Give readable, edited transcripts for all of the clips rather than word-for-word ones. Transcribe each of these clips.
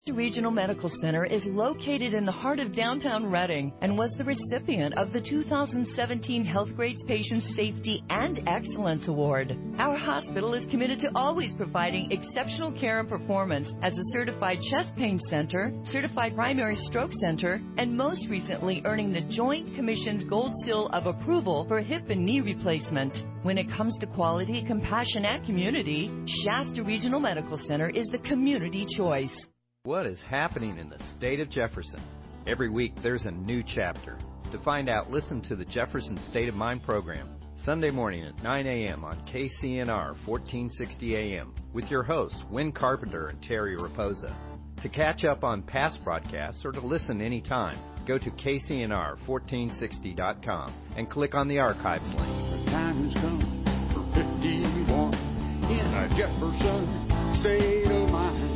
Regional Medical Center is located in the heart of downtown Reading and was the recipient of the 2017 Healthgrades Patient Safety and Excellence Award. Our hospital is committed to always providing exceptional care and performance as a certified chest pain center, certified primary stroke center, and most recently earning the Joint Commission's Gold Seal of Approval for hip and knee replacement. When it comes to quality, compassion, and community, Shasta Regional Medical Center is the community choice. What is happening in the state of Jefferson? Every week there's a new chapter. To find out, listen to the Jefferson State of Mind program, Sunday morning at 9 a.m. on KCNR 1460 AM with your hosts, Wynn Carpenter and Terry Raposa. To catch up on past broadcasts or to listen anytime, go to KCNR1460.com and click on the archives link. The time has come for 51 in a Jefferson State of Mind.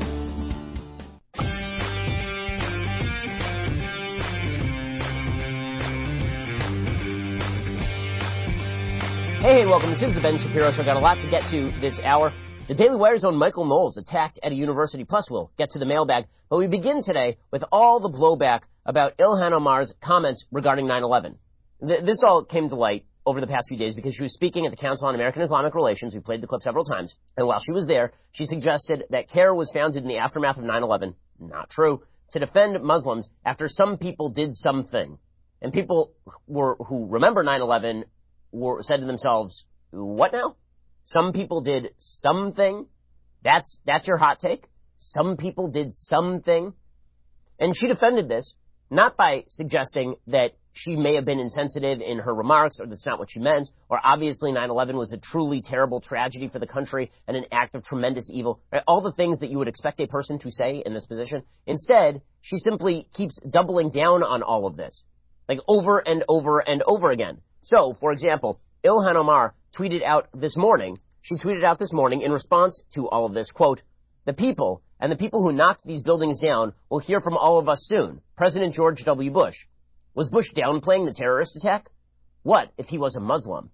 Hey, welcome. This is the Ben Shapiro Show. Got a lot to get to this hour. The Daily Wire's own Michael Knowles attacked at a university. Plus, we'll get to the mailbag. But we begin today with all the blowback about Ilhan Omar's comments regarding 9/11. This all came to light over the past few days because she was speaking at the Council on American-Islamic Relations. We played the clip several times. And while she was there, she suggested that CAIR was founded in the aftermath of 9/11. Not true. To defend Muslims after some people did something. And people who remember 9/11 said to themselves, what now? Some people did something? That's your hot take? Some people did something? And she defended this, not by suggesting that she may have been insensitive in her remarks, or that's not what she meant, or obviously 9/11 was a truly terrible tragedy for the country and an act of tremendous evil, right? All the things that you would expect a person to say in this position. Instead, she simply keeps doubling down on all of this, like over and over and over again. So, for example, Ilhan Omar tweeted out this morning in response to all of this, quote, "The people and the people who knocked these buildings down will hear from all of us soon. President George W. Bush. Was Bush downplaying the terrorist attack? What if he was a Muslim?"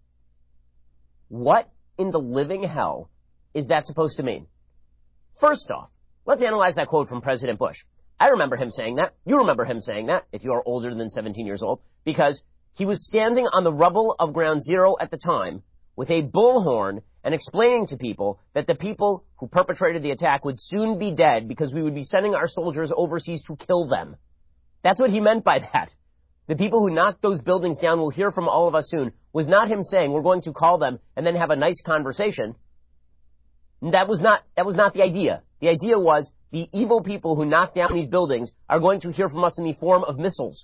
What in the living hell is that supposed to mean? First off, let's analyze that quote from President Bush. I remember him saying that. You remember him saying that, if you are older than 17 years old, because he was standing on the rubble of Ground Zero at the time with a bullhorn and explaining to people that the people who perpetrated the attack would soon be dead because we would be sending our soldiers overseas to kill them. That's what he meant by that. The people who knocked those buildings down will hear from all of us soon was not him saying we're going to call them and then have a nice conversation. That was not the idea. The idea was the evil people who knocked down these buildings are going to hear from us in the form of missiles.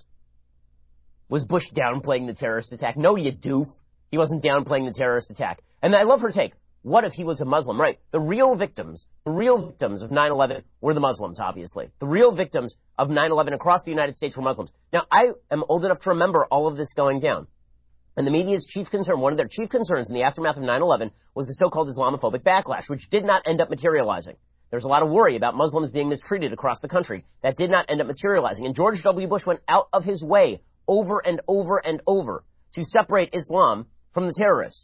Was Bush downplaying the terrorist attack? No, you doof. He wasn't downplaying the terrorist attack. And I love her take. What if he was a Muslim? Right. The real victims of 9/11 were the Muslims, obviously. The real victims of 9/11 across the United States were Muslims. Now, I am old enough to remember all of this going down. And the media's chief concern, one of their chief concerns in the aftermath of 9/11 was the so-called Islamophobic backlash, which did not end up materializing. There's a lot of worry about Muslims being mistreated across the country. That did not end up materializing. And George W. Bush went out of his way over and over and over to separate Islam from the terrorists.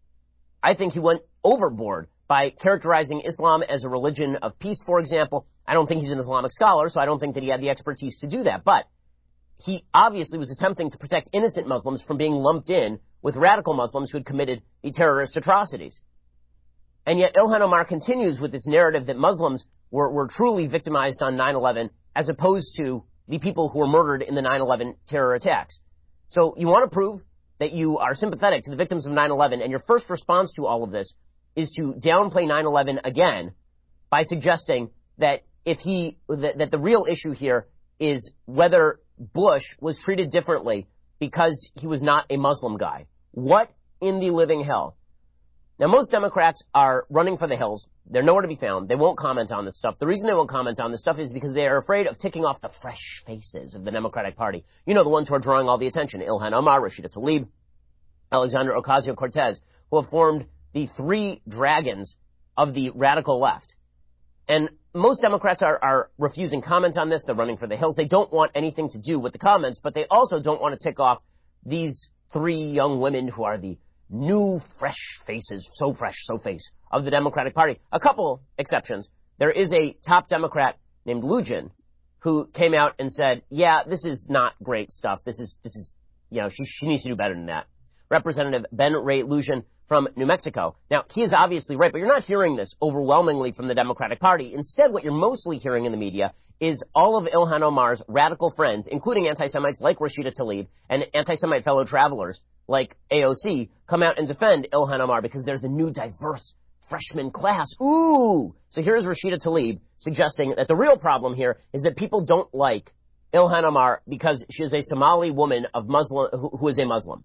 I think he went overboard by characterizing Islam as a religion of peace, for example. I don't think he's an Islamic scholar, so I don't think that he had the expertise to do that. But he obviously was attempting to protect innocent Muslims from being lumped in with radical Muslims who had committed the terrorist atrocities. And yet Ilhan Omar continues with this narrative that Muslims were truly victimized on 9/11 as opposed to the people who were murdered in the 9/11 terror attacks. So you want to prove that you are sympathetic to the victims of 9/11, and your first response to all of this is to downplay 9/11 again by suggesting that that the real issue here is whether Bush was treated differently because he was not a Muslim guy. What in the living hell? Now, most Democrats are running for the hills. They're nowhere to be found. They won't comment on this stuff. The reason they won't comment on this stuff is because they are afraid of ticking off the fresh faces of the Democratic Party. You know, the ones who are drawing all the attention. Ilhan Omar, Rashida Tlaib, Alexandria Ocasio-Cortez, who have formed the three dragons of the radical left. And most Democrats are refusing comment on this. They're running for the hills. They don't want anything to do with the comments, but they also don't want to tick off these three young women who are the new, fresh faces, so fresh, so face, of the Democratic Party. A couple exceptions. There is a top Democrat named Lujan, who came out and said, yeah, this is not great stuff. This is, she needs to do better than that. Representative Ben Ray Lujan from New Mexico. Now, he is obviously right, but you're not hearing this overwhelmingly from the Democratic Party. Instead, what you're mostly hearing in the media is all of Ilhan Omar's radical friends, including anti-Semites like Rashida Tlaib and anti-Semite fellow travelers like AOC, come out and defend Ilhan Omar because they're the new diverse freshman class. Ooh! So here's Rashida Tlaib suggesting that the real problem here is that people don't like Ilhan Omar because she is a Somali woman of Muslim who is a Muslim.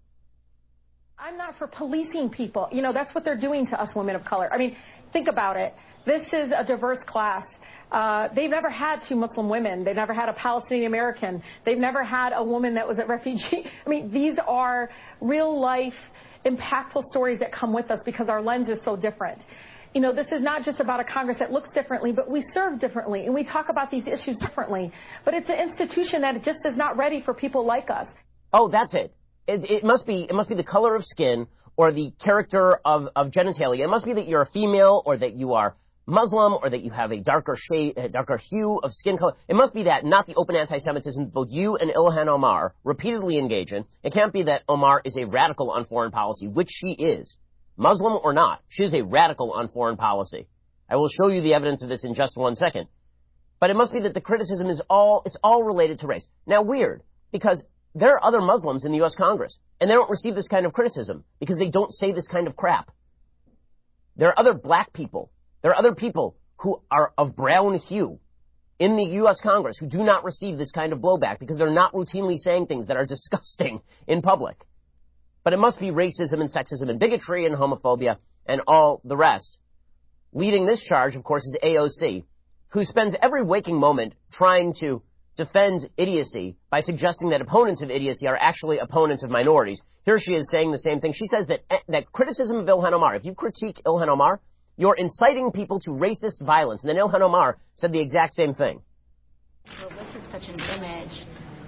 I'm not for policing people. That's what they're doing to us women of color. I mean, think about it. This is a diverse class. They've never had two Muslim women. They've never had a Palestinian American. They've never had a woman that was a refugee. I mean, these are real life, impactful stories that come with us because our lens is so different. This is not just about a Congress that looks differently, but we serve differently, and we talk about these issues differently. But it's an institution that just is not ready for people like us. Oh, that's it. It must be the color of skin or the character of genitalia. It must be that you're a female or that you are Muslim or that you have a darker hue of skin color. It must be that, not the open anti-Semitism both you and Ilhan Omar repeatedly engage in. It can't be that Omar is a radical on foreign policy, which she is. Muslim or not, she is a radical on foreign policy. I will show you the evidence of this in just 1 second. But it must be that the criticism is all related to race. Now, weird, because there are other Muslims in the U.S. Congress, and they don't receive this kind of criticism because they don't say this kind of crap. There are other black people. There are other people who are of brown hue in the U.S. Congress who do not receive this kind of blowback because they're not routinely saying things that are disgusting in public. But it must be racism and sexism and bigotry and homophobia and all the rest. Leading this charge, of course, is AOC, who spends every waking moment trying to defend idiocy by suggesting that opponents of idiocy are actually opponents of minorities. Here she is saying the same thing. She says that criticism of Ilhan Omar, if you critique Ilhan Omar, you're inciting people to racist violence. And then Ilhan Omar said the exact same thing. To elicit such an image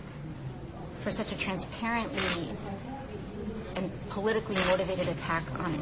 for such a transparently and politically motivated attack on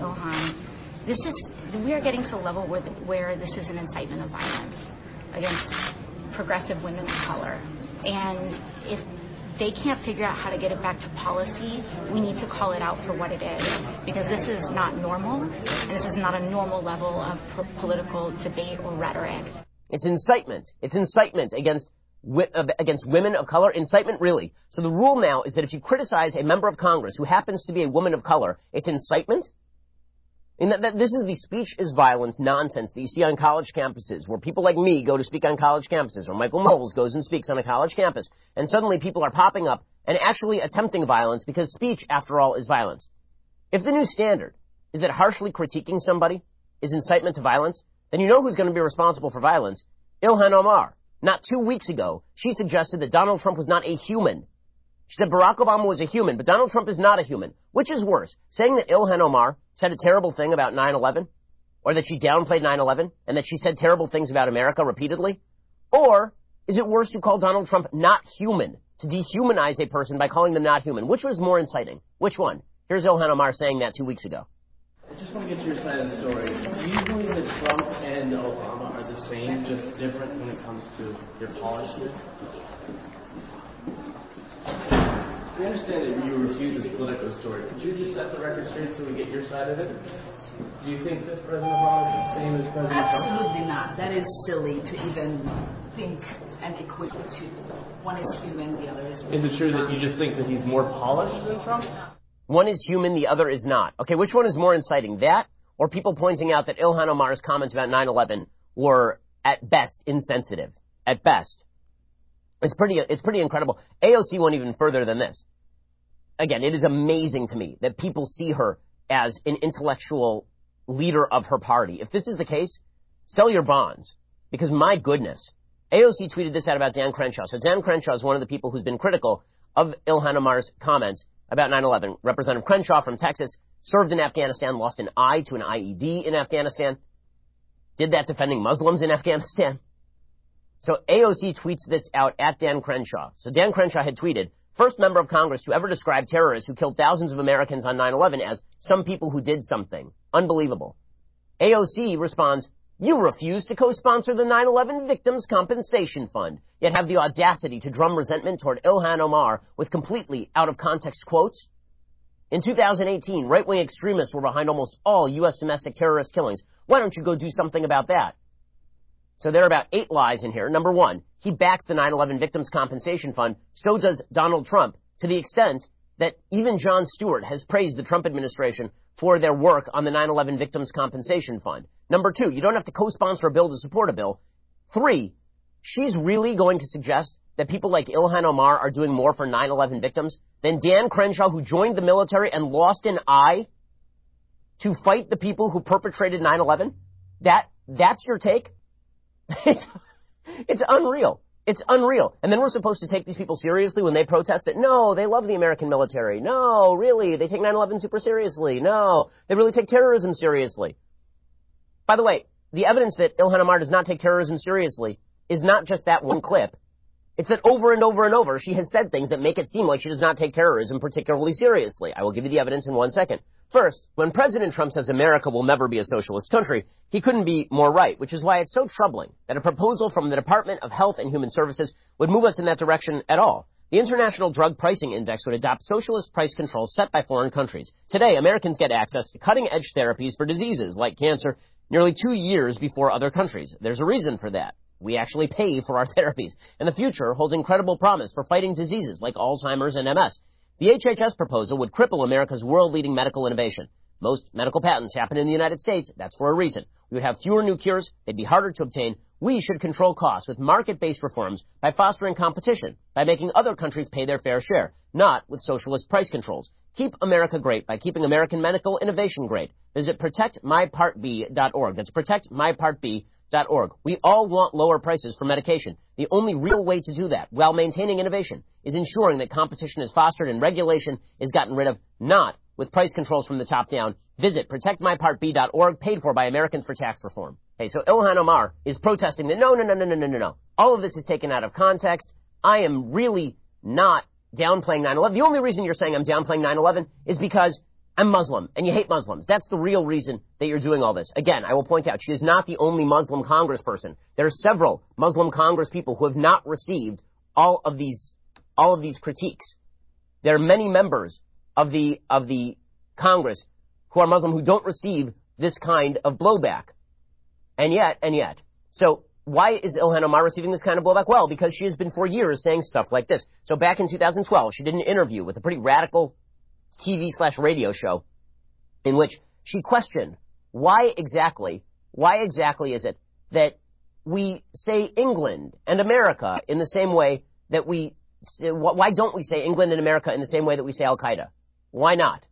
Ilhan, we are getting to the level where this is an incitement of violence against progressive women of color. And if they can't figure out how to get it back to policy, we need to call it out for what it is. Because this is not normal, and this is not a normal level of political debate or rhetoric. It's incitement. It's incitement against women of color. Incitement, really. So the rule now is that if you criticize a member of Congress who happens to be a woman of color, it's incitement? And this is the speech is violence nonsense that you see on college campuses, where people like me go to speak on college campuses, or Michael Knowles goes and speaks on a college campus, and suddenly people are popping up and actually attempting violence because speech, after all, is violence. If the new standard is that harshly critiquing somebody is incitement to violence, then you know who's going to be responsible for violence. Ilhan Omar. Not 2 weeks ago, she suggested that Donald Trump was not a human. She said Barack Obama was a human, but Donald Trump is not a human. Which is worse, saying that Ilhan Omar said a terrible thing about 9/11, or that she downplayed 9/11, and that she said terrible things about America repeatedly? Or is it worse to call Donald Trump not human, to dehumanize a person by calling them not human? Which was more inciting? Which one? Here's Ilhan Omar saying that 2 weeks ago. I just want to get to your side of the story. Do you believe that Trump and Obama are the same, just different when it comes to their polishedness? We understand that you refute this political story. Could you just set the record straight so we get your side of it? Do you think that President Obama is the same as President Trump? Absolutely not. That is silly to even think and equate the two. One is human, the other is... Is it true that you just think that he's more polished than Trump? One is human, the other is not. Okay, which one is more inciting? That, or people pointing out that Ilhan Omar's comments about 9/11 were, at best, insensitive? At best. It's pretty incredible. AOC went even further than this. Again, it is amazing to me that people see her as an intellectual leader of her party. If this is the case, sell your bonds. Because my goodness, AOC tweeted this out about Dan Crenshaw. So Dan Crenshaw is one of the people who's been critical of Ilhan Omar's comments about 9/11. Representative Crenshaw from Texas served in Afghanistan, lost an eye to an IED in Afghanistan, did that defending Muslims in Afghanistan. So AOC tweets this out at Dan Crenshaw. So Dan Crenshaw had tweeted, first member of Congress to ever describe terrorists who killed thousands of Americans on 9/11 as some people who did something. Unbelievable. AOC responds, You refuse to co-sponsor the 9/11 Victims Compensation Fund, yet have the audacity to drum resentment toward Ilhan Omar with completely out-of-context quotes. In 2018, right-wing extremists were behind almost all U.S. domestic terrorist killings. Why don't you go do something about that? So there are about 8 lies in here. Number 1, he backs the 9/11 Victims Compensation Fund. So does Donald Trump, to the extent that even Jon Stewart has praised the Trump administration for their work on the 9/11 Victims Compensation Fund. Number 2, you don't have to co-sponsor a bill to support a bill. 3, she's really going to suggest that people like Ilhan Omar are doing more for 9/11 victims than Dan Crenshaw, who joined the military and lost an eye to fight the people who perpetrated 9/11? That's your take? It's unreal. It's unreal. And then we're supposed to take these people seriously when they protest that, no, they love the American military. No, really, they take 9/11 super seriously. No, they really take terrorism seriously. By the way, the evidence that Ilhan Omar does not take terrorism seriously is not just that one clip. It's that over and over and over, she has said things that make it seem like she does not take terrorism particularly seriously. I will give you the evidence in 1 second. First, when President Trump says America will never be a socialist country, he couldn't be more right, which is why it's so troubling that a proposal from the Department of Health and Human Services would move us in that direction at all. The International Drug Pricing Index would adopt socialist price controls set by foreign countries. Today, Americans get access to cutting-edge therapies for diseases like cancer nearly 2 years before other countries. There's a reason for that. We actually pay for our therapies, and the future holds incredible promise for fighting diseases like Alzheimer's and MS. The HHS proposal would cripple America's world-leading medical innovation. Most medical patents happen in the United States. That's for a reason. We would have fewer new cures. They'd be harder to obtain. We should control costs with market-based reforms by fostering competition, by making other countries pay their fair share, not with socialist price controls. Keep America great by keeping American medical innovation great. Visit protectmypartb.org. That's protectmypartb.org. We all want lower prices for medication. The only real way to do that, while maintaining innovation, is ensuring that competition is fostered and regulation is gotten rid of, not with price controls from the top down. Visit protectmypartb.org, paid for by Americans for Tax Reform. Okay, so Ilhan Omar is protesting that no. All of this is taken out of context. I am really not downplaying 9/11. The only reason you're saying I'm downplaying 9/11 is because I'm Muslim, and you hate Muslims. That's the real reason that you're doing all this. Again, I will point out, she is not the only Muslim congressperson. There are several Muslim congresspeople who have not received all of these critiques. There are many members of the Congress who are Muslim who don't receive this kind of blowback. And yet. So why is Ilhan Omar receiving this kind of blowback? Well, because she has been for years saying stuff like this. So back in 2012, she did an interview with a pretty radical TV/radio show in which she questioned why exactly is it that we say England and America in the same way that why don't we say England and America in the same way that we say Al-Qaeda? Why not?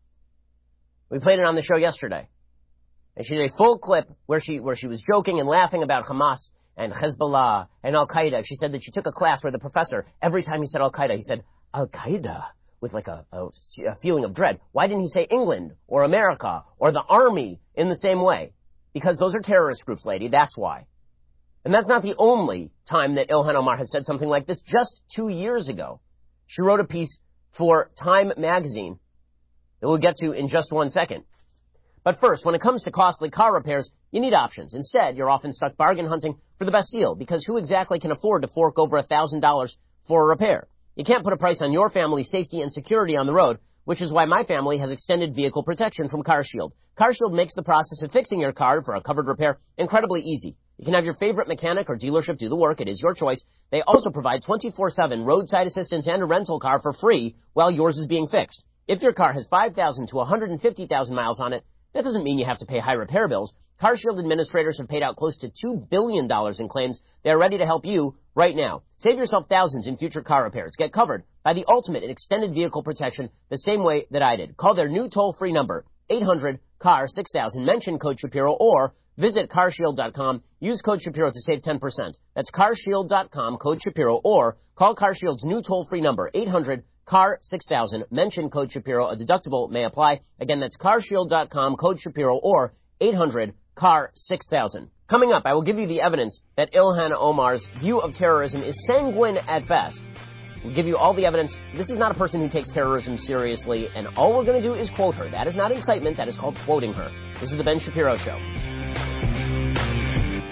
We played it on the show yesterday. And she did a full clip where she was joking and laughing about Hamas and Hezbollah and Al-Qaeda. She said that she took a class where the professor, every time he said Al-Qaeda, he said Al-Qaeda with like a feeling of dread. Why didn't he say England or America or the army in the same way? Because those are terrorist groups, lady. That's why. And that's not the only time that Ilhan Omar has said something like this. Just 2 years ago, she wrote a piece for Time magazine that we'll get to in just 1 second. But first, when it comes to costly car repairs, you need options. Instead, you're often stuck bargain hunting for the best deal, because who exactly can afford to fork over $1,000 for a repair? You can't put a price on your family's safety and security on the road, which is why my family has extended vehicle protection from CarShield. CarShield makes the process of fixing your car for a covered repair incredibly easy. You can have your favorite mechanic or dealership do the work. It is your choice. They also provide 24/7 roadside assistance and a rental car for free while yours is being fixed. If your car has 5,000 to 150,000 miles on it, that doesn't mean you have to pay high repair bills. CarShield administrators have paid out close to $2 billion in claims. They are ready to help you right now. Save yourself thousands in future car repairs. Get covered by the ultimate in extended vehicle protection the same way that I did. Call their new toll-free number, 800-CAR-6000. Mention code Shapiro or visit carshield.com. Use code Shapiro to save 10%. That's carshield.com, code Shapiro, or call CarShield's new toll-free number, 800-CAR-6000. Mention code Shapiro. A deductible may apply. Again, that's carshield.com, code Shapiro, or 800-CAR-6000. Coming up, I will give you the evidence that Ilhan Omar's view of terrorism is sanguine at best. We'll give you all the evidence. This is not a person who takes terrorism seriously, and all we're going to do is quote her. That is not incitement. That is called quoting her. This is The Ben Shapiro Show.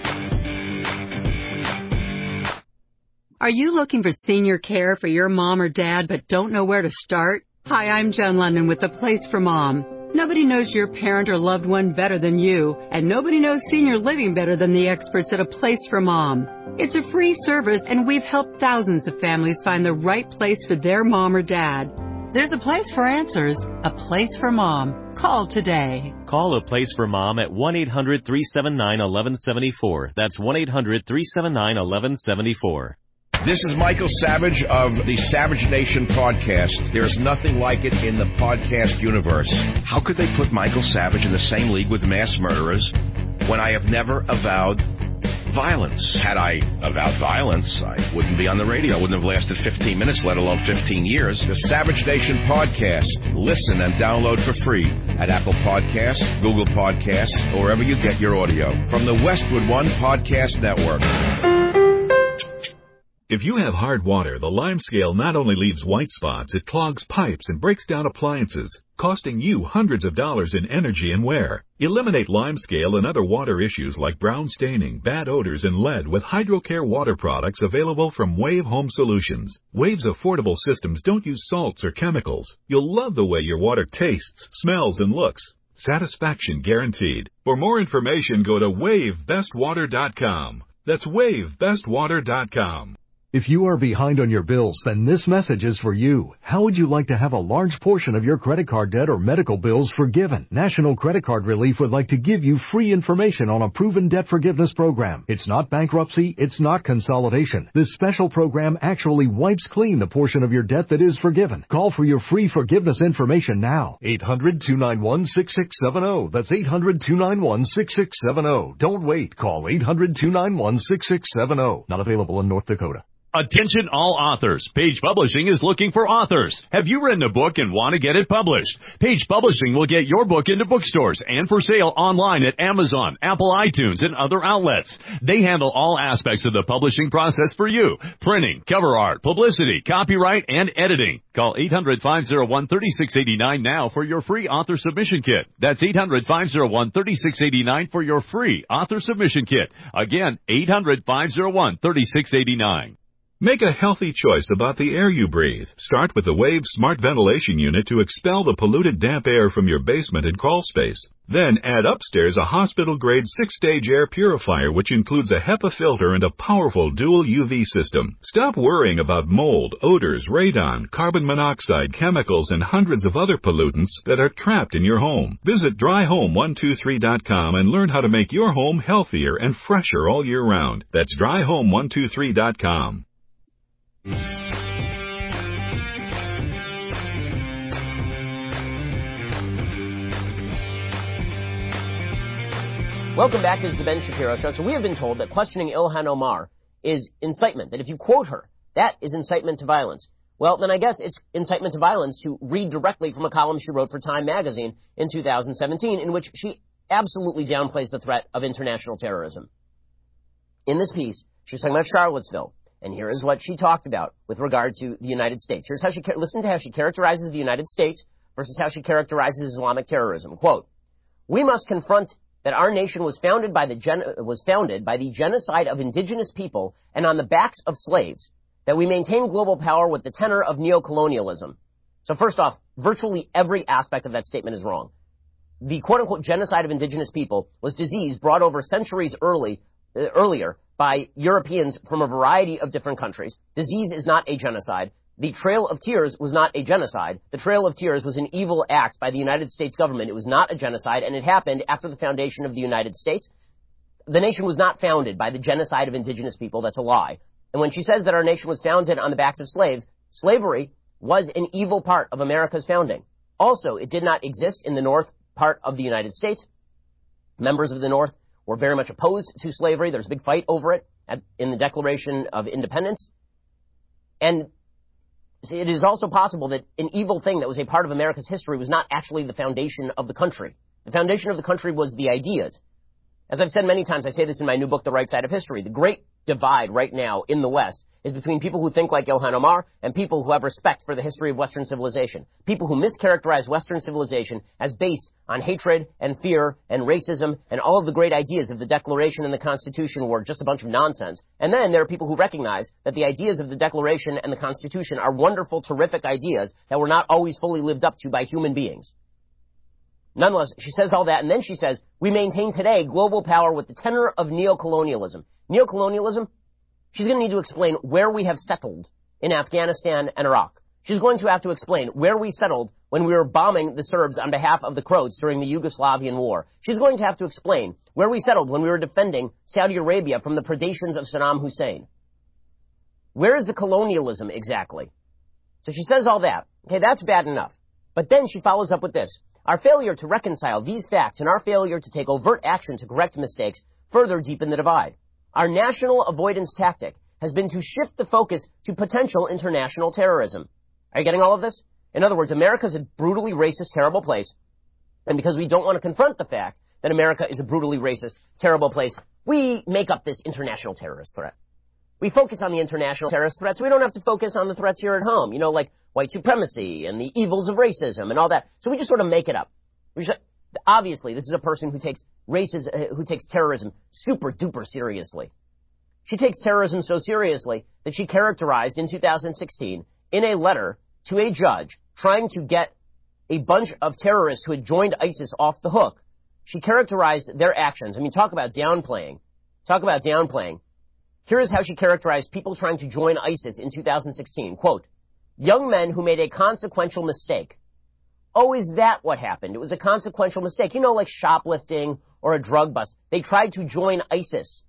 Are you looking for senior care for your mom or dad but don't know where to start? Hi, I'm Joan London with The Place for Mom. Nobody knows your parent or loved one better than you, and nobody knows senior living better than the experts at A Place for Mom. It's a free service, and we've helped thousands of families find the right place for their mom or dad. There's a place for answers, A Place for Mom. Call today. Call A Place for Mom at 1-800-379-1174. That's 1-800-379-1174. This is Michael Savage of the Savage Nation podcast. There's nothing like it in the podcast universe. How could they put Michael Savage in the same league with mass murderers when I have never avowed violence? Had I avowed violence, I wouldn't be on the radio. I wouldn't have lasted 15 minutes, let alone 15 years. The Savage Nation podcast. Listen and download for free at Apple Podcasts, Google Podcasts, or wherever you get your audio. From the Westwood One Podcast Network. If you have hard water, the Limescale not only leaves white spots, it clogs pipes and breaks down appliances, costing you hundreds of dollars in energy and wear. Eliminate Limescale and other water issues like brown staining, bad odors, and lead with HydroCare water products available from Wave Home Solutions. Wave's affordable systems don't use salts or chemicals. You'll love the way your water tastes, smells, and looks. Satisfaction guaranteed. For more information, go to WaveBestWater.com. That's WaveBestWater.com. If you are behind on your bills, then this message is for you. How would you like to have a large portion of your credit card debt or medical bills forgiven? National Credit Card Relief would like to give you free information on a proven debt forgiveness program. It's not bankruptcy. It's not consolidation. This special program actually wipes clean the portion of your debt that is forgiven. Call for your free forgiveness information now. 800-291-6670. That's 800-291-6670. Don't wait. Call 800-291-6670. Not available in North Dakota. Attention all authors. Page Publishing is looking for authors. Have you written a book and want to get it published? Page Publishing will get your book into bookstores and for sale online at Amazon, Apple iTunes, and other outlets. They handle all aspects of the publishing process for you. Printing, cover art, publicity, copyright, and editing. Call 800-501-3689 now for your free author submission kit. That's 800-501-3689 for your free author submission kit. Again, 800-501-3689. Make a healthy choice about the air you breathe. Start with the Wave Smart Ventilation Unit to expel the polluted damp air from your basement and crawl space. Then add upstairs a hospital-grade 6-stage air purifier which includes a HEPA filter and a powerful dual UV system. Stop worrying about mold, odors, radon, carbon monoxide, chemicals, and hundreds of other pollutants that are trapped in your home. Visit dryhome123.com and learn how to make your home healthier and fresher all year round. That's dryhome123.com. Welcome back. This is the Ben Shapiro Show. So we have been told that questioning Ilhan Omar is incitement, that if you quote her, that is incitement to violence. Well, then I guess it's incitement to violence to read directly from a column she wrote for Time magazine in 2017 in which she absolutely downplays the threat of international terrorism. In this piece, she's talking about Charlottesville. And here is what she talked about with regard to the United States. Here's how listen to how she characterizes the United States versus how she characterizes Islamic terrorism. Quote, "We must confront that our nation was founded by the genocide of indigenous people and on the backs of slaves, that we maintain global power with the tenor of neocolonialism." So first off, virtually every aspect of that statement is wrong. The quote-unquote genocide of indigenous people was disease brought over centuries earlier by Europeans from a variety of different countries. Disease is not a genocide. The Trail of Tears was not a genocide. The Trail of Tears was an evil act by the United States government. It was not a genocide, and it happened after the foundation of the United States. The nation was not founded by the genocide of indigenous people. That's a lie. And when she says that our nation was founded on the backs of slaves, slavery was an evil part of America's founding. Also, it did not exist in the north part of the United States. Members of the North were very much opposed to slavery. There's a big fight over it in the Declaration of Independence. And it is also possible that an evil thing that was a part of America's history was not actually the foundation of the country. The foundation of the country was the ideas. As I've said many times, I say this in my new book, The Right Side of History. The great divide right now in the West is between people who think like Ilhan Omar and people who have respect for the history of Western civilization. People who mischaracterize Western civilization as based on hatred and fear and racism and all of the great ideas of the Declaration and the Constitution were just a bunch of nonsense. And then there are people who recognize that the ideas of the Declaration and the Constitution are wonderful, terrific ideas that were not always fully lived up to by human beings. Nonetheless, she says all that, and then she says, we maintain today global power with the tenor of neocolonialism. Neocolonialism? She's going to need to explain where we have settled in Afghanistan and Iraq. She's going to have to explain where we settled when we were bombing the Serbs on behalf of the Croats during the Yugoslavian war. She's going to have to explain where we settled when we were defending Saudi Arabia from the predations of Saddam Hussein. Where is the colonialism exactly? So she says all that. Okay, that's bad enough. But then she follows up with this. Our failure to reconcile these facts and our failure to take overt action to correct mistakes further deepen the divide. Our national avoidance tactic has been to shift the focus to potential international terrorism. Are you getting all of this? In other words, America is a brutally racist, terrible place. And because we don't want to confront the fact that America is a brutally racist, terrible place, we make up this international terrorist threat. We focus on the international terrorist threats. We don't have to focus on the threats here at home, you know, like white supremacy and the evils of racism and all that. So we just sort of make it up. Obviously, this is a person who takes terrorism super duper seriously. She takes terrorism so seriously that she characterized in 2016 in a letter to a judge trying to get a bunch of terrorists who had joined ISIS off the hook. She characterized their actions. I mean, talk about downplaying. Talk about downplaying. Here is how she characterized people trying to join ISIS in 2016. Quote, young men who made a consequential mistake. Oh, is that what happened? It was a consequential mistake. You know, like shoplifting or a drug bust. They tried to join ISIS.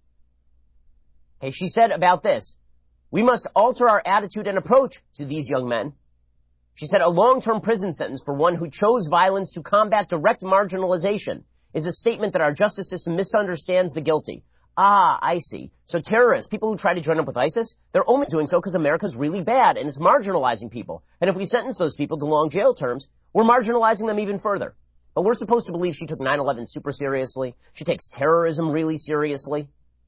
Okay, she said about this, we must alter our attitude and approach to these young men. She said a long-term prison sentence for one who chose violence to combat direct marginalization is a statement that our justice system misunderstands the guilty. Ah, I see. So terrorists, people who try to join up with ISIS, they're only doing so because America's really bad and it's marginalizing people. And if we sentence those people to long jail terms, we're marginalizing them even further. But we're supposed to believe she took 9/11 super seriously. She takes terrorism really seriously.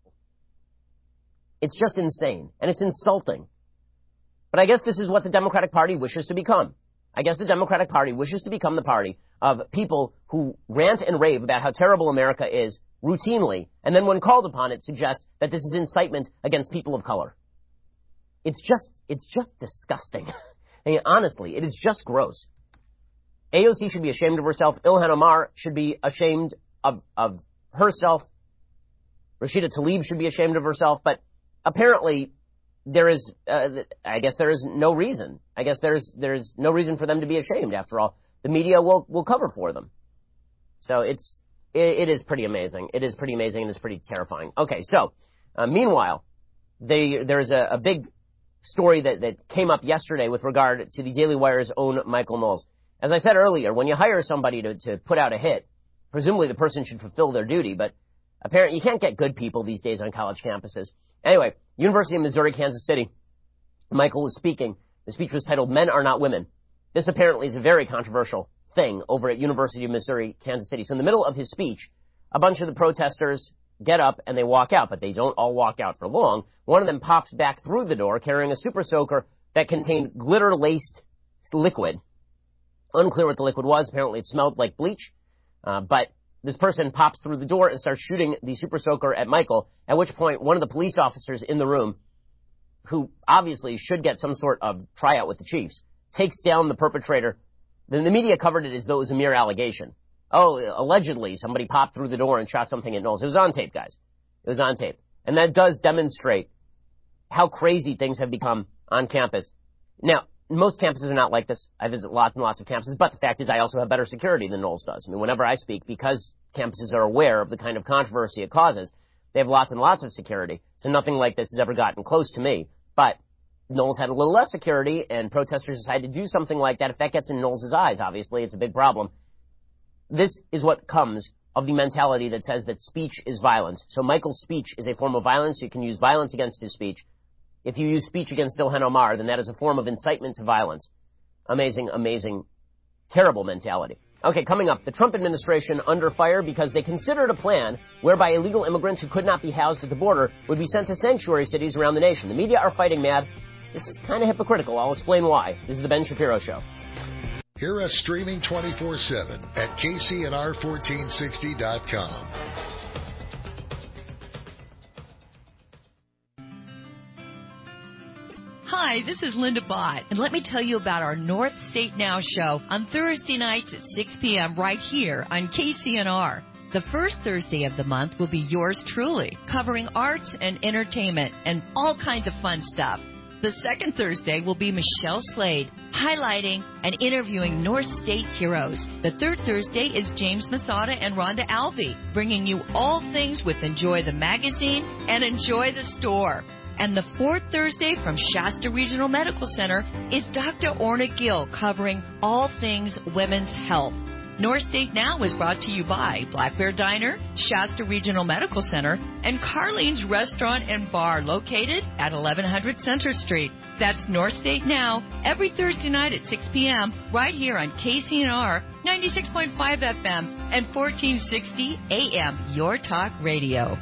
It's just insane. And it's insulting. But I guess this is what the Democratic Party wishes to become. I guess the Democratic Party wishes to become the party of people who rant and rave about how terrible America is routinely, and then when called upon it, suggest that this is incitement against people of color. It's just disgusting. I mean, honestly, it is just gross. AOC should be ashamed of herself. Ilhan Omar should be ashamed of herself. Rashida Tlaib should be ashamed of herself. But apparently, there is, I guess there is no reason. I guess there's no reason for them to be ashamed. After all, the media will cover for them. So it is pretty amazing. It is pretty amazing and it's pretty terrifying. Okay, so meanwhile, there's a big story that came up yesterday with regard to the Daily Wire's own Michael Knowles. As I said earlier, when you hire somebody to put out a hit, presumably the person should fulfill their duty, but apparently you can't get good people these days on college campuses. Anyway, University of Missouri, Kansas City, Michael was speaking. The speech was titled, Men Are Not Women. This apparently is a very controversial thing over at University of Missouri, Kansas City. So in the middle of his speech, a bunch of the protesters get up and they walk out, but they don't all walk out for long. One of them pops back through the door carrying a super soaker that contained glitter-laced liquid. Unclear what the liquid was. Apparently it smelled like bleach. But this person pops through the door and starts shooting the super soaker at Michael, at which point one of the police officers in the room, who obviously should get some sort of tryout with the Chiefs, takes down the perpetrator. Then the media covered it as though it was a mere allegation. Oh, allegedly somebody popped through the door and shot something at Knowles. It was on tape, guys. It was on tape. And that does demonstrate how crazy things have become on campus. Now, most campuses are not like this. I visit lots and lots of campuses, but the fact is I also have better security than Knowles does. I mean, whenever I speak, because campuses are aware of the kind of controversy it causes, they have lots and lots of security. So nothing like this has ever gotten close to me. But Knowles had a little less security, and protesters decided to do something like that. If that gets in Knowles' eyes, obviously, it's a big problem. This is what comes of the mentality that says that speech is violence. So Michael's speech is a form of violence. You can use violence against his speech. If you use speech against Ilhan Omar, then that is a form of incitement to violence. Amazing, amazing, terrible mentality. Okay, coming up, the Trump administration under fire because they considered a plan whereby illegal immigrants who could not be housed at the border would be sent to sanctuary cities around the nation. The media are fighting mad. This is kind of hypocritical. I'll explain why. This is the Ben Shapiro Show. Hear us streaming 24/7 at KCNR1460.com. Hi, this is Linda Bott, and let me tell you about our North State Now show on Thursday nights at 6 p.m. right here on KCNR. The first Thursday of the month will be yours truly, covering arts and entertainment and all kinds of fun stuff. The second Thursday will be Michelle Slade, highlighting and interviewing North State heroes. The third Thursday is James Masada and Rhonda Alvey, bringing you all things with Enjoy the Magazine and Enjoy the Store. And the fourth Thursday from Shasta Regional Medical Center is Dr. Orna Gill, covering all things women's health. North State Now is brought to you by Black Bear Diner, Shasta Regional Medical Center, and Carlene's Restaurant and Bar, located at 1100 Center Street. That's North State Now, every Thursday night at 6 p.m., right here on KCNR 96.5 FM and 1460 AM, Your Talk Radio.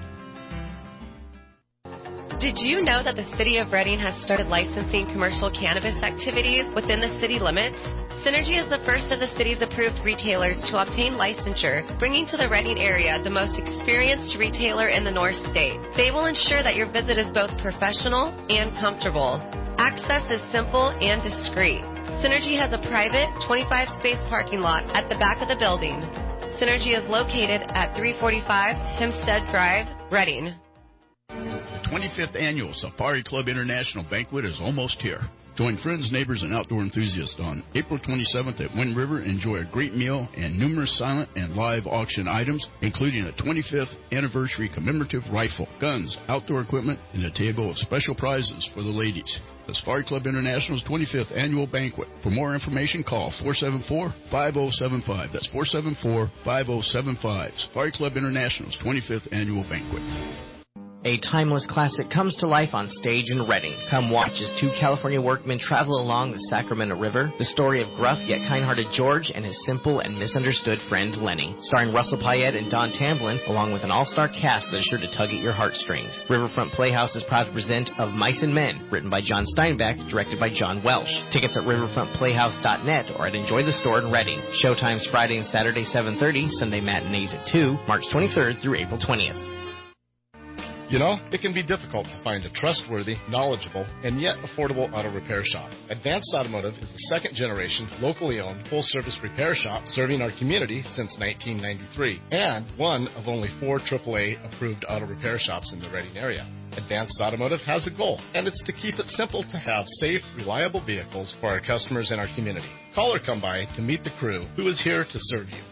Did you know that the City of Reading has started licensing commercial cannabis activities within the city limits? Synergy is the first of the city's approved retailers to obtain licensure, bringing to the Reading area the most experienced retailer in the North State. They will ensure that your visit is both professional and comfortable. Access is simple and discreet. Synergy has a private 25-space parking lot at the back of the building. Synergy is located at 345 Hempstead Drive, Reading. The 25th Annual Safari Club International Banquet is almost here. Join friends, neighbors, and outdoor enthusiasts on April 27th at Wind River. Enjoy a great meal and numerous silent and live auction items, including a 25th anniversary commemorative rifle, guns, outdoor equipment, and a table of special prizes for the ladies. The Safari Club International's 25th Annual Banquet. For more information, call 474-5075. That's 474-5075. Safari Club International's 25th Annual Banquet. A timeless classic comes to life on stage in Reading. Come watch as two California workmen travel along the Sacramento River. The story of gruff yet kind-hearted George and his simple and misunderstood friend Lenny. Starring Russell Payette and Don Tamblyn, along with an all-star cast that is sure to tug at your heartstrings. Riverfront Playhouse is proud to present Of Mice and Men, written by John Steinbeck, directed by John Welsh. Tickets at riverfrontplayhouse.net or at Enjoy the Store in Reading. Showtimes Friday and Saturday 7:30, Sunday matinees at 2, March 23rd through April 20th. You know, it can be difficult to find a trustworthy, knowledgeable, and yet affordable auto repair shop. Advanced Automotive is the second-generation, locally owned, full-service repair shop serving our community since 1993, and one of only 4 AAA-approved auto repair shops in the Reading area. Advanced Automotive has a goal, and it's to keep it simple to have safe, reliable vehicles for our customers and our community. Call or come by to meet the crew who is here to serve you.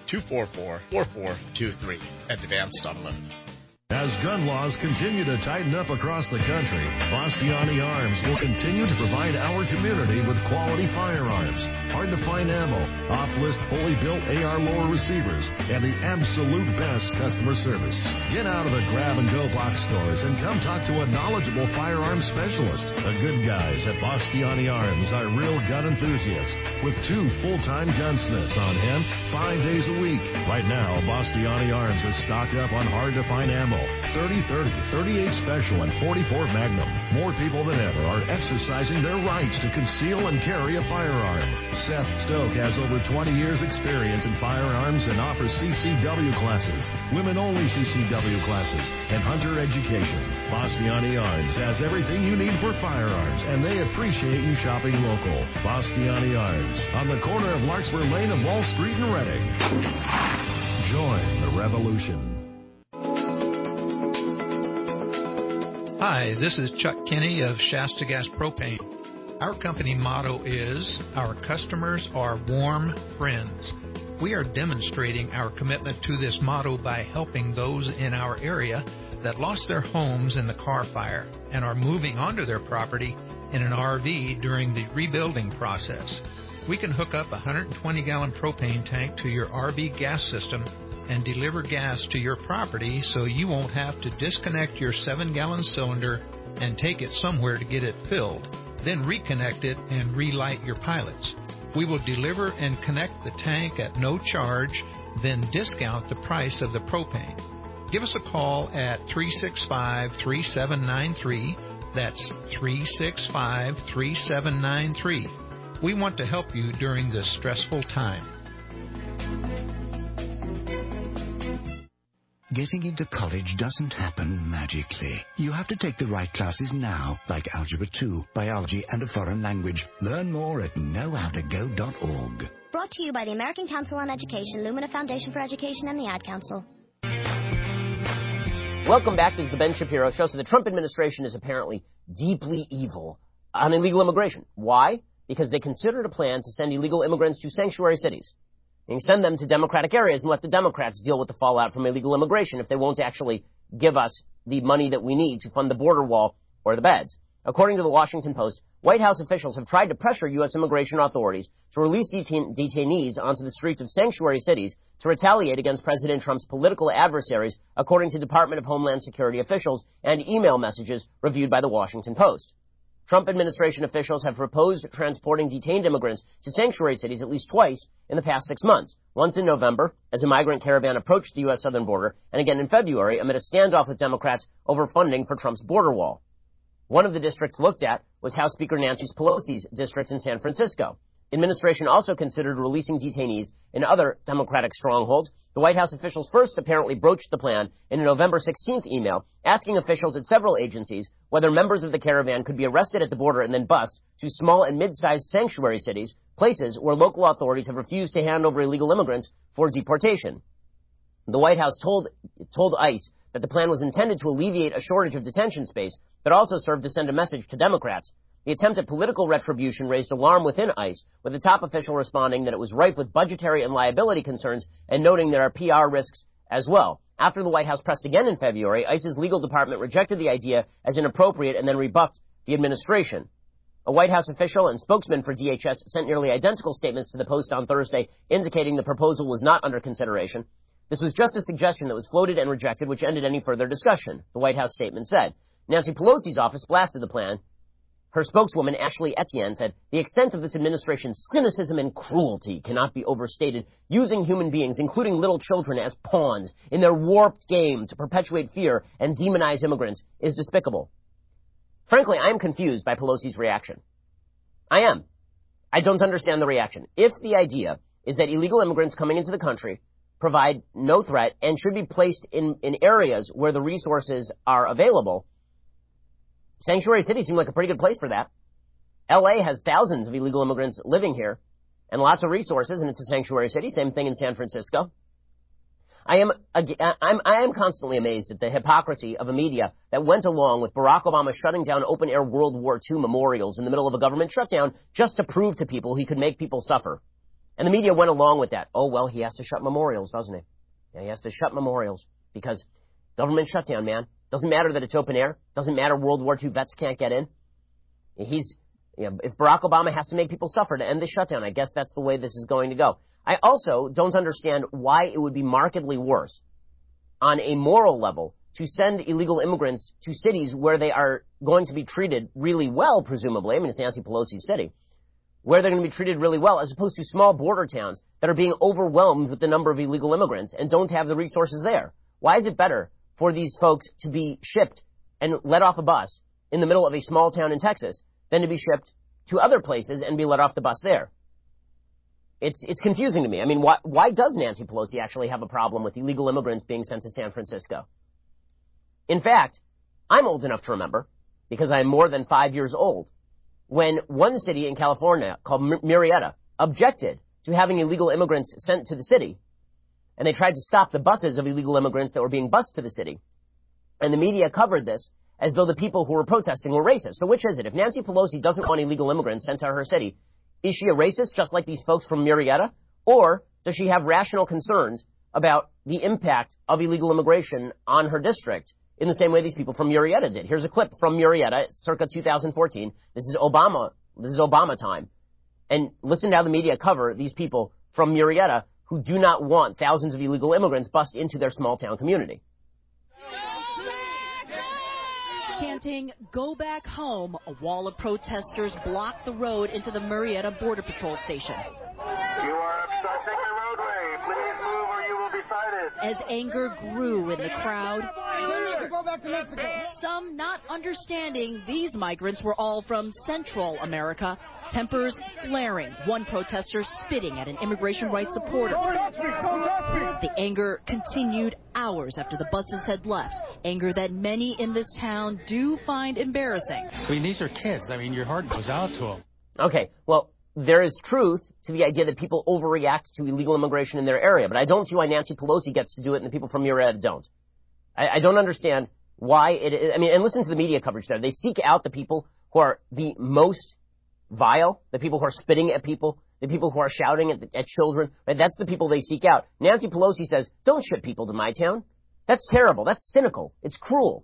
244-4423. Advanced Automotive. As gun laws continue to tighten up across the country, Bastiani Arms will continue to provide our community with quality firearms, hard-to-find ammo, off-list fully built AR lower receivers, and the absolute best customer service. Get out of the grab-and-go box stores and come talk to a knowledgeable firearms specialist. The good guys at Bastiani Arms are real gun enthusiasts with 2 full-time gunsmiths on hand 5 days a week. Right now, Bastiani Arms is stocked up on hard-to-find ammo, 30-30, 38 Special, and 44 Magnum. More people than ever are exercising their rights to conceal and carry a firearm. Seth Stoke has over 20 years experience in firearms and offers CCW classes, women-only CCW classes, and hunter education. Bastiani Arms has everything you need for firearms, and they appreciate you shopping local. Bastiani Arms, on the corner of Larkspur Lane and Wall Street in Reading. Join the revolution. Hi, this is Chuck Kinney of Shasta Gas Propane. Our company motto is, our customers are warm friends. We are demonstrating our commitment to this motto by helping those in our area that lost their homes in the Carr Fire and are moving onto their property in an RV during the rebuilding process. We can hook up a 120-gallon propane tank to your RV gas system and deliver gas to your property so you won't have to disconnect your 7-gallon cylinder and take it somewhere to get it filled, then reconnect it and relight your pilots. We will deliver and connect the tank at no charge, then discount the price of the propane. Give us a call at 365-3793. That's 365-3793. We want to help you during this stressful time. Getting into college doesn't happen magically. You have to take the right classes now, like Algebra 2, Biology, and a foreign language. Learn more at knowhowtogo.org. Brought to you by the American Council on Education, Lumina Foundation for Education, and the Ad Council. Welcome back. This is the Ben Shapiro Show. So the Trump administration is apparently deeply evil on illegal immigration. Why? Because they considered a plan to send illegal immigrants to sanctuary cities and send them to Democratic areas and let the Democrats deal with the fallout from illegal immigration if they won't actually give us the money that we need to fund the border wall or the beds. According to the Washington Post, White House officials have tried to pressure U.S. immigration authorities to release detainees onto the streets of sanctuary cities to retaliate against President Trump's political adversaries, according to Department of Homeland Security officials and email messages reviewed by the Washington Post. Trump administration officials have proposed transporting detained immigrants to sanctuary cities at least twice in the past 6 months, once in November as a migrant caravan approached the U.S. southern border, and again in February amid a standoff with Democrats over funding for Trump's border wall. One of the districts looked at was House Speaker Nancy Pelosi's district in San Francisco. Administration also considered releasing detainees in other Democratic strongholds. The White House officials first apparently broached the plan in a November 16th email, asking officials at several agencies whether members of the caravan could be arrested at the border and then bused to small and mid-sized sanctuary cities, places where local authorities have refused to hand over illegal immigrants for deportation. The White House told ICE that the plan was intended to alleviate a shortage of detention space, but also served to send a message to Democrats. The attempt at political retribution raised alarm within ICE, with the top official responding that it was rife with budgetary and liability concerns and noting there are PR risks as well. After the White House pressed again in February, ICE's legal department rejected the idea as inappropriate and then rebuffed the administration. A White House official and spokesman for DHS sent nearly identical statements to the Post on Thursday, indicating the proposal was not under consideration. This was just a suggestion that was floated and rejected, which ended any further discussion, the White House statement said. Nancy Pelosi's office blasted the plan. Her spokeswoman, Ashley Etienne, said, the extent of this administration's cynicism and cruelty cannot be overstated. Using human beings, including little children, as pawns in their warped game to perpetuate fear and demonize immigrants is despicable. Frankly, I am confused by Pelosi's reaction. I am. I don't understand the reaction. If the idea is that illegal immigrants coming into the country provide no threat and should be placed in areas where the resources are available, sanctuary cities seem like a pretty good place for that. L.A. has thousands of illegal immigrants living here and lots of resources, and it's a sanctuary city. Same thing in San Francisco. I am constantly amazed at the hypocrisy of a media that went along with Barack Obama shutting down open-air World War II memorials in the middle of a government shutdown just to prove to people he could make people suffer. And the media went along with that. Oh, well, he has to shut memorials, doesn't he? Yeah, he has to shut memorials because government shutdown, man. Doesn't matter that it's open air. Doesn't matter World War II vets can't get in. If Barack Obama has to make people suffer to end the shutdown, I guess that's the way this is going to go. I also don't understand why it would be markedly worse on a moral level to send illegal immigrants to cities where they are going to be treated really well, presumably. I mean, it's Nancy Pelosi's city, where they're going to be treated really well, as opposed to small border towns that are being overwhelmed with the number of illegal immigrants and don't have the resources there. Why is it better for these folks to be shipped and let off a bus in the middle of a small town in Texas than to be shipped to other places and be let off the bus there? It's confusing to me. I mean, why does Nancy Pelosi actually have a problem with illegal immigrants being sent to San Francisco? In fact, I'm old enough to remember, because I'm more than 5 years old, when one city in California called Murrieta objected to having illegal immigrants sent to the city, and they tried to stop the buses of illegal immigrants that were being bused to the city. And the media covered this as though the people who were protesting were racist. So which is it? If Nancy Pelosi doesn't want illegal immigrants sent to her city, is she a racist just like these folks from Murrieta? Or does she have rational concerns about the impact of illegal immigration on her district in the same way these people from Murrieta did? Here's a clip from Murrieta, circa 2014. This is Obama time. And listen to how the media cover these people from Murrieta who do not want thousands of illegal immigrants bust into their small town community. chanting, "Go back home," a wall of protesters blocked the road into the Marietta Border Patrol station. You are obstructing the roadway. Please move or you will be cited. As anger grew in the crowd, They need to go back to Mexico. some not understanding these migrants were all from Central America, tempers flaring, one protester spitting at an immigration rights supporter. Don't touch me! Don't touch me! The anger continued hours after the buses had left, anger that many in this town do find embarrassing. I mean, these are kids. I mean, your heart goes out to them. Okay, well, there is truth to the idea that people overreact to illegal immigration in their area, but I don't see why Nancy Pelosi gets to do it and the people from Marietta don't. I don't understand why it is. I mean, and listen to the media coverage there. They seek out the people who are the most vile, the people who are spitting at people, the people who are shouting at children. Right? That's the people they seek out. Nancy Pelosi says, don't ship people to my town. That's terrible. That's cynical. It's cruel.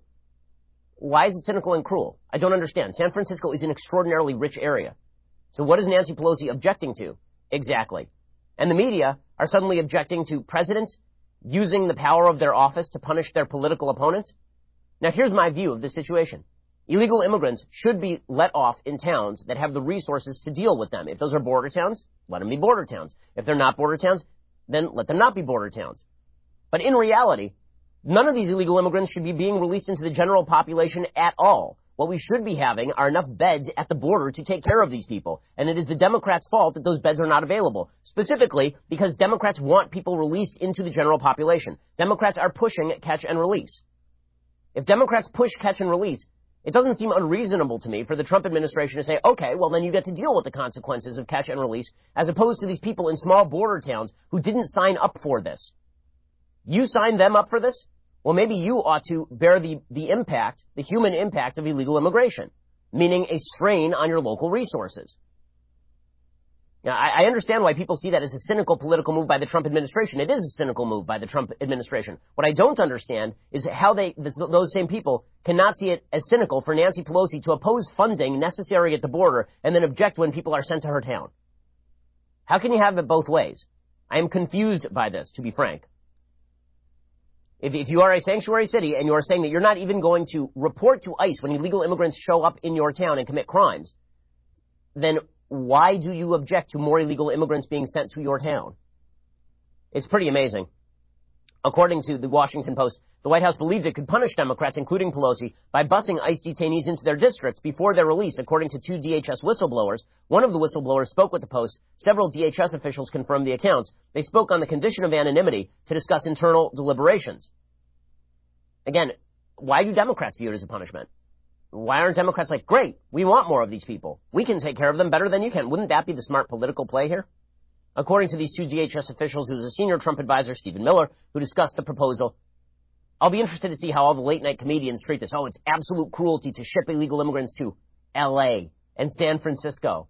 Why is it cynical and cruel? I don't understand. San Francisco is an extraordinarily rich area. So what is Nancy Pelosi objecting to? Exactly. And the media are suddenly objecting to presidents using the power of their office to punish their political opponents. Now, here's my view of the situation. Illegal immigrants should be let off in towns that have the resources to deal with them. If those are border towns, let them be border towns. If they're not border towns, then let them not be border towns. But in reality, none of these illegal immigrants should be being released into the general population at all. What we should be having are enough beds at the border to take care of these people. And it is the Democrats' fault that those beds are not available. Specifically, because Democrats want people released into the general population. Democrats are pushing catch and release. If Democrats push catch and release, it doesn't seem unreasonable to me for the Trump administration to say, okay, well, then you get to deal with the consequences of catch and release, as opposed to these people in small border towns who didn't sign up for this. You signed them up for this? Well, maybe you ought to bear the impact, the human impact of illegal immigration, meaning a strain on your local resources. Now, I understand why people see that as a cynical political move by the Trump administration. It is a cynical move by the Trump administration. What I don't understand is how those same people cannot see it as cynical for Nancy Pelosi to oppose funding necessary at the border and then object when people are sent to her town. How can you have it both ways? I am confused by this, to be frank. If you are a sanctuary city and you are saying that you're not even going to report to ICE when illegal immigrants show up in your town and commit crimes, then why do you object to more illegal immigrants being sent to your town? It's pretty amazing. According to the Washington Post, the White House believes it could punish Democrats, including Pelosi, by busing ICE detainees into their districts before their release, according to two DHS whistleblowers. One of the whistleblowers spoke with the Post. Several DHS officials confirmed the accounts. They spoke on the condition of anonymity to discuss internal deliberations. Again, why do Democrats view it as a punishment? Why aren't Democrats like, great, we want more of these people. We can take care of them better than you can. Wouldn't that be the smart political play here? According to these two DHS officials, who was a senior Trump advisor, Stephen Miller, who discussed the proposal, I'll be interested to see how all the late-night comedians treat this. Oh, it's absolute cruelty to ship illegal immigrants to L.A. and San Francisco.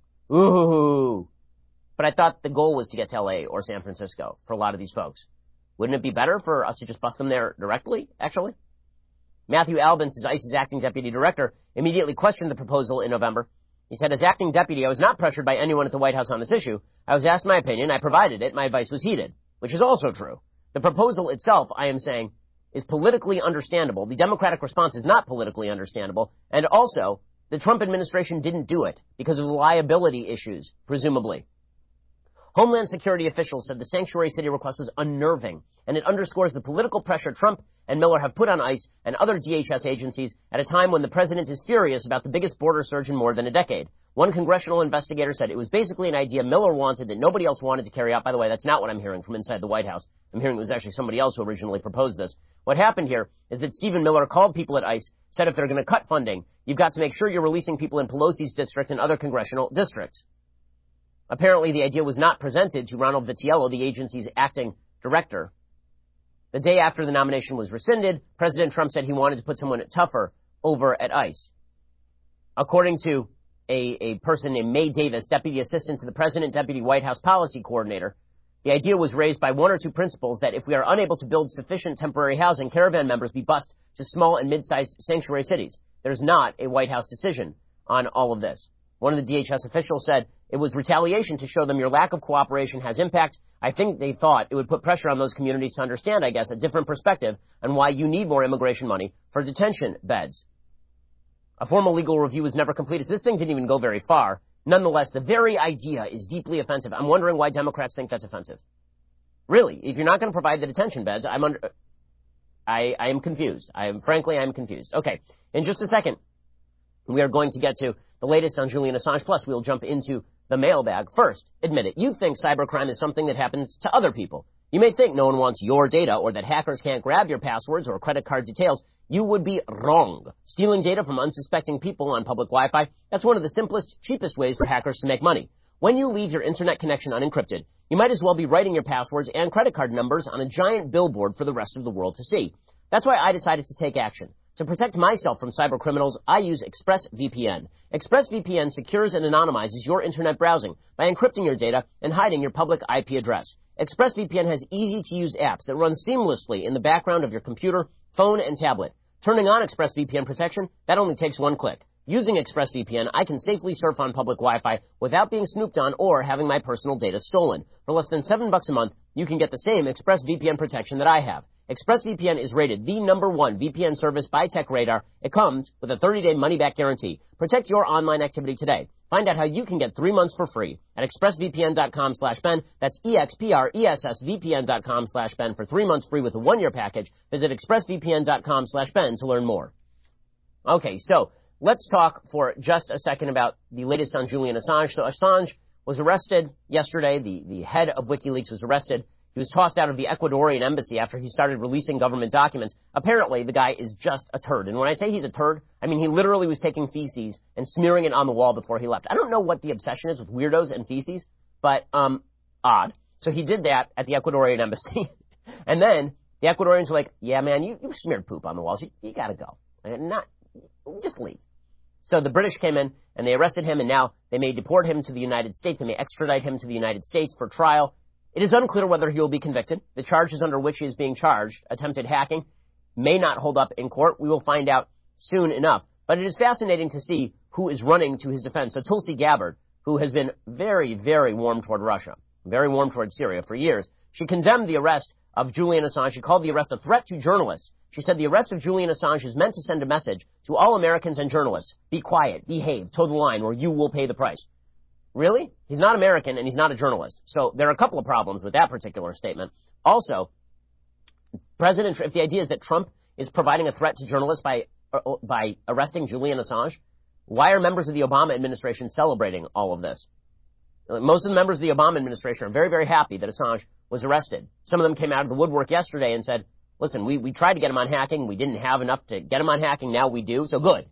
Ooh. But I thought the goal was to get to L.A. or San Francisco for a lot of these folks. Wouldn't it be better for us to just bust them there directly, actually? Matthew Albence, as ICE's acting deputy director, immediately questioned the proposal in November. He said, as acting deputy, I was not pressured by anyone at the White House on this issue. I was asked my opinion. I provided it. My advice was heeded, which is also true. The proposal itself, I am saying, is politically understandable. The Democratic response is not politically understandable. And also, the Trump administration didn't do it because of liability issues, presumably. Homeland Security officials said the sanctuary city request was unnerving, and it underscores the political pressure Trump and Miller have put on ICE and other DHS agencies at a time when the president is furious about the biggest border surge in more than a decade. One congressional investigator said it was basically an idea Miller wanted that nobody else wanted to carry out. By the way, that's not what I'm hearing from inside the White House. I'm hearing it was actually somebody else who originally proposed this. What happened here is that Stephen Miller called people at ICE, said if they're going to cut funding, you've got to make sure you're releasing people in Pelosi's district and other congressional districts. Apparently, the idea was not presented to Ronald Vitiello, the agency's acting director. The day after the nomination was rescinded, President Trump said he wanted to put someone tougher over at ICE. According to a person named Mae Davis, deputy assistant to the president, deputy White House policy coordinator, the idea was raised by one or two principals that if we are unable to build sufficient temporary housing, caravan members be bused to small and mid-sized sanctuary cities. There's not a White House decision on all of this. One of the DHS officials said it was retaliation to show them your lack of cooperation has impact. I think they thought it would put pressure on those communities to understand, I guess, a different perspective on why you need more immigration money for detention beds. A formal legal review was never completed. So this thing didn't even go very far. Nonetheless, the very idea is deeply offensive. I'm wondering why Democrats think that's offensive. Really, if you're not going to provide the detention beds, I am confused. I'm confused. Okay, in just a second, we are going to get to the latest on Julian Assange. Plus, we'll jump into the mailbag. First, admit it. You think cybercrime is something that happens to other people. You may think no one wants your data or that hackers can't grab your passwords or credit card details. You would be wrong. Stealing data from unsuspecting people on public Wi-Fi, that's one of the simplest, cheapest ways for hackers to make money. When you leave your internet connection unencrypted, you might as well be writing your passwords and credit card numbers on a giant billboard for the rest of the world to see. That's why I decided to take action. To protect myself from cyber criminals, I use ExpressVPN. ExpressVPN secures and anonymizes your internet browsing by encrypting your data and hiding your public IP address. ExpressVPN has easy-to-use apps that run seamlessly in the background of your computer, phone, and tablet. Turning on ExpressVPN protection, that only takes one click. Using ExpressVPN, I can safely surf on public Wi-Fi without being snooped on or having my personal data stolen. For less than $7 a month, you can get the same ExpressVPN protection that I have. ExpressVPN is rated the #1 VPN service by TechRadar. It comes with a 30-day money-back guarantee. Protect your online activity today. Find out how you can get 3 months for free at expressvpn.com/Ben. That's expressvpn.com/Ben for 3 months free with a 1-year package. Visit expressvpn.com/Ben to learn more. Okay, so let's talk for just a second about the latest on Julian Assange. So Assange was arrested yesterday. The head of WikiLeaks was arrested. He was tossed out of the Ecuadorian embassy after he started releasing government documents. Apparently, the guy is just a turd. And when I say he's a turd, I mean he literally was taking feces and smearing it on the wall before he left. I don't know what the obsession is with weirdos and feces, but odd. So he did that at the Ecuadorian embassy. And then the Ecuadorians were like, yeah, man, you smeared poop on the walls. You got to go. Just leave. So the British came in and they arrested him, and now they may deport him to the United States. They may extradite him to the United States for trial. It is unclear whether he will be convicted. The charges under which he is being charged, attempted hacking, may not hold up in court. We will find out soon enough. But it is fascinating to see who is running to his defense. So Tulsi Gabbard, who has been very, very warm toward Russia, very warm toward Syria for years, she condemned the arrest of Julian Assange. She called the arrest a threat to journalists. She said the arrest of Julian Assange is meant to send a message to all Americans and journalists. Be quiet, behave, toe the line, or you will pay the price. Really? He's not American, and he's not a journalist. So there are a couple of problems with that particular statement. Also, if the idea is that Trump is providing a threat to journalists by arresting Julian Assange, why are members of the Obama administration celebrating all of this? Most of the members of the Obama administration are very, very happy that Assange was arrested. Some of them came out of the woodwork yesterday and said, listen, we tried to get him on hacking. We didn't have enough to get him on hacking. Now we do. So good.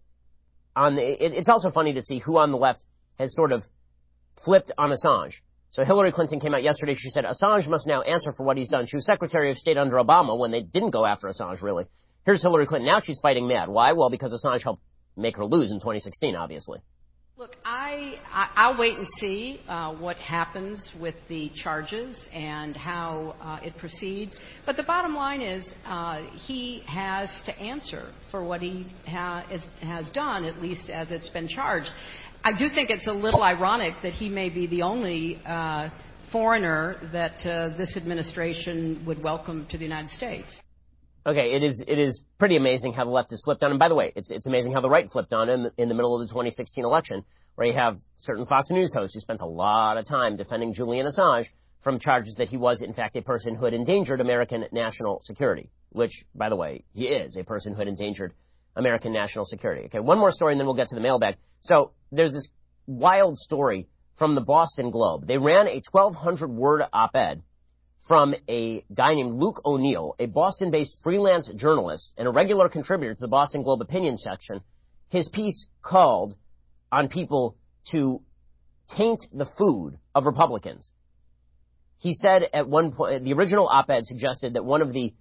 It's also funny to see who on the left has sort of flipped on Assange. So Hillary Clinton came out yesterday. She said Assange must now answer for what he's done. She was Secretary of State under Obama when they didn't go after Assange, really. Here's Hillary Clinton. Now she's fighting mad. Why? Well, because Assange helped make her lose in 2016, obviously. Look, I'll wait and see what happens with the charges and how it proceeds. But the bottom line is he has to answer for what he has done, at least as it's been charged. I do think it's a little ironic that he may be the only foreigner that this administration would welcome to the United States. Okay, it is pretty amazing how the left has flipped on. And by the way, it's amazing how the right flipped on in the middle of the 2016 election, where you have certain Fox News hosts who spent a lot of time defending Julian Assange from charges that he was, in fact, a person who had endangered American national security, which, by the way, he is a person who had endangered American national security. Okay, one more story, and then we'll get to the mailbag. So there's this wild story from the Boston Globe. They ran a 1,200-word op-ed from a guy named Luke O'Neill, a Boston-based freelance journalist and a regular contributor to the Boston Globe opinion section. His piece called on people to taint the food of Republicans. He said at one point, the original op-ed suggested that one of the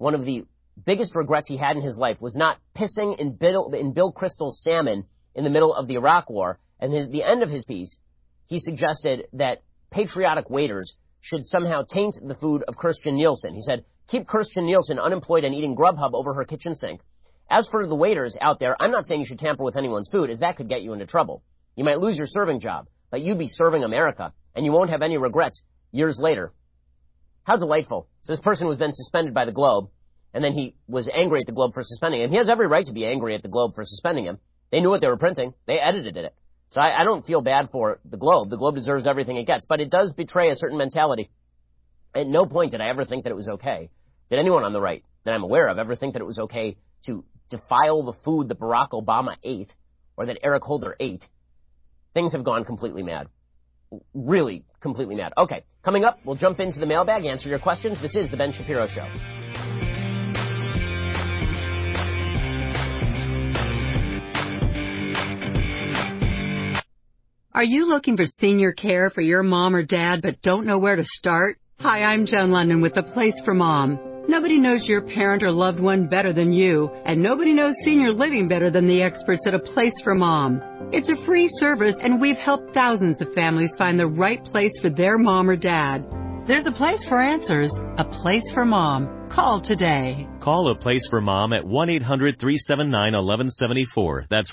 biggest regrets he had in his life was not pissing in Bill Kristol's salmon in the middle of the Iraq War. And the end of his piece, he suggested that patriotic waiters should somehow taint the food of Kirstjen Nielsen. He said, keep Kirstjen Nielsen unemployed and eating Grubhub over her kitchen sink. As for the waiters out there, I'm not saying you should tamper with anyone's food, as that could get you into trouble. You might lose your serving job, but you'd be serving America, and you won't have any regrets years later. How delightful. So this person was then suspended by the Globe, and then he was angry at the Globe for suspending him. He has every right to be angry at the Globe for suspending him. They knew what they were printing. They edited it. So I don't feel bad for the Globe. The Globe deserves everything it gets, but it does betray a certain mentality. At no point did I ever think that it was okay. Did anyone on the right that I'm aware of ever think that it was okay to defile the food that Barack Obama ate or that Eric Holder ate? Things have gone completely mad. Really completely mad. Okay, coming up, we'll jump into the mailbag, answer your questions. This is The Ben Shapiro Show. Are you looking for senior care for your mom or dad but don't know where to start? Hi, I'm Joan London with The Place for Mom. Nobody knows your parent or loved one better than you, and nobody knows senior living better than the experts at A Place for Mom. It's a free service, and we've helped thousands of families find the right place for their mom or dad. There's a place for answers, a place for mom. Call today. Call A Place for Mom at 1-800-379-1174. That's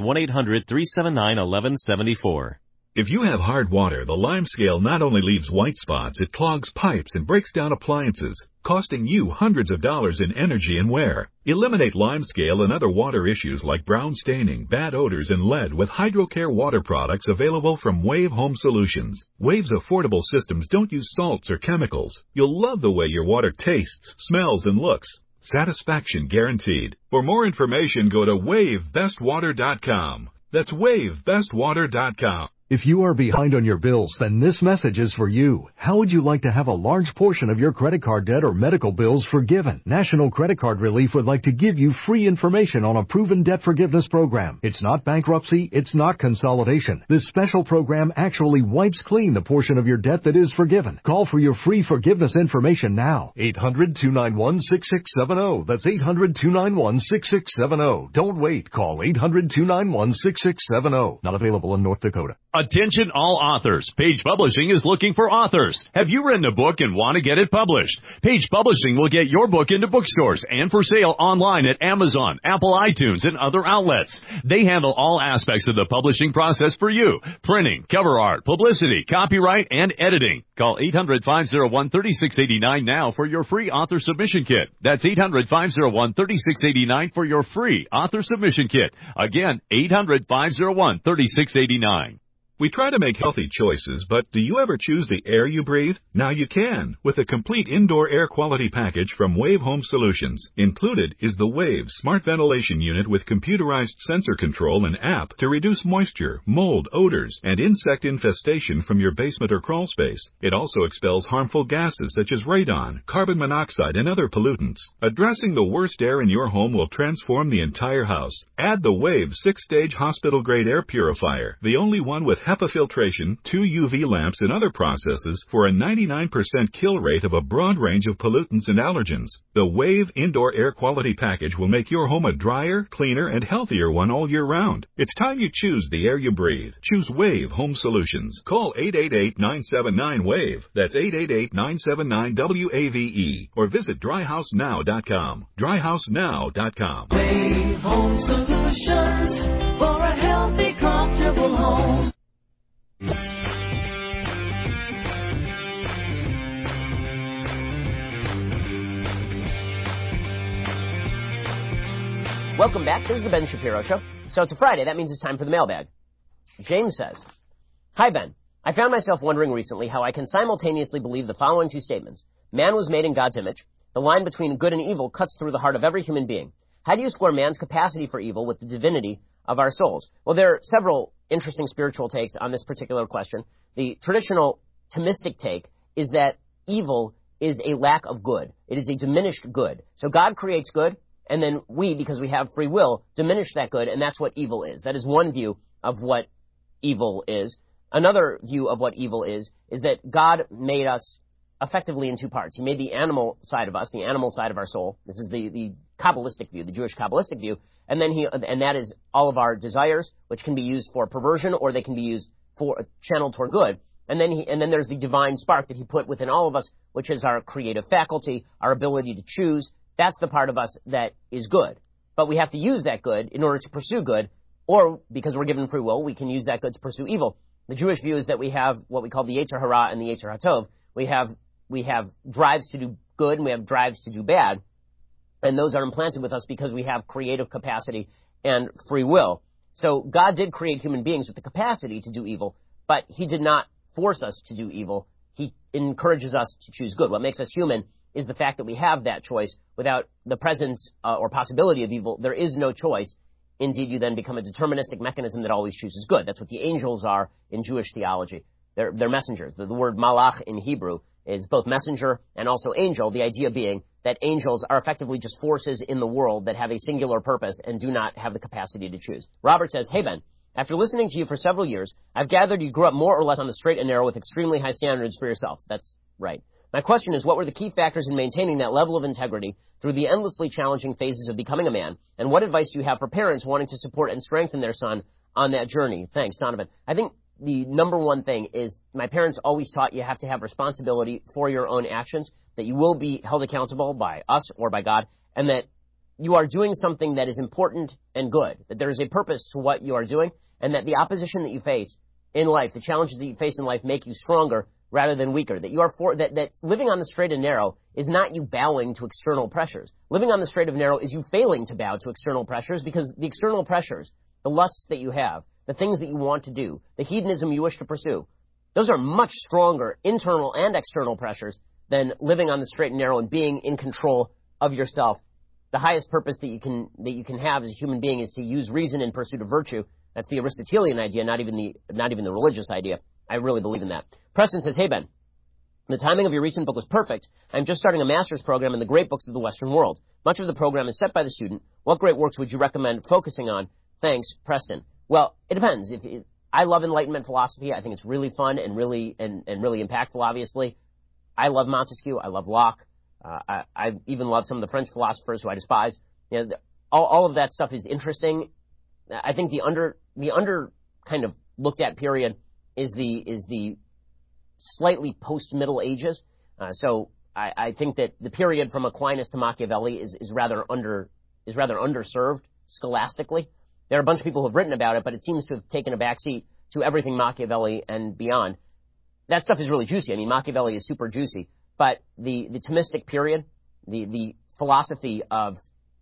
1-800-379-1174. If you have hard water, the lime scale not only leaves white spots, it clogs pipes and breaks down appliances, costing you hundreds of dollars in energy and wear. Eliminate lime scale and other water issues like brown staining, bad odors, and lead with HydroCare water products available from Wave Home Solutions. Wave's affordable systems don't use salts or chemicals. You'll love the way your water tastes, smells, and looks. Satisfaction guaranteed. For more information, go to WaveBestWater.com. That's WaveBestWater.com. If you are behind on your bills, then this message is for you. How would you like to have a large portion of your credit card debt or medical bills forgiven? National Credit Card Relief would like to give you free information on a proven debt forgiveness program. It's not bankruptcy. It's not consolidation. This special program actually wipes clean the portion of your debt that is forgiven. Call for your free forgiveness information now. 800-291-6670. That's 800-291-6670. Don't wait. Call 800-291-6670. Not available in North Dakota. Attention all authors. Page Publishing is looking for authors. Have you written a book and want to get it published? Page Publishing will get your book into bookstores and for sale online at Amazon, Apple iTunes, and other outlets. They handle all aspects of the publishing process for you. Printing, cover art, publicity, copyright, and editing. Call 800-501-3689 now for your free author submission kit. That's 800-501-3689 for your free author submission kit. Again, 800-501-3689. We try to make healthy choices, but do you ever choose the air you breathe? Now you can, with a complete indoor air quality package from Wave Home Solutions. Included is the Wave Smart Ventilation Unit with computerized sensor control and app to reduce moisture, mold, odors, and insect infestation from your basement or crawl space. It also expels harmful gases such as radon, carbon monoxide, and other pollutants. Addressing the worst air in your home will transform the entire house. Add the Wave 6-stage hospital-grade air purifier, the only one with HEPA filtration, 2 UV lamps, and other processes for a 99% kill rate of a broad range of pollutants and allergens. The Wave Indoor Air Quality Package will make your home a drier, cleaner, and healthier one all year round. It's time you choose the air you breathe. Choose Wave Home Solutions. Call 888-979-WAVE. That's 888-979-WAVE. Or visit dryhousenow.com. dryhousenow.com. Wave Home Solutions for a healthy, comfortable home. Welcome back. This is the Ben Shapiro Show. So it's a Friday. That means it's time for the mailbag. James says, Hi, Ben. I found myself wondering recently how I can simultaneously believe the following two statements. Man was made in God's image. The line between good and evil cuts through the heart of every human being. How do you square man's capacity for evil with the divinity of our souls? Well, there are several interesting spiritual takes on this particular question. The traditional Thomistic take is that evil is a lack of good. It is a diminished good. So God creates good, and then we, because we have free will, diminish that good, and that's what evil is. That is one view of what evil is. Another view of what evil is that God made us effectively in two parts. He made the animal side of us, the animal side of our soul. This is the Kabbalistic view, the Jewish Kabbalistic view. And that is all of our desires, which can be used for perversion or they can be used for channeled toward good. And then there's the divine spark that he put within all of us, which is our creative faculty, our ability to choose. That's the part of us that is good. But we have to use that good in order to pursue good, or because we're given free will, we can use that good to pursue evil. The Jewish view is that we have what we call the Yetzer Hara and the Yetzer HaTov. We have drives to do good and we have drives to do bad. And those are implanted with us because we have creative capacity and free will. So God did create human beings with the capacity to do evil, but he did not force us to do evil. He encourages us to choose good. What makes us human is the fact that we have that choice. Without the presence or possibility of evil, there is no choice. Indeed, you then become a deterministic mechanism that always chooses good. That's what the angels are in Jewish theology. They're messengers. The word malach in Hebrew is both messenger and also angel, the idea being that angels are effectively just forces in the world that have a singular purpose and do not have the capacity to choose. Robert says, hey, Ben, after listening to you for several years, I've gathered you grew up more or less on the straight and narrow with extremely high standards for yourself. That's right. My question is, what were the key factors in maintaining that level of integrity through the endlessly challenging phases of becoming a man? And what advice do you have for parents wanting to support and strengthen their son on that journey? Thanks, Donovan. I think the number one thing is my parents always taught you have to have responsibility for your own actions, that you will be held accountable by us or by God, and that you are doing something that is important and good, that there is a purpose to what you are doing, and that the opposition that you face in life, the challenges that you face in life make you stronger rather than weaker, that you are that living on the straight and narrow is not you bowing to external pressures. Living on the straight and narrow is you failing to bow to external pressures, because the external pressures, the lusts that you have, the things that you want to do, the hedonism you wish to pursue, those are much stronger internal and external pressures than living on the straight and narrow and being in control of yourself. The highest purpose that you can have as a human being is to use reason in pursuit of virtue. That's the Aristotelian idea, not even the religious idea. I really believe in that. Preston says, hey, Ben, the timing of your recent book was perfect. I'm just starting a master's program in the great books of the Western world. Much of the program is set by the student. What great works would you recommend focusing on? Thanks, Preston. Well, it depends. I love Enlightenment philosophy. I think it's really fun and really impactful, obviously. I love Montesquieu. I love Locke. I even love some of the French philosophers who I despise. You know, all of that stuff is interesting. I think the under kind of looked at period is the slightly post-Middle Ages. So I think that the period from Aquinas to Machiavelli is rather underserved scholastically. There are a bunch of people who have written about it, but it seems to have taken a backseat to everything Machiavelli and beyond. That stuff is really juicy. I mean, Machiavelli is super juicy. But the Thomistic period, the philosophy of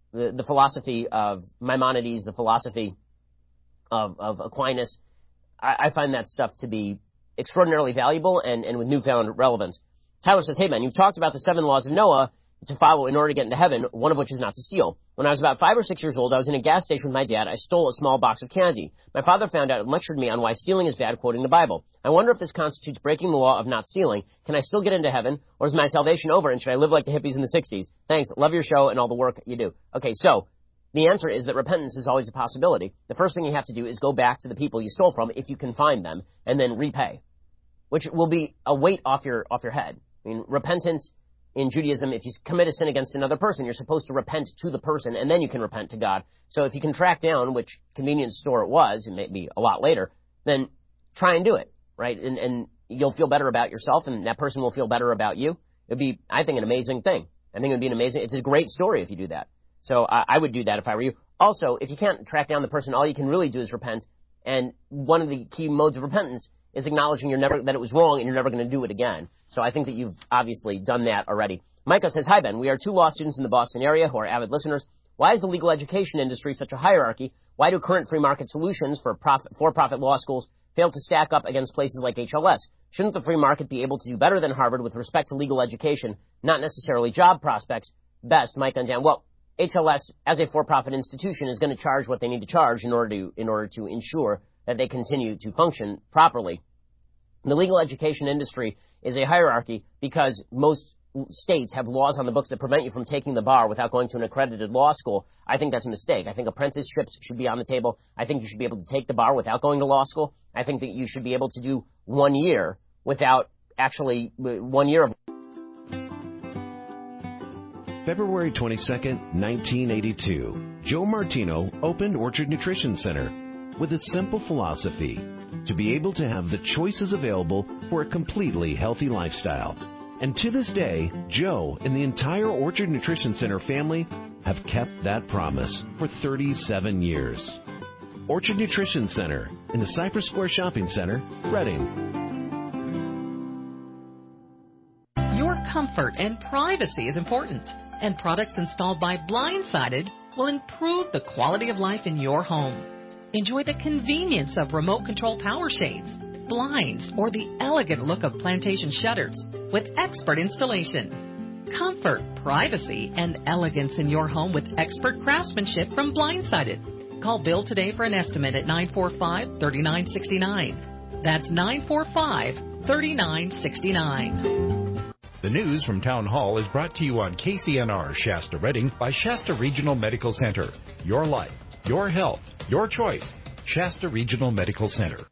Maimonides, the philosophy of Aquinas, I find that stuff to be extraordinarily valuable and with newfound relevance. Tyler says, hey, man, you've talked about the 7 laws of Noah to follow in order to get into heaven, one of which is not to steal. When I was about 5 or 6 years old, I was in a gas station with my dad. I stole a small box of candy. My father found out and lectured me on why stealing is bad, quoting the Bible. I wonder if this constitutes breaking the law of not stealing. Can I still get into heaven, or is my salvation over, and should I live like the hippies in the 60s? Thanks. Love your show and all the work you do. Okay, so the answer is that repentance is always a possibility. The first thing you have to do is go back to the people you stole from, if you can find them, and then repay, which will be a weight off your head. I mean, repentance in Judaism, if you commit a sin against another person, you're supposed to repent to the person, and then you can repent to God. So if you can track down which convenience store it was, it may be a lot later, then try and do it, right? And you'll feel better about yourself, and that person will feel better about you. It'd be, I think, an amazing thing. I think it would be it's a great story if you do that. So I would do that if I were you. Also, if you can't track down the person, all you can really do is repent. And one of the key modes of repentance is acknowledging that it was wrong and you're never going to do it again. So I think that you've obviously done that already. Micah says, hi, Ben. We are 2 law students in the Boston area who are avid listeners. Why is the legal education industry such a hierarchy? Why do current free market solutions for for-profit law schools fail to stack up against places like HLS? Shouldn't the free market be able to do better than Harvard with respect to legal education, not necessarily job prospects? Best, Mike and Dan. Well, HLS, as a for-profit institution, is going to charge what they need to charge in order to ensure that they continue to function properly. The legal education industry is a hierarchy because most states have laws on the books that prevent you from taking the bar without going to an accredited law school. I think that's a mistake. I think apprenticeships should be on the table. I think you should be able to take the bar without going to law school. I think that you should be able to do 1 year without actually 1 year of... February 22nd, 1982, Joe Martino opened Orchard Nutrition Center with a simple philosophy: to be able to have the choices available for a completely healthy lifestyle. And to this day, Joe and the entire Orchard Nutrition Center family have kept that promise for 37 years. Orchard Nutrition Center in the Cypress Square Shopping Center, Reading. Your comfort and privacy is important, and products installed by Blindsided will improve the quality of life in your home. Enjoy the convenience of remote control power shades, blinds, or the elegant look of plantation shutters with expert installation. Comfort, privacy, and elegance in your home with expert craftsmanship from Blindsided. Call Bill today for an estimate at 945-3969. That's 945-3969. The news from Town Hall is brought to you on KCNR Shasta Redding by Shasta Regional Medical Center. Your life, your health, your choice. Shasta Regional Medical Center.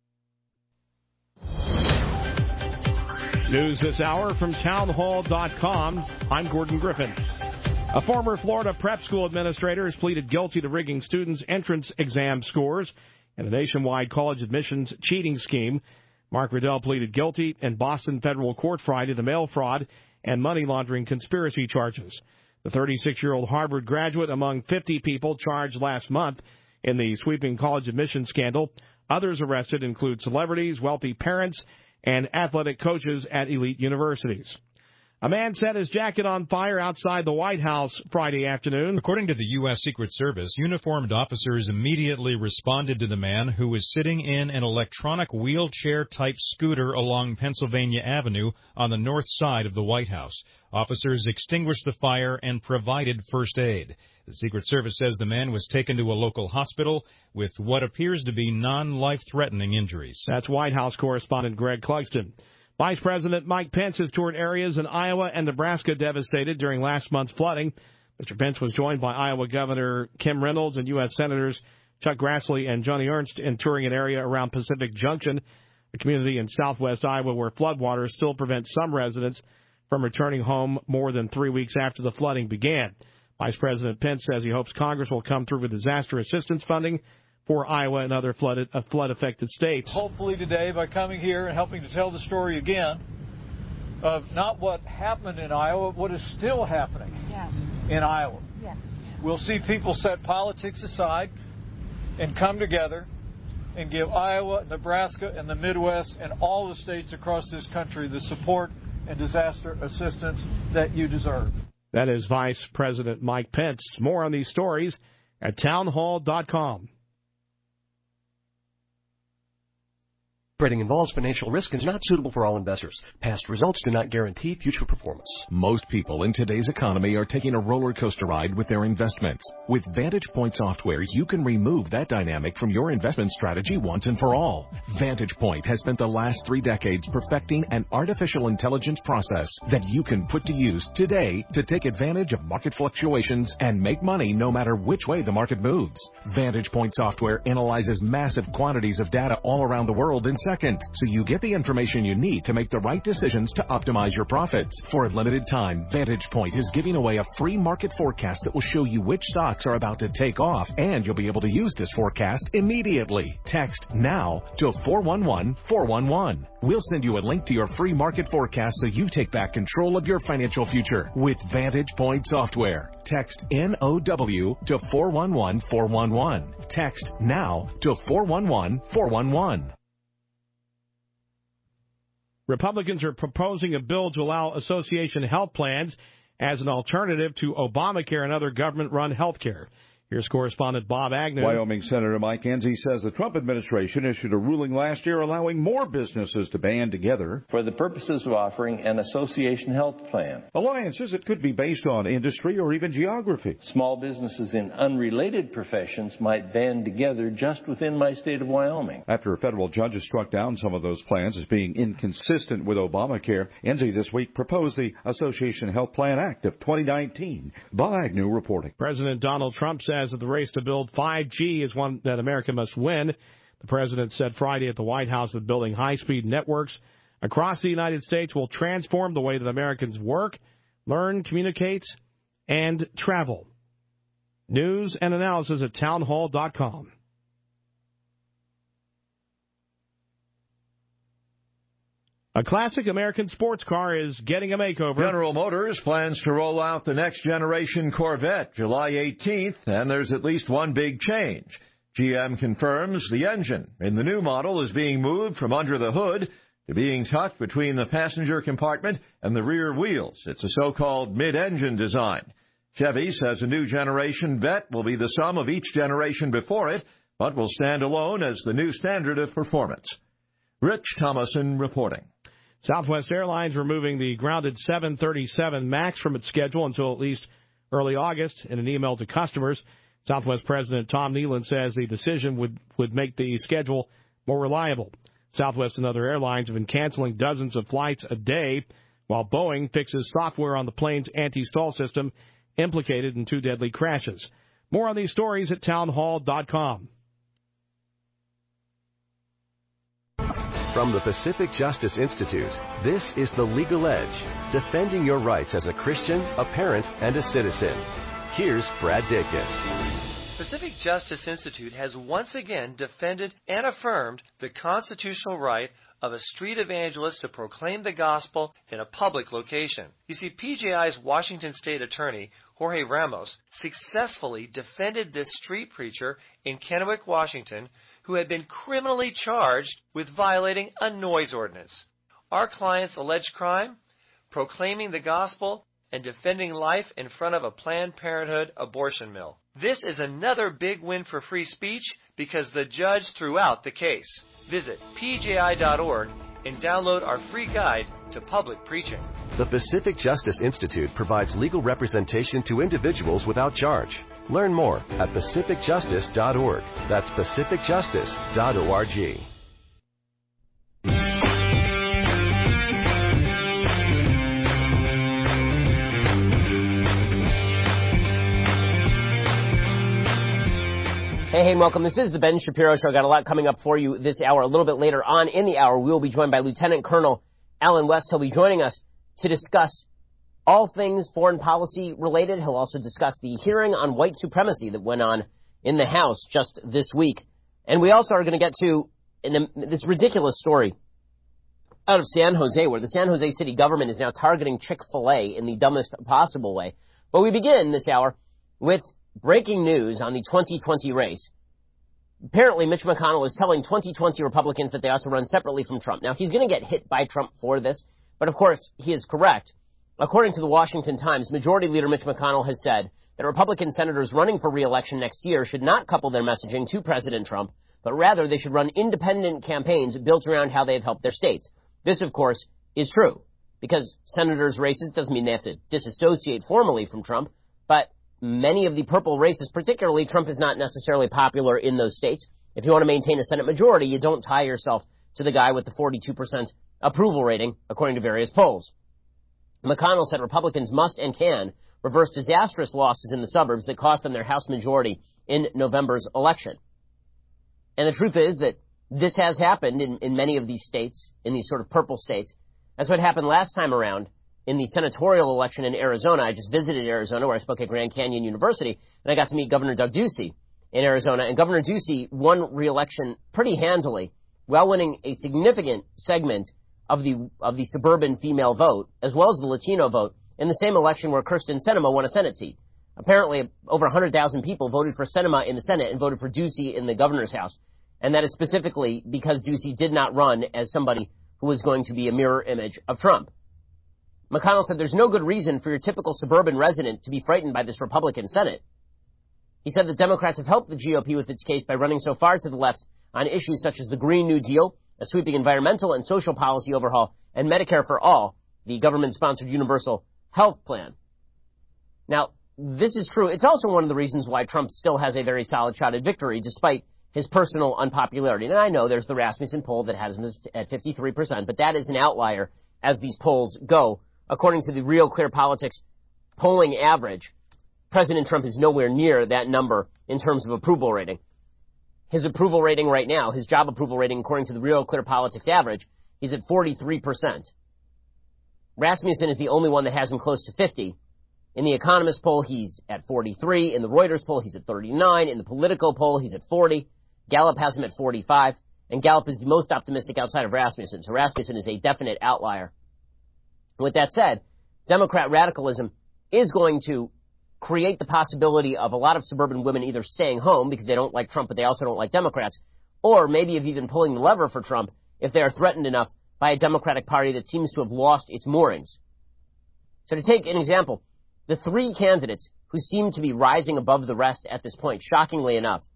News this hour from townhall.com. I'm Gordon Griffin. A former Florida prep school administrator has pleaded guilty to rigging students' entrance exam scores in a nationwide college admissions cheating scheme. Mark Riddell pleaded guilty in Boston federal court Friday to mail fraud and money laundering conspiracy charges. The 36-year-old Harvard graduate among 50 people charged last month in the sweeping college admissions scandal. Others arrested include celebrities, wealthy parents, and athletic coaches at elite universities. A man set his jacket on fire outside the White House Friday afternoon. According to the U.S. Secret Service, uniformed officers immediately responded to the man who was sitting in an electronic wheelchair-type scooter along Pennsylvania Avenue on the north side of the White House. Officers extinguished the fire and provided first aid. The Secret Service says the man was taken to a local hospital with what appears to be non-life-threatening injuries. That's White House correspondent Greg Clugston. Vice President Mike Pence has toured areas in Iowa and Nebraska devastated during last month's flooding. Mr. Pence was joined by Iowa Governor Kim Reynolds and U.S. Senators Chuck Grassley and Johnny Ernst in touring an area around Pacific Junction, a community in southwest Iowa where floodwaters still prevent some residents from returning home more than 3 weeks after the flooding began. Vice President Pence says he hopes Congress will come through with disaster assistance funding for Iowa and other flood-affected states. Hopefully today, by coming here and helping to tell the story again of not what happened in Iowa, what is still happening in Iowa. Yes. We'll see people set politics aside and come together and give Iowa, Nebraska, and the Midwest and all the states across this country the support and disaster assistance that you deserve. That is Vice President Mike Pence. More on these stories at townhall.com. Trading involves financial risk and is not suitable for all investors. Past results do not guarantee future performance. Most people in today's economy are taking a roller coaster ride with their investments. With Vantage Point software, you can remove that dynamic from your investment strategy once and for all. Vantage Point has spent the last 3 decades perfecting an artificial intelligence process that you can put to use today to take advantage of market fluctuations and make money no matter which way the market moves. Vantage Point software analyzes massive quantities of data all around the world in seconds, so you get the information you need to make the right decisions to optimize your profits. For a limited time, Vantage Point is giving away a free market forecast that will show you which stocks are about to take off, and you'll be able to use this forecast immediately. Text NOW to 411-411. We'll send you a link to your free market forecast so you take back control of your financial future with Vantage Point software. Text NOW to 411-411. Text NOW to 411-411. Republicans are proposing a bill to allow association health plans as an alternative to Obamacare and other government-run health care. Here's correspondent Bob Agnew. Wyoming Senator Mike Enzi says the Trump administration issued a ruling last year allowing more businesses to band together for the purposes of offering an association health plan. Alliances that could be based on industry or even geography. Small businesses in unrelated professions might band together just within my state of Wyoming. After a federal judge has struck down some of those plans as being inconsistent with Obamacare, Enzi this week proposed the Association Health Plan Act of 2019. Bob Agnew reporting. President Donald Trump said that the race to build 5G is one that America must win. The president said Friday at the White House that building high-speed networks across the United States will transform the way that Americans work, learn, communicate, and travel. News and analysis at townhall.com. A classic American sports car is getting a makeover. General Motors plans to roll out the next generation Corvette July 18th, and there's at least one big change. GM confirms the engine in the new model is being moved from under the hood to being tucked between the passenger compartment and the rear wheels. It's a so-called mid-engine design. Chevy says a new generation Vette will be the sum of each generation before it, but will stand alone as the new standard of performance. Rich Thomason reporting. Southwest Airlines removing the grounded 737 MAX from its schedule until at least early August. In an email to customers, Southwest President Tom Nealon says the decision would make the schedule more reliable. Southwest and other airlines have been canceling dozens of flights a day, while Boeing fixes software on the plane's anti-stall system implicated in 2 deadly crashes. More on these stories at townhall.com. From the Pacific Justice Institute, this is The Legal Edge, defending your rights as a Christian, a parent, and a citizen. Here's Brad Dacus. Pacific Justice Institute has once again defended and affirmed the constitutional right of a street evangelist to proclaim the gospel in a public location. You see, PJI's Washington State Attorney, Jorge Ramos, successfully defended this street preacher in Kennewick, Washington, who had been criminally charged with violating a noise ordinance. Our client's alleged crime? Proclaiming the gospel and defending life in front of a Planned Parenthood abortion mill. This is another big win for free speech because the judge threw out the case. Visit pji.org and download our free guide to public preaching. The Pacific Justice Institute provides legal representation to individuals without charge. Learn more at pacificjustice.org. That's pacificjustice.org. Hey, and welcome. This is the Ben Shapiro Show. Got a lot coming up for you this hour. A little bit later on in the hour, we will be joined by Lieutenant Colonel Allen West. He'll be joining us to discuss all things foreign policy related. He'll also discuss the hearing on white supremacy that went on in the House just this week. And we also are going to get to this ridiculous story out of San Jose, where the San Jose city government is now targeting Chick-fil-A in the dumbest possible way. But we begin this hour with breaking news on the 2020 race. Apparently, Mitch McConnell is telling 2020 Republicans that they ought to run separately from Trump. Now, he's going to get hit by Trump for this, but of course, he is correct. According to the Washington Times, Majority Leader Mitch McConnell has said that Republican senators running for re-election next year should not couple their messaging to President Trump, but rather they should run independent campaigns built around how they have helped their states. This, of course, is true, because senators' races doesn't mean they have to disassociate formally from Trump, but many of the purple races, particularly, Trump is not necessarily popular in those states. If you want to maintain a Senate majority, you don't tie yourself to the guy with the 42% approval rating, according to various polls. McConnell said Republicans must and can reverse disastrous losses in the suburbs that cost them their House majority in November's election. And the truth is that this has happened in many of these states, in these sort of purple states. That's what happened last time around in the senatorial election in Arizona. I just visited Arizona, where I spoke at Grand Canyon University, and I got to meet Governor Doug Ducey in Arizona. And Governor Ducey won re-election pretty handily, while winning a significant segment of the suburban female vote, as well as the Latino vote, in the same election where Kyrsten Sinema won a Senate seat. Apparently, over 100,000 people voted for Sinema in the Senate and voted for Ducey in the governor's house. And that is specifically because Ducey did not run as somebody who was going to be a mirror image of Trump. McConnell said there's no good reason for your typical suburban resident to be frightened by this Republican Senate. He said that Democrats have helped the GOP with its case by running so far to the left on issues such as the Green New Deal, a sweeping environmental and social policy overhaul, and Medicare for All, the government-sponsored universal health plan. Now, this is true. It's also one of the reasons why Trump still has a very solid shot at victory, despite his personal unpopularity. And I know there's the Rasmussen poll that has him at 53%, but that is an outlier as these polls go. According to the Real Clear Politics polling average, President Trump is nowhere near that number in terms of approval rating. His approval rating right now, his job approval rating, according to the Real Clear Politics average, he's at 43%. Rasmussen is the only one that has him close to 50. In the Economist poll, he's at 43. In the Reuters poll, he's at 39. In the Politico poll, he's at 40. Gallup has him at 45. And Gallup is the most optimistic outside of Rasmussen. So Rasmussen is a definite outlier. With that said, Democrat radicalism is going to create the possibility of a lot of suburban women either staying home because they don't like Trump, but they also don't like Democrats, or maybe of even pulling the lever for Trump if they are threatened enough by a Democratic Party that seems to have lost its moorings. So to take an example, the three candidates who seem to be rising above the rest at this point, shockingly enough,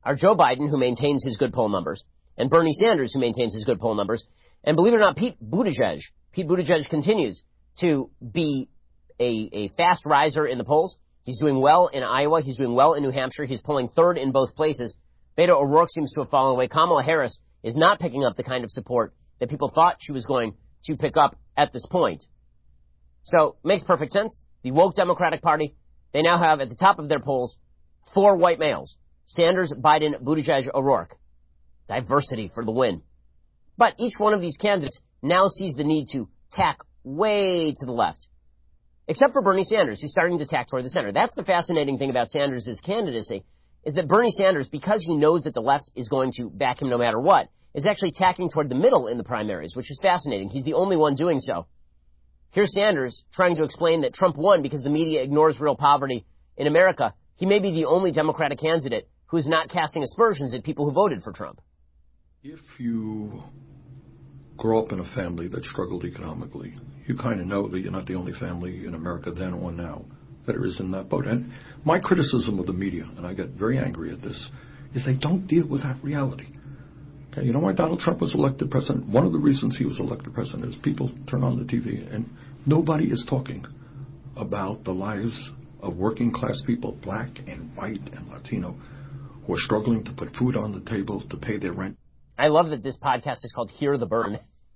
are Joe Biden, who maintains his good poll numbers, and Bernie Sanders, who maintains his good poll numbers, and believe it or not, Pete Buttigieg. Pete Buttigieg continues to be a fast riser in the polls. He's doing well in Iowa. He's doing well in New Hampshire. He's polling third in both places. Beto O'Rourke seems to have fallen away. Kamala Harris is not picking up the kind of support that people thought she was going to pick up at this point. So, makes perfect sense. The woke Democratic Party, they now have at the top of their polls 4 white males. Sanders, Biden, Buttigieg, O'Rourke. Diversity for the win. But each one of these candidates now sees the need to tack way to the left. Except for Bernie Sanders, who's starting to tack toward the center. That's the fascinating thing about Sanders' candidacy, is that Bernie Sanders, because he knows that the left is going to back him no matter what, is actually tacking toward the middle in the primaries, which is fascinating. He's the only one doing so. Here's Sanders trying to explain that Trump won because the media ignores real poverty in America. He may be the only Democratic candidate who is not casting aspersions at people who voted for Trump. If you grow up in a family that struggled economically, you kind of know that you're not the only family in America then or now that is in that boat. And my criticism of the media, and I get very angry at this, is they don't deal with that reality. Okay, you know why Donald Trump was elected president? One of the reasons he was elected president is people turn on the TV and nobody is talking about the lives of working class people, black and white and Latino, who are struggling to put food on the table, to pay their rent. I love that this podcast is called Hear the Burn.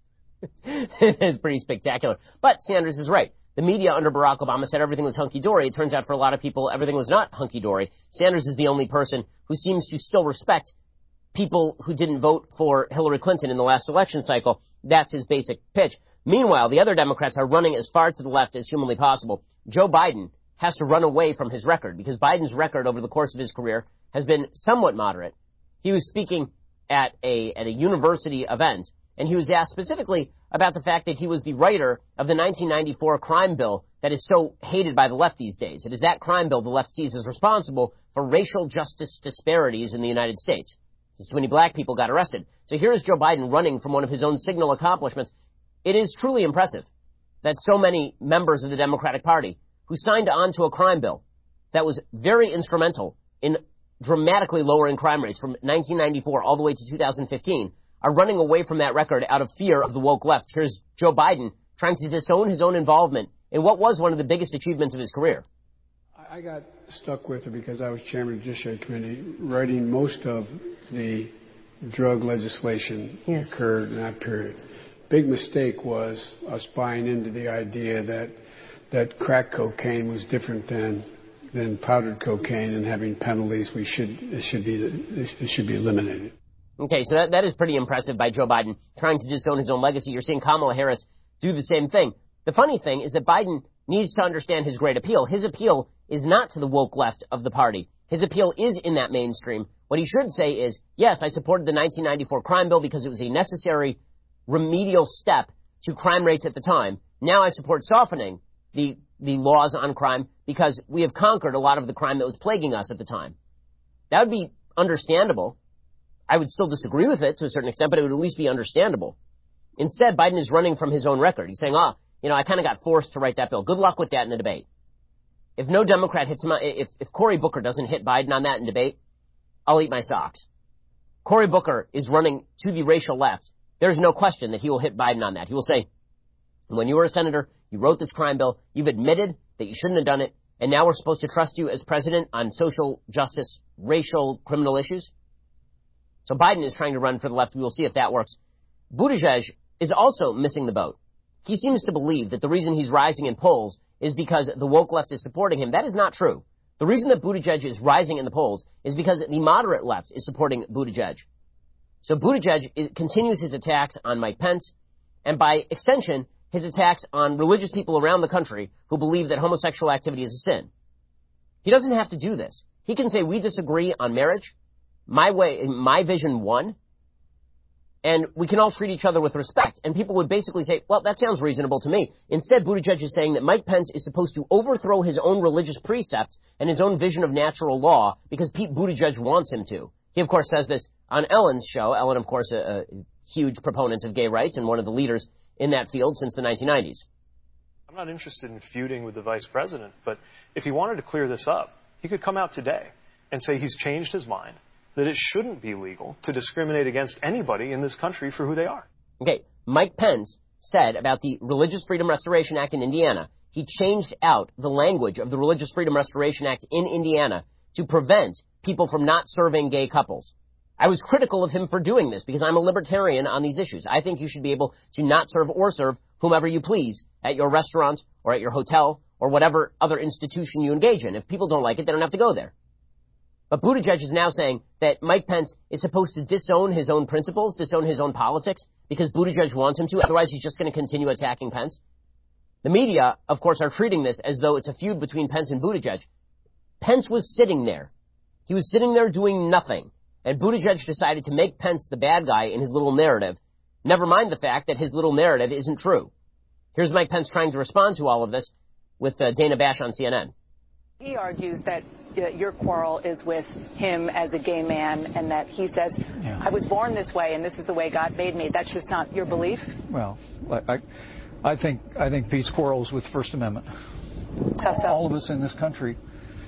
It's pretty spectacular. But Sanders is right. The media under Barack Obama said everything was hunky-dory. It turns out for a lot of people, everything was not hunky-dory. Sanders is the only person who seems to still respect people who didn't vote for Hillary Clinton in the last election cycle. That's his basic pitch. Meanwhile, the other Democrats are running as far to the left as humanly possible. Joe Biden has to run away from his record because Biden's record over the course of his career has been somewhat moderate. He was speaking at a university event, and he was asked specifically about the fact that he was the writer of the 1994 crime bill that is so hated by the left these days. It is that crime bill the left sees as responsible for racial justice disparities in the United States. This is when black people got arrested. So here is Joe Biden running from one of his own signal accomplishments. It is truly impressive that so many members of the Democratic Party who signed on to a crime bill that was very instrumental in dramatically lowering crime rates from 1994 all the way to 2015 are running away from that record out of fear of the woke left. Here's Joe Biden trying to disown his own involvement in what was one of the biggest achievements of his career. I got stuck with it because I was chairman of the Judiciary Committee, writing most of the drug legislation that occurred in that period. Big mistake was us buying into the idea that crack cocaine was different than powdered cocaine and having penalties. It should be eliminated. Okay, so that is pretty impressive by Joe Biden, trying to disown his own legacy. You're seeing Kamala Harris do the same thing. The funny thing is that Biden needs to understand his great appeal. His appeal is not to the woke left of the party. His appeal is in that mainstream. What he should say is, yes, I supported the 1994 crime bill because it was a necessary remedial step to crime rates at the time. Now I support softening the laws on crime because we have conquered a lot of the crime that was plaguing us at the time. That would be understandable. I would still disagree with it to a certain extent, but it would at least be understandable. Instead, Biden is running from his own record. He's saying, I kind of got forced to write that bill. Good luck with that in a debate. If no Democrat hits him, if Cory Booker doesn't hit Biden on that in debate, I'll eat my socks. Cory Booker is running to the racial left. There's no question that he will hit Biden on that. He will say, when you were a senator, you wrote this crime bill, you've admitted that you shouldn't have done it, and now we're supposed to trust you as president on social justice, racial, criminal issues? So Biden is trying to run for the left. We will see if that works. Buttigieg is also missing the boat. He seems to believe that the reason he's rising in polls is because the woke left is supporting him. That is not true. The reason that Buttigieg is rising in the polls is because the moderate left is supporting Buttigieg. So Buttigieg continues his attacks on Mike Pence, and by extension, his attacks on religious people around the country who believe that homosexual activity is a sin. He doesn't have to do this. He can say, we disagree on marriage. My way, my vision won, and we can all treat each other with respect. And people would basically say, well, that sounds reasonable to me. Instead, Buttigieg is saying that Mike Pence is supposed to overthrow his own religious precepts and his own vision of natural law because Pete Buttigieg wants him to. He, of course, says this on Ellen's show. Ellen, of course, a huge proponent of gay rights and one of the leaders in that field since the 1990s. I'm not interested in feuding with the vice president, but if he wanted to clear this up, he could come out today and say he's changed his mind that it shouldn't be legal to discriminate against anybody in this country for who they are. Okay, Mike Pence said about the Religious Freedom Restoration Act in Indiana, he changed out the language of the Religious Freedom Restoration Act in Indiana to prevent people from not serving gay couples. I was critical of him for doing this because I'm a libertarian on these issues. I think you should be able to not serve or serve whomever you please at your restaurant or at your hotel or whatever other institution you engage in. If people don't like it, they don't have to go there. But Buttigieg is now saying that Mike Pence is supposed to disown his own principles, disown his own politics, because Buttigieg wants him to. Otherwise, he's just going to continue attacking Pence. The media, of course, are treating this as though it's a feud between Pence and Buttigieg. Pence was sitting there. He was sitting there doing nothing. And Buttigieg decided to make Pence the bad guy in his little narrative. Never mind the fact that his little narrative isn't true. Here's Mike Pence trying to respond to all of this with Dana Bash on CNN. He argues that your quarrel is with him as a gay man and that he says, I was born this way and this is the way God made me. That's just not your belief? Well, I think Pete's quarrels with First Amendment. How so? All of us in this country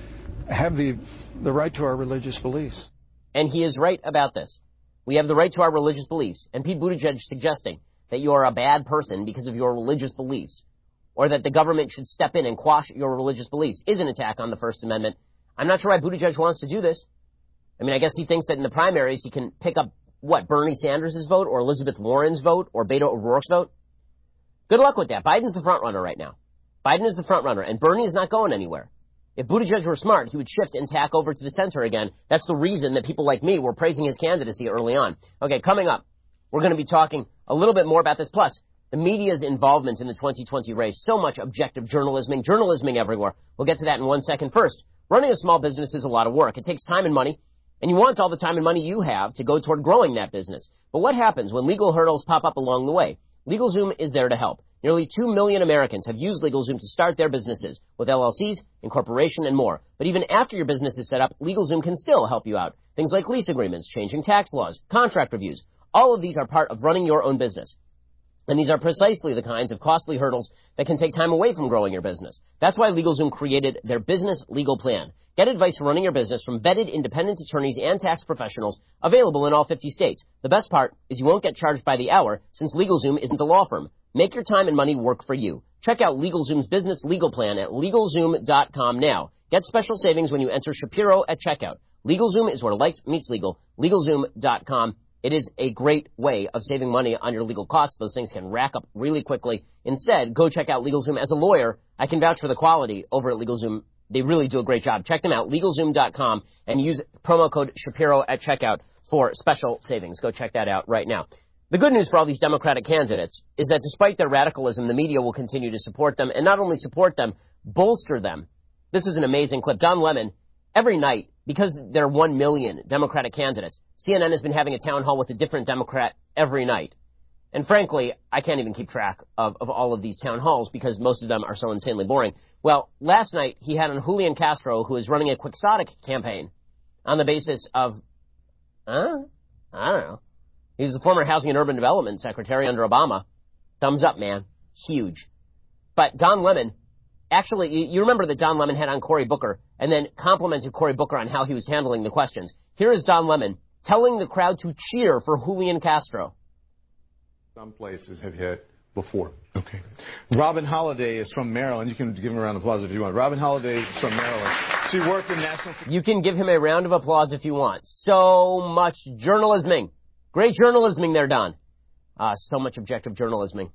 have the right to our religious beliefs. And he is right about this. We have the right to our religious beliefs. And Pete Buttigieg suggesting that you are a bad person because of your religious beliefs, or that the government should step in and quash your religious beliefs, is an attack on the First Amendment. I'm not sure why Buttigieg wants to do this. I mean, I guess he thinks that in the primaries he can pick up, Bernie Sanders' vote, or Elizabeth Warren's vote, or Beto O'Rourke's vote? Good luck with that. Biden's the front runner right now. Biden is the front runner, and Bernie is not going anywhere. If Buttigieg were smart, he would shift and tack over to the center again. That's the reason that people like me were praising his candidacy early on. Okay, coming up, we're going to be talking a little bit more about this. Plus, the media's involvement in the 2020 race. So much objective journalisming everywhere. We'll get to that in 1 second. First, running a small business is a lot of work. It takes time and money, and you want all the time and money you have to go toward growing that business. But what happens when legal hurdles pop up along the way? LegalZoom is there to help. Nearly 2 million Americans have used LegalZoom to start their businesses with LLCs, incorporation, and more. But even after your business is set up, LegalZoom can still help you out. Things like lease agreements, changing tax laws, contract reviews. All of these are part of running your own business. And these are precisely the kinds of costly hurdles that can take time away from growing your business. That's why LegalZoom created their Business Legal Plan. Get advice for running your business from vetted independent attorneys and tax professionals available in all 50 states. The best part is you won't get charged by the hour since LegalZoom isn't a law firm. Make your time and money work for you. Check out LegalZoom's Business Legal Plan at LegalZoom.com now. Get special savings when you enter Shapiro at checkout. LegalZoom is where life meets legal. LegalZoom.com. It is a great way of saving money on your legal costs. Those things can rack up really quickly. Instead, go check out LegalZoom. As a lawyer, I can vouch for the quality over at LegalZoom. They really do a great job. Check them out, LegalZoom.com, and use promo code Shapiro at checkout for special savings. Go check that out right now. The good news for all these Democratic candidates is that despite their radicalism, the media will continue to support them, and not only support them, bolster them. This is an amazing clip. Don Lemon, every night, because there are 1 million Democratic candidates, CNN has been having a town hall with a different Democrat every night. And frankly, I can't even keep track of all of these town halls because most of them are so insanely boring. Well, last night he had on Julian Castro, who is running a quixotic campaign on the basis of, I don't know. He's the former Housing and Urban Development Secretary under Obama. Thumbs up, man. Huge. But Don Lemon, actually, you remember that Don Lemon had on Cory Booker and then complimented Cory Booker on how he was handling the questions. Here is Don Lemon telling the crowd to cheer for Julian Castro. Some places have hit before. Okay. Robin Holliday is from Maryland. You can give him a round of applause if you want. Robin Holliday is from Maryland. She worked in national... You can give him a round of applause if you want. So much journalisming. Great journalisming there, Don. So much objective journalisming.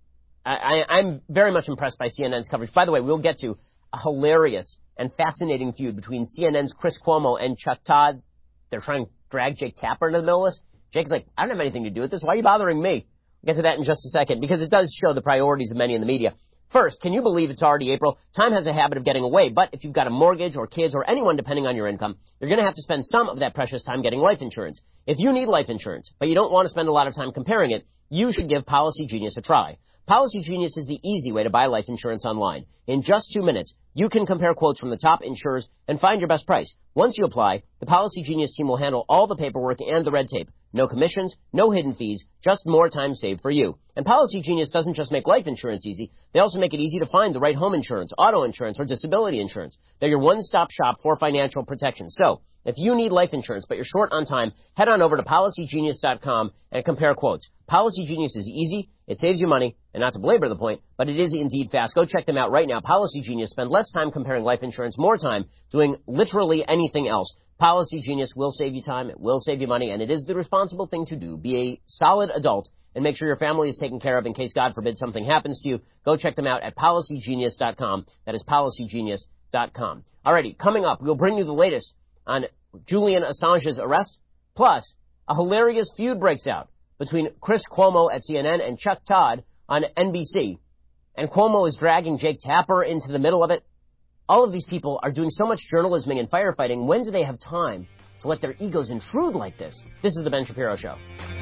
I'm very much impressed by CNN's coverage. By the way, we'll get to a hilarious and fascinating feud between CNN's Chris Cuomo and Chuck Todd. They're trying to drag Jake Tapper into the middle of this. Jake's like, I don't have anything to do with this. Why are you bothering me? We'll get to that in just a second, because it does show the priorities of many in the media. First, can you believe it's already April? Time has a habit of getting away, but if you've got a mortgage or kids or anyone depending on your income, you're going to have to spend some of that precious time getting life insurance. If you need life insurance, but you don't want to spend a lot of time comparing it, you should give Policy Genius a try. Policy Genius is the easy way to buy life insurance online. In just 2 minutes, you can compare quotes from the top insurers and find your best price. Once you apply, the Policy Genius team will handle all the paperwork and the red tape. no commissions, no hidden fees, just more time saved for you. And Policy Genius doesn't just make life insurance easy, they also make it easy to find the right home insurance, auto insurance, or disability insurance. They're your one-stop shop for financial protection. So, if you need life insurance but you're short on time, head on over to PolicyGenius.com and compare quotes. Policy Genius is easy, it saves you money, and not to belabor the point, but it is indeed fast. Go check them out right now. Policy Genius. Spend less time comparing life insurance, more time doing literally anything else. Policy Genius will save you time, it will save you money, and it is the responsible thing to do. Be a solid adult and make sure your family is taken care of in case, God forbid, something happens to you. Go check them out at PolicyGenius.com. That is PolicyGenius.com. Alrighty, coming up, we'll bring you the latest on Julian Assange's arrest, plus a hilarious feud breaks out between Chris Cuomo at CNN and Chuck Todd on NBC. And Cuomo is dragging Jake Tapper into the middle of it. All of these people are doing so much journalism and firefighting. When do they have time to let their egos intrude like this? This is The Ben Shapiro Show.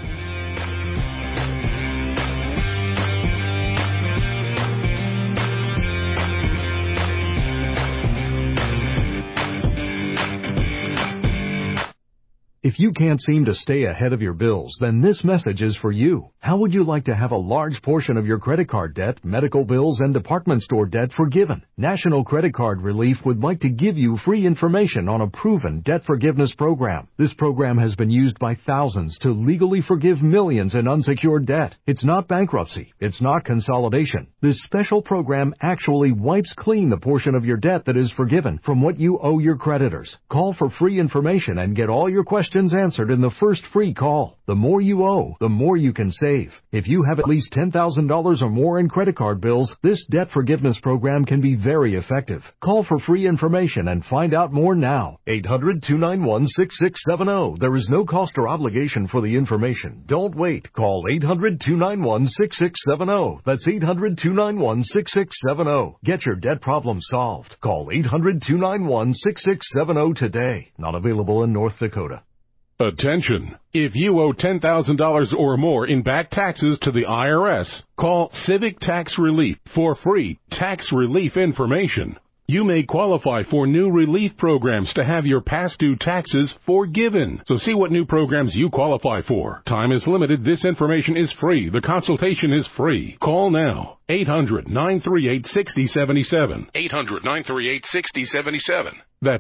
If you can't seem to stay ahead of your bills, then this message is for you. How would you like to have a large portion of your credit card debt, medical bills, and department store debt forgiven? National Credit Card Relief would like to give you free information on a proven debt forgiveness program. This program has been used by thousands to legally forgive millions in unsecured debt. It's not bankruptcy. It's not consolidation. This special program actually wipes clean the portion of your debt that is forgiven from what you owe your creditors. Call for free information and get all your questions answered in the first free call. The more you owe, the more you can save. If you have at least $10,000 or more in credit card bills, this debt forgiveness program can be very effective. Call for free information and find out more now. 800-291-6670. There is no cost or obligation for the information. Don't wait. Call 800-291-6670. That's 800-291-6670. Get your debt problem solved. Call 800-291-6670 today. Not available in North Dakota. Attention! If you owe $10,000 or more in back taxes to the IRS, call Civic Tax Relief for free tax relief information. You may qualify for new relief programs to have your past due taxes forgiven. So see what new programs you qualify for. Time is limited. This information is free. The consultation is free. Call now. 800-938-6077. 800-938-6077. That's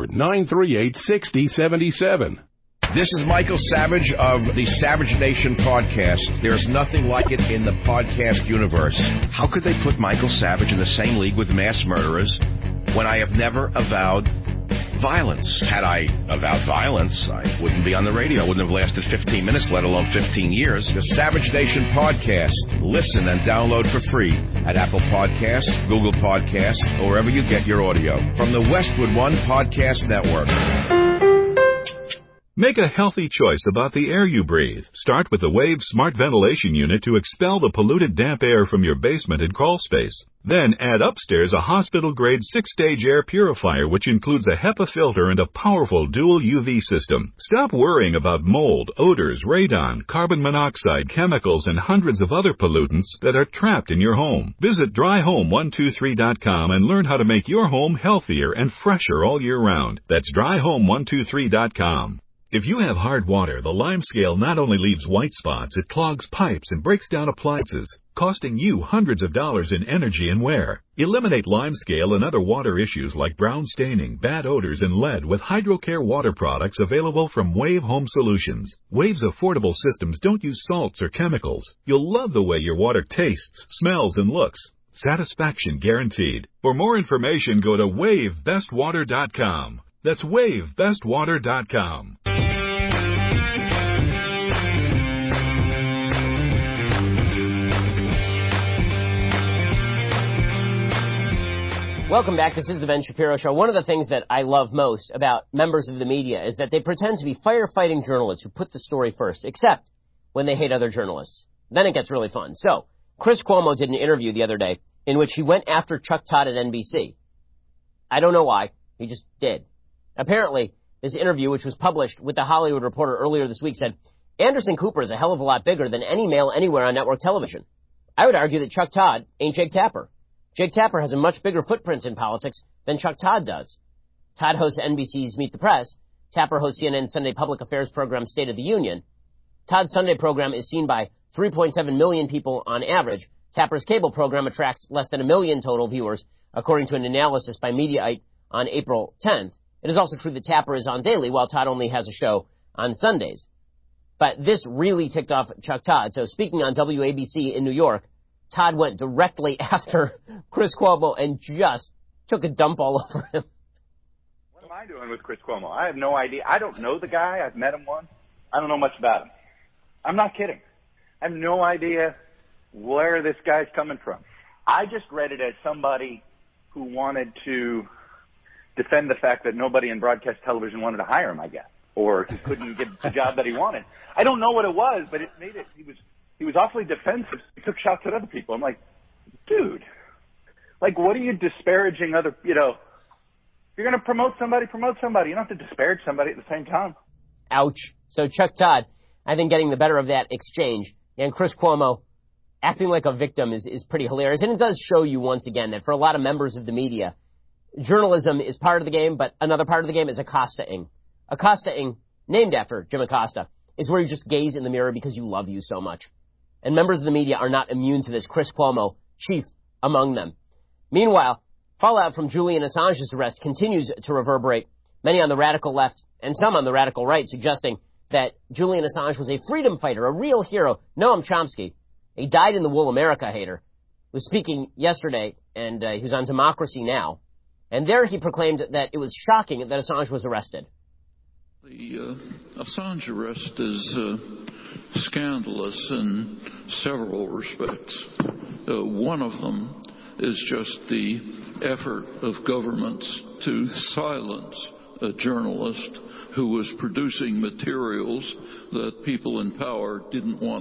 800-938-6077. This is Michael Savage of the Savage Nation podcast. There's nothing like it in the podcast universe. How could they put Michael Savage in the same league with mass murderers when I have never avowed violence? Had I avowed violence, I wouldn't be on the radio. I wouldn't have lasted 15 minutes, let alone 15 years. The Savage Nation podcast. Listen and download for free at Apple Podcasts, Google Podcasts, or wherever you get your audio. From the Westwood One Podcast Network. Make a healthy choice about the air you breathe. Start with the Wave Smart Ventilation Unit to expel the polluted damp air from your basement and crawl space. Then add upstairs a hospital-grade 6-stage air purifier, which includes a HEPA filter and a powerful dual UV system. Stop worrying about mold, odors, radon, carbon monoxide, chemicals, and hundreds of other pollutants that are trapped in your home. Visit dryhome123.com and learn how to make your home healthier and fresher all year round. That's dryhome123.com. If you have hard water, the Lime Scale not only leaves white spots, it clogs pipes and breaks down appliances, costing you hundreds of dollars in energy and wear. Eliminate Lime Scale and other water issues like brown staining, bad odors, and lead with HydroCare water products available from Wave Home Solutions. Wave's affordable systems don't use salts or chemicals. You'll love the way your water tastes, smells, and looks. Satisfaction guaranteed. For more information, go to WaveBestWater.com. That's WaveBestWater.com. Welcome back. This is the Ben Shapiro Show. One of the things that I love most about members of the media is that they pretend to be firefighting journalists who put the story first, except when they hate other journalists. Then it gets really fun. So, Chris Cuomo did an interview the other day in which he went after Chuck Todd at NBC. I don't know why. He just did. Apparently, this interview, which was published with The Hollywood Reporter earlier this week, said, Anderson Cooper is a hell of a lot bigger than any male anywhere on network television. I would argue that Chuck Todd ain't Jake Tapper. Jake Tapper has a much bigger footprint in politics than Chuck Todd does. Todd hosts NBC's Meet the Press. Tapper hosts CNN's Sunday public affairs program State of the Union. Todd's Sunday program is seen by 3.7 million people on average. Tapper's cable program attracts less than 1 million total viewers, according to an analysis by Mediaite on April 10th. It is also true that Tapper is on daily, while Todd only has a show on Sundays. But this really ticked off Chuck Todd. So speaking on WABC in New York, Todd went directly after Chris Cuomo and just took a dump all over him. What am I doing with Chris Cuomo? I have no idea. I don't know the guy. I've met him once. I don't know much about him. I'm not kidding. I have no idea where this guy's coming from. I just read it as somebody who wanted to defend the fact that nobody in broadcast television wanted to hire him, I guess, or he couldn't get the job that he wanted. I don't know what it was, but it made it, he was awfully defensive. He took shots at other people. I'm like, dude, like, what are you disparaging other, if you're going to promote somebody, promote somebody. You don't have to disparage somebody at the same time. Ouch. So Chuck Todd, I think, getting the better of that exchange, and Chris Cuomo acting like a victim is pretty hilarious. And it does show you once again that for a lot of members of the media, journalism is part of the game, but another part of the game is Acosta-ing. Acosta-ing, named after Jim Acosta, is where you just gaze in the mirror because you love you so much. And members of the media are not immune to this, Chris Cuomo, chief among them. Meanwhile, fallout from Julian Assange's arrest continues to reverberate, many on the radical left and some on the radical right suggesting that Julian Assange was a freedom fighter, a real hero. Noam Chomsky, a dyed-in-the-wool America hater, was speaking yesterday, and he was on Democracy Now!, and there he proclaimed that it was shocking that Assange was arrested. The Assange arrest is scandalous in several respects. One of them is just the effort of governments to silence a journalist who was producing materials that people in power didn't want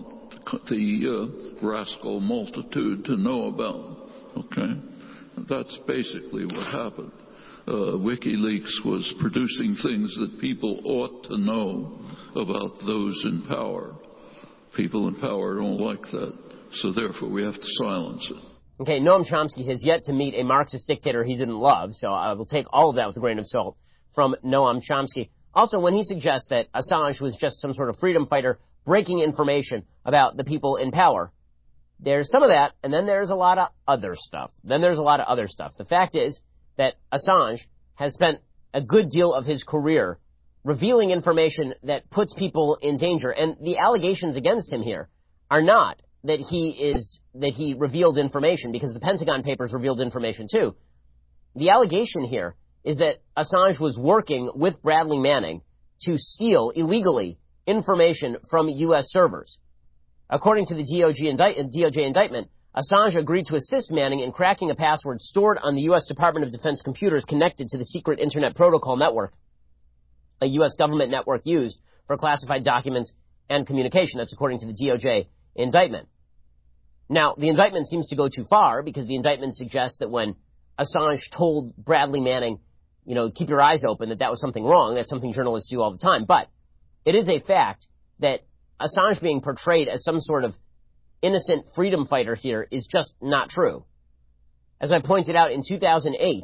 the rascal multitude to know about. Okay? That's basically what happened. WikiLeaks was producing things that people ought to know about those in power. People in power don't like that, so therefore we have to silence it. Okay, Noam Chomsky has yet to meet a Marxist dictator he didn't love, so I will take all of that with a grain of salt from Noam Chomsky. Also, when he suggests that Assange was just some sort of freedom fighter breaking information about the people in power, there's some of that, and then there's a lot of other stuff. The fact is that Assange has spent a good deal of his career revealing information that puts people in danger, and the allegations against him here are not that he revealed information, because the Pentagon Papers revealed information too. The allegation here is that Assange was working with Bradley Manning to steal illegally information from U.S. servers. According to the DOJ indictment, Assange agreed to assist Manning in cracking a password stored on the U.S. Department of Defense computers connected to the secret Internet Protocol Network, a U.S. government network used for classified documents and communication. That's according to the DOJ indictment. Now, the indictment seems to go too far, because the indictment suggests that when Assange told Bradley Manning, keep your eyes open, that was something wrong. That's something journalists do all the time. But it is a fact that Assange being portrayed as some sort of innocent freedom fighter here is just not true. As I pointed out in 2008,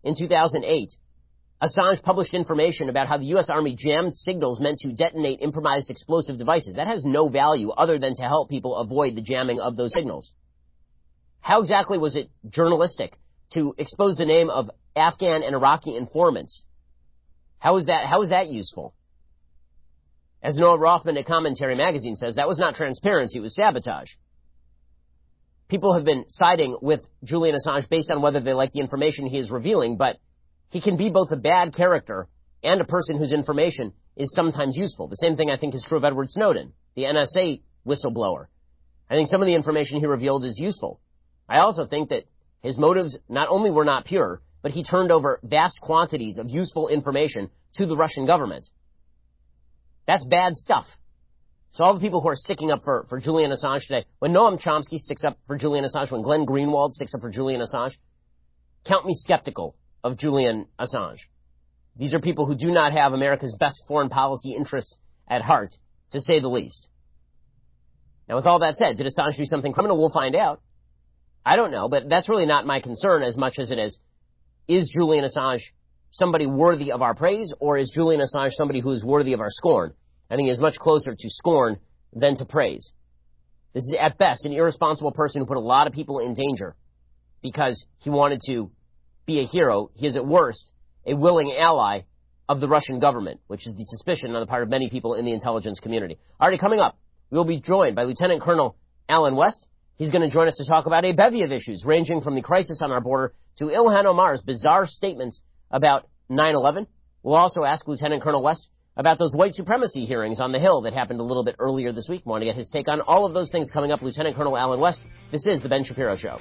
Assange published information about how the U.S. Army jammed signals meant to detonate improvised explosive devices. That has no value other than to help people avoid the jamming of those signals. How exactly was it journalistic to expose the name of Afghan and Iraqi informants? How is that useful? As Noah Rothman at Commentary Magazine says, that was not transparency, it was sabotage. People have been siding with Julian Assange based on whether they like the information he is revealing, but he can be both a bad character and a person whose information is sometimes useful. The same thing I think is true of Edward Snowden, the NSA whistleblower. I think some of the information he revealed is useful. I also think that his motives not only were not pure, but he turned over vast quantities of useful information to the Russian government. That's bad stuff. So all the people who are sticking up for Julian Assange today, when Noam Chomsky sticks up for Julian Assange, when Glenn Greenwald sticks up for Julian Assange, count me skeptical of Julian Assange. These are people who do not have America's best foreign policy interests at heart, to say the least. Now, with all that said, did Assange do something criminal? We'll find out. I don't know, but that's really not my concern as much as it is Julian Assange somebody worthy of our praise, or is Julian Assange somebody who is worthy of our scorn? I think he is much closer to scorn than to praise. This is at best an irresponsible person who put a lot of people in danger because he wanted to be a hero. He is at worst a willing ally of the Russian government, which is the suspicion on the part of many people in the intelligence community. Already coming up, we will be joined by Lieutenant Colonel Alan West. He's going to join us to talk about a bevy of issues, ranging from the crisis on our border to Ilhan Omar's bizarre statements about 9/11. We'll also ask Lieutenant Colonel West about those white supremacy hearings on the Hill that happened a little bit earlier this week. We want to get his take on all of those things coming up. Lieutenant Colonel Alan West, this is The Ben Shapiro Show.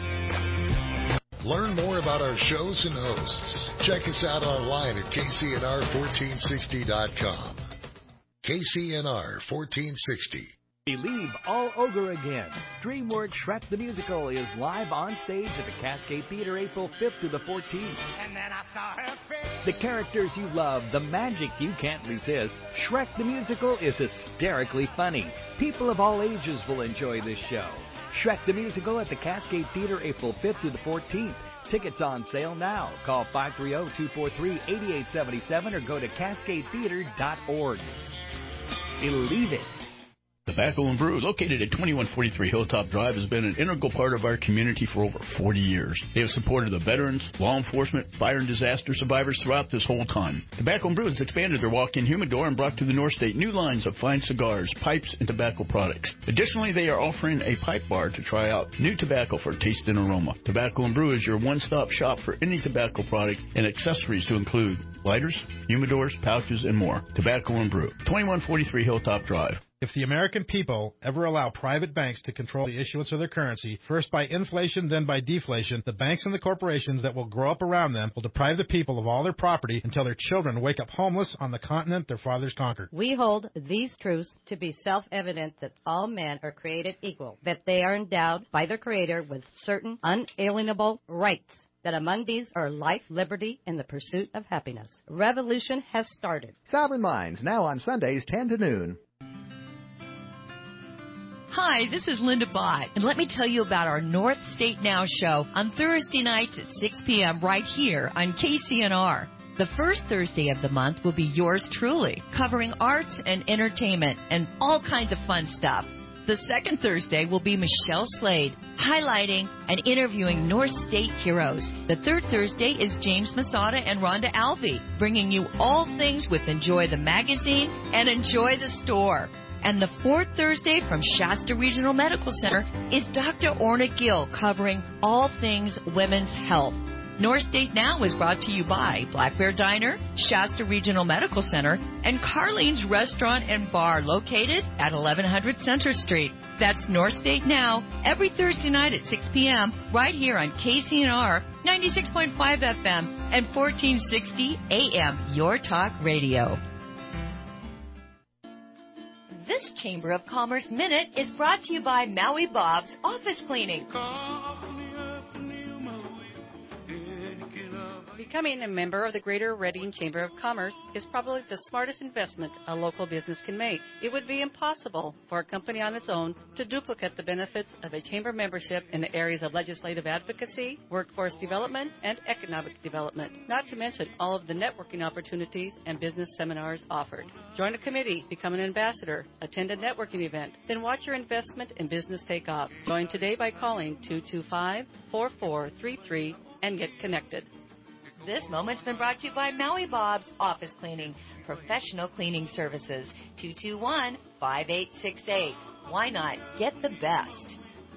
Learn more about our shows and hosts. Check us out online at KCNR1460.com. KCNR 1460. Believe all over again. DreamWorks Shrek the Musical is live on stage at the Cascade Theater April 5th to the 14th. And then I saw her face. The characters you love, the magic you can't resist. Shrek the Musical is hysterically funny. People of all ages will enjoy this show. Shrek the Musical at the Cascade Theater April 5th to the 14th. Tickets on sale now. Call 530-243-8877 or go to cascadetheater.org. Believe it. Tobacco and Brew, located at 2143 Hilltop Drive, has been an integral part of our community for over 40 years. They have supported the veterans, law enforcement, fire and disaster survivors throughout this whole time. Tobacco and Brew has expanded their walk-in humidor and brought to the North State new lines of fine cigars, pipes, and tobacco products. Additionally, they are offering a pipe bar to try out new tobacco for taste and aroma. Tobacco and Brew is your one-stop shop for any tobacco product and accessories to include lighters, humidors, pouches, and more. Tobacco and Brew, 2143 Hilltop Drive. If the American people ever allow private banks to control the issuance of their currency, first by inflation, then by deflation, the banks and the corporations that will grow up around them will deprive the people of all their property until their children wake up homeless on the continent their fathers conquered. We hold these truths to be self-evident that all men are created equal, that they are endowed by their Creator with certain unalienable rights, that among these are life, liberty, and the pursuit of happiness. Revolution has started. Sovereign Minds, now on Sundays 10 to noon. Hi, this is Linda Bott, and let me tell you about our North State Now show on Thursday nights at 6 p.m. right here on KCNR. The first Thursday of the month will be yours truly, covering arts and entertainment and all kinds of fun stuff. The second Thursday will be Michelle Slade, highlighting and interviewing North State heroes. The third Thursday is James Masada and Rhonda Alvey, bringing you all things with Enjoy the Magazine and Enjoy the Store. And the fourth Thursday from Shasta Regional Medical Center is Dr. Orna Gill, covering all things women's health. North State Now is brought to you by Black Bear Diner, Shasta Regional Medical Center, and Carlene's Restaurant and Bar, located at 1100 Center Street. That's North State Now, every Thursday night at 6 p.m., right here on KCNR 96.5 FM and 1460 AM, Your Talk Radio. This Chamber of Commerce Minute is brought to you by Maui Bob's Office Cleaning. Becoming a member of the Greater Reading Chamber of Commerce is probably the smartest investment a local business can make. It would be impossible for a company on its own to duplicate the benefits of a chamber membership in the areas of legislative advocacy, workforce development, and economic development, not to mention all of the networking opportunities and business seminars offered. Join a committee, become an ambassador, attend a networking event, then watch your investment in business take off. Join today by calling 225-4433 and get connected. This moment's been brought to you by Maui Bob's Office Cleaning, professional cleaning services, 221-5868. Why not get the best?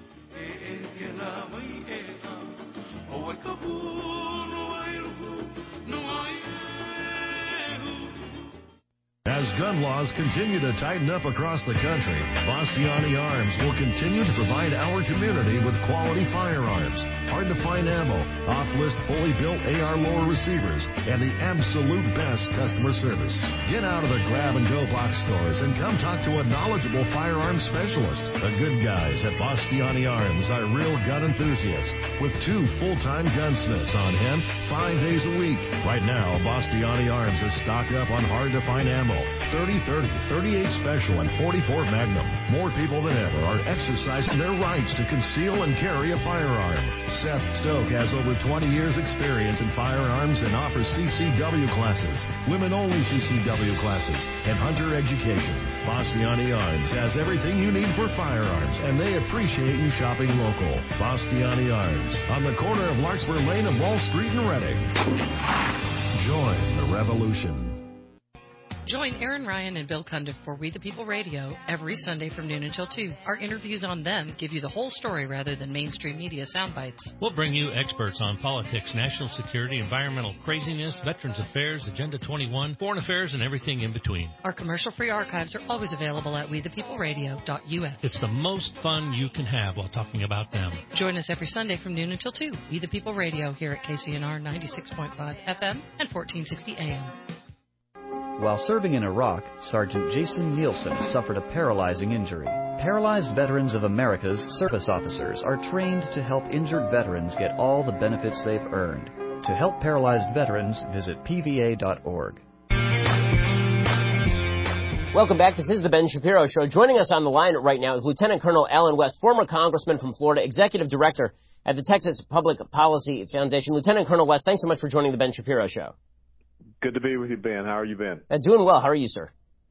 As gun laws continue to tighten up across the country, Bastiani Arms will continue to provide our community with quality firearms, hard-to-find ammo, off-list fully built AR lower receivers, and the absolute best customer service. Get out of the grab-and-go box stores and come talk to a knowledgeable firearms specialist. The good guys at Bastiani Arms are real gun enthusiasts with 2 full-time gunsmiths on hand 5 days a week. Right now, Bastiani Arms is stocked up on hard-to-find ammo, 30-30, 38 Special, and 44 Magnum. More people than ever are exercising their rights to conceal and carry a firearm. Seth Stoke has over 20 years experience in firearms and offers CCW classes, women-only CCW classes, and hunter education. Bastiani Arms has everything you need for firearms, and they appreciate you shopping local. Bastiani Arms, on the corner of Larkspur Lane and Wall Street in Reading. Join the revolution. Join Aaron Ryan and Bill Cundiff for We the People Radio every Sunday from noon until 2. Our interviews on them give you the whole story rather than mainstream media sound bites. We'll bring you experts on politics, national security, environmental craziness, Veterans Affairs, Agenda 21, foreign affairs, and everything in between. Our commercial-free archives are always available at wethepeopleradio.us. It's the most fun you can have while talking about them. Join us every Sunday from noon until 2. We the People Radio here at KCNR 96.5 FM and 1460 AM. While serving in Iraq, Sergeant Jason Nielsen suffered a paralyzing injury. Paralyzed Veterans of America's service officers are trained to help injured veterans get all the benefits they've earned. To help paralyzed veterans, visit pva.org. Welcome back. This is the Ben Shapiro Show. Joining us on the line right now is Lieutenant Colonel Allen West, former congressman from Florida, executive director at the Texas Public Policy Foundation. Lieutenant Colonel West, thanks so much for joining the Ben Shapiro Show. Good to be with you, Ben. How are you, Ben? Doing well. How are you, sir?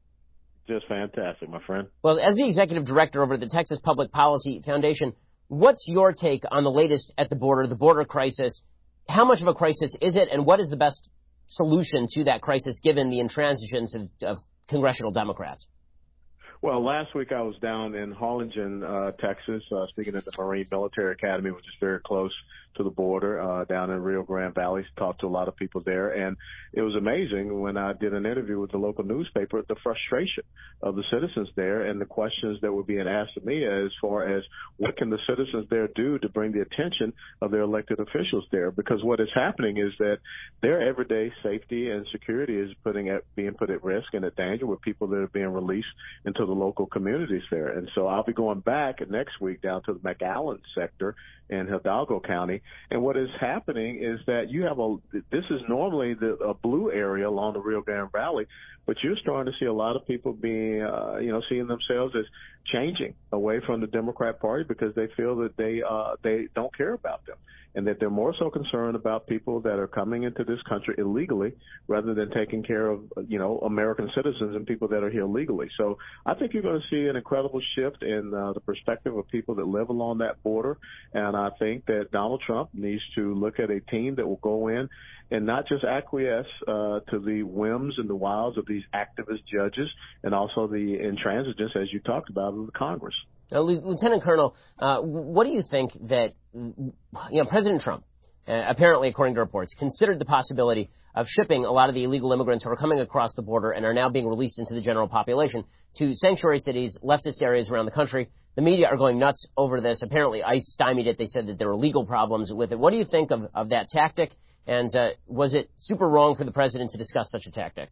Just fantastic, my friend. Well, as the executive director over at the Texas Public Policy Foundation, what's your take on the latest at the border crisis? How much of a crisis is it, and what is the best solution to that crisis given the intransigence of congressional Democrats? Well, last week I was down in Harlingen, Texas, speaking at the Marine Military Academy, which is very close to the border, down in Rio Grande Valley. Talked to a lot of people there, and it was amazing when I did an interview with the local newspaper, the frustration of the citizens there and the questions that were being asked of me as far as what can the citizens there do to bring the attention of their elected officials there, because what is happening is that their everyday safety and security is being put at risk and at danger with people that are being released into the local communities there. And so I'll be going back next week down to the McAllen sector in Hidalgo County. And what is happening is that you have this is normally a blue area along the Rio Grande Valley, but you're starting to see a lot of people being, seeing themselves as changing away from the Democrat Party because they feel that they don't care about them, and that they're more so concerned about people that are coming into this country illegally rather than taking care of, American citizens and people that are here legally. So I think you're going to see an incredible shift in the perspective of people that live along that border. And I think that Donald Trump needs to look at a team that will go in and not just acquiesce to the whims and the wiles of these activist judges and also the intransigence, as you talked about, of the Congress. Lieutenant Colonel, what do you think that, President Trump, apparently, according to reports, considered the possibility of shipping a lot of the illegal immigrants who are coming across the border and are now being released into the general population to sanctuary cities, leftist areas around the country? The media are going nuts over this. Apparently, ICE stymied it. They said that there were legal problems with it. What do you think of that tactic? And was it super wrong for the president to discuss such a tactic?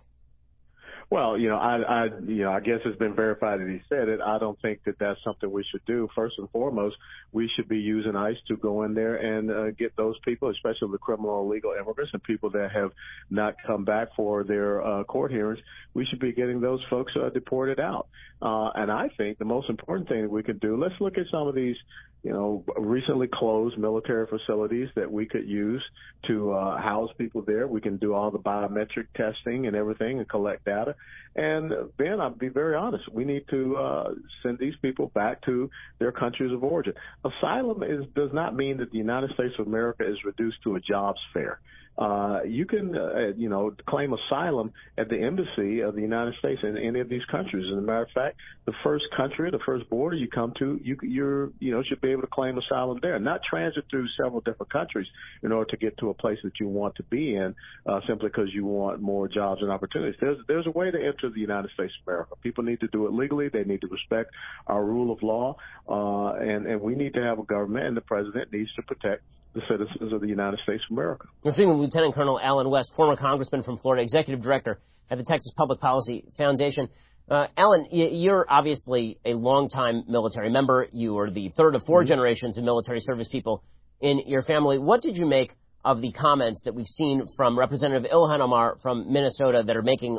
Well, I guess it's been verified that he said it. I don't think that that's something we should do. First and foremost, we should be using ICE to go in there and get those people, especially the criminal illegal immigrants and people that have not come back for their court hearings. We should be getting those folks deported out. And I think the most important thing that we could do, let's look at some of these recently closed military facilities that we could use to house people there. We can do all the biometric testing and everything and collect data. And Ben, I'll be very honest, we need to send these people back to their countries of origin. Asylum does not mean that the United States of America is reduced to a jobs fair. You can, claim asylum at the embassy of the United States in any of these countries. As a matter of fact, the first country, the first border you come to, you should be able to claim asylum there, not transit through several different countries in order to get to a place that you want to be in, simply because you want more jobs and opportunities. There's a way to enter the United States of America. People need to do it legally. They need to respect our rule of law, and we need to have a government, and the president needs to protect the citizens of the United States of America. We're speaking with Lieutenant Colonel Allen West, former congressman from Florida, executive director at the Texas Public Policy Foundation. Allen, you're obviously a longtime military member. You are the third of four generations of military service people in your family. What did you make of the comments that we've seen from Representative Ilhan Omar from Minnesota that are making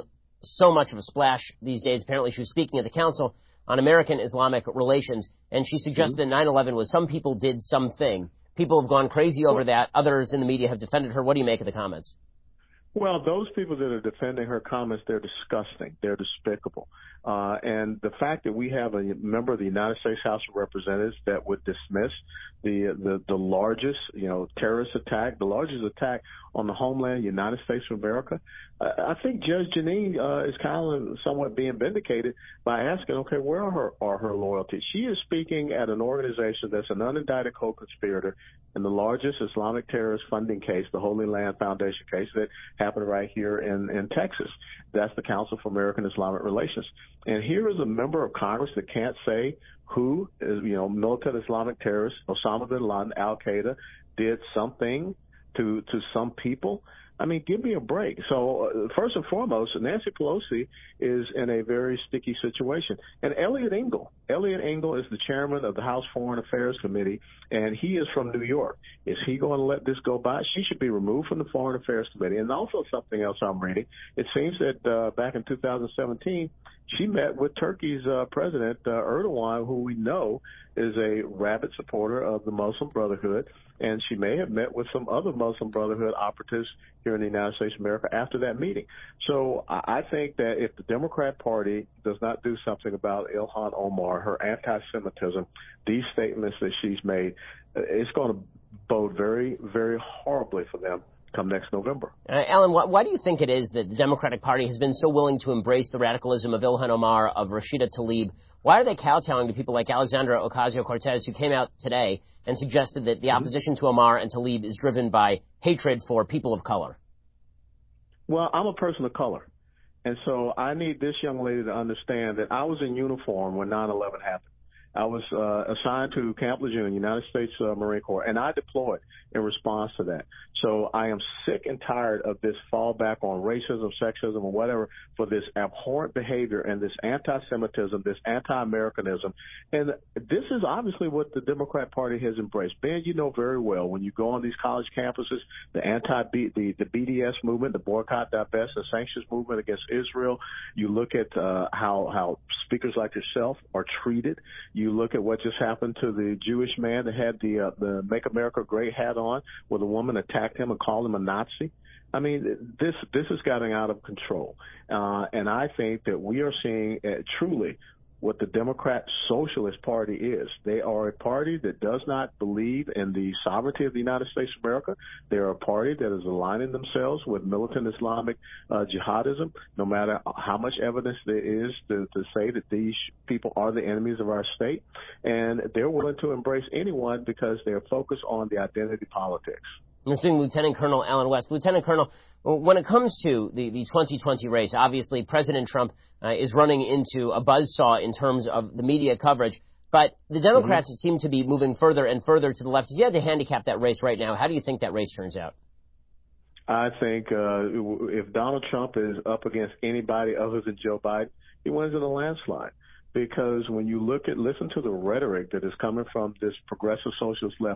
so much of a splash these days. Apparently she was speaking at the Council on American Islamic Relations, and she suggested that 9/11 was some people did something. People have gone crazy over that. Others in the media have defended her. What do you make of the comments? Well, those people that are defending her comments, they're disgusting. They're despicable. And the fact that we have a member of the United States House of Representatives that would dismiss the largest, terrorist attack, the largest attack on the homeland, United States of America, I think Judge Jeanine is kind of somewhat being vindicated by asking, okay, where are her loyalties? She is speaking at an organization that's an unindicted co-conspirator in the largest Islamic terrorist funding case, the Holy Land Foundation case that happened right here in Texas. That's the Council for American Islamic Relations. And here is a member of Congress that can't say who is, militant Islamic terrorist, Osama bin Laden, Al-Qaeda, did something to some people. I mean, give me a break. So first and foremost, Nancy Pelosi is in a very sticky situation. And Elliot Engel is the chairman of the House Foreign Affairs Committee, and he is from New York. Is he going to let this go by? She should be removed from the Foreign Affairs Committee. And also something else I'm reading, it seems that back in 2017, she met with Turkey's President Erdogan, who we know is a rabid supporter of the Muslim Brotherhood, and she may have met with some other Muslim Brotherhood operatives here in the United States of America after that meeting. So I think that if the Democrat Party does not do something about Ilhan Omar, her anti-Semitism, these statements that she's made, it's going to bode very, very horribly for them come next November. Alan, why do you think it is that the Democratic Party has been so willing to embrace the radicalism of Ilhan Omar, of Rashida Tlaib? Why are they kowtowing to people like Alexandra Ocasio-Cortez, who came out today and suggested that the opposition to Omar and Tlaib is driven by hatred for people of color? Well, I'm a person of color. And so I need this young lady to understand that I was in uniform when 9/11 happened. I was assigned to Camp Lejeune, United States Marine Corps, and I deployed in response to that. So I am sick and tired of this fallback on racism, sexism, or whatever for this abhorrent behavior and this anti-Semitism, this anti-Americanism. And this is obviously what the Democrat Party has embraced. Ben, you know very well, when you go on these college campuses, the the BDS movement, the boycott, divest, the sanctions movement against Israel, you look at how speakers like yourself are treated. You look at what just happened to the Jewish man that had the Make America Great hat on, where the woman attacked him and called him a Nazi. I mean, this is getting out of control. And I think that we are seeing truly what the Democrat Socialist Party is. They are a party that does not believe in the sovereignty of the United States of America. They are a party that is aligning themselves with militant Islamic jihadism, no matter how much evidence there is to say that these people are the enemies of our state. And they're willing to embrace anyone because they're focused on the identity politics. This being Lieutenant Colonel Allen West. Lieutenant Colonel, when it comes to the 2020 race, obviously President Trump is running into a buzzsaw in terms of the media coverage, but the Democrats seem to be moving further and further to the left. If you had to handicap that race right now, how do you think that race turns out? I think if Donald Trump is up against anybody other than Joe Biden, he wins in a landslide. Because when you listen to the rhetoric that is coming from this progressive socialist left,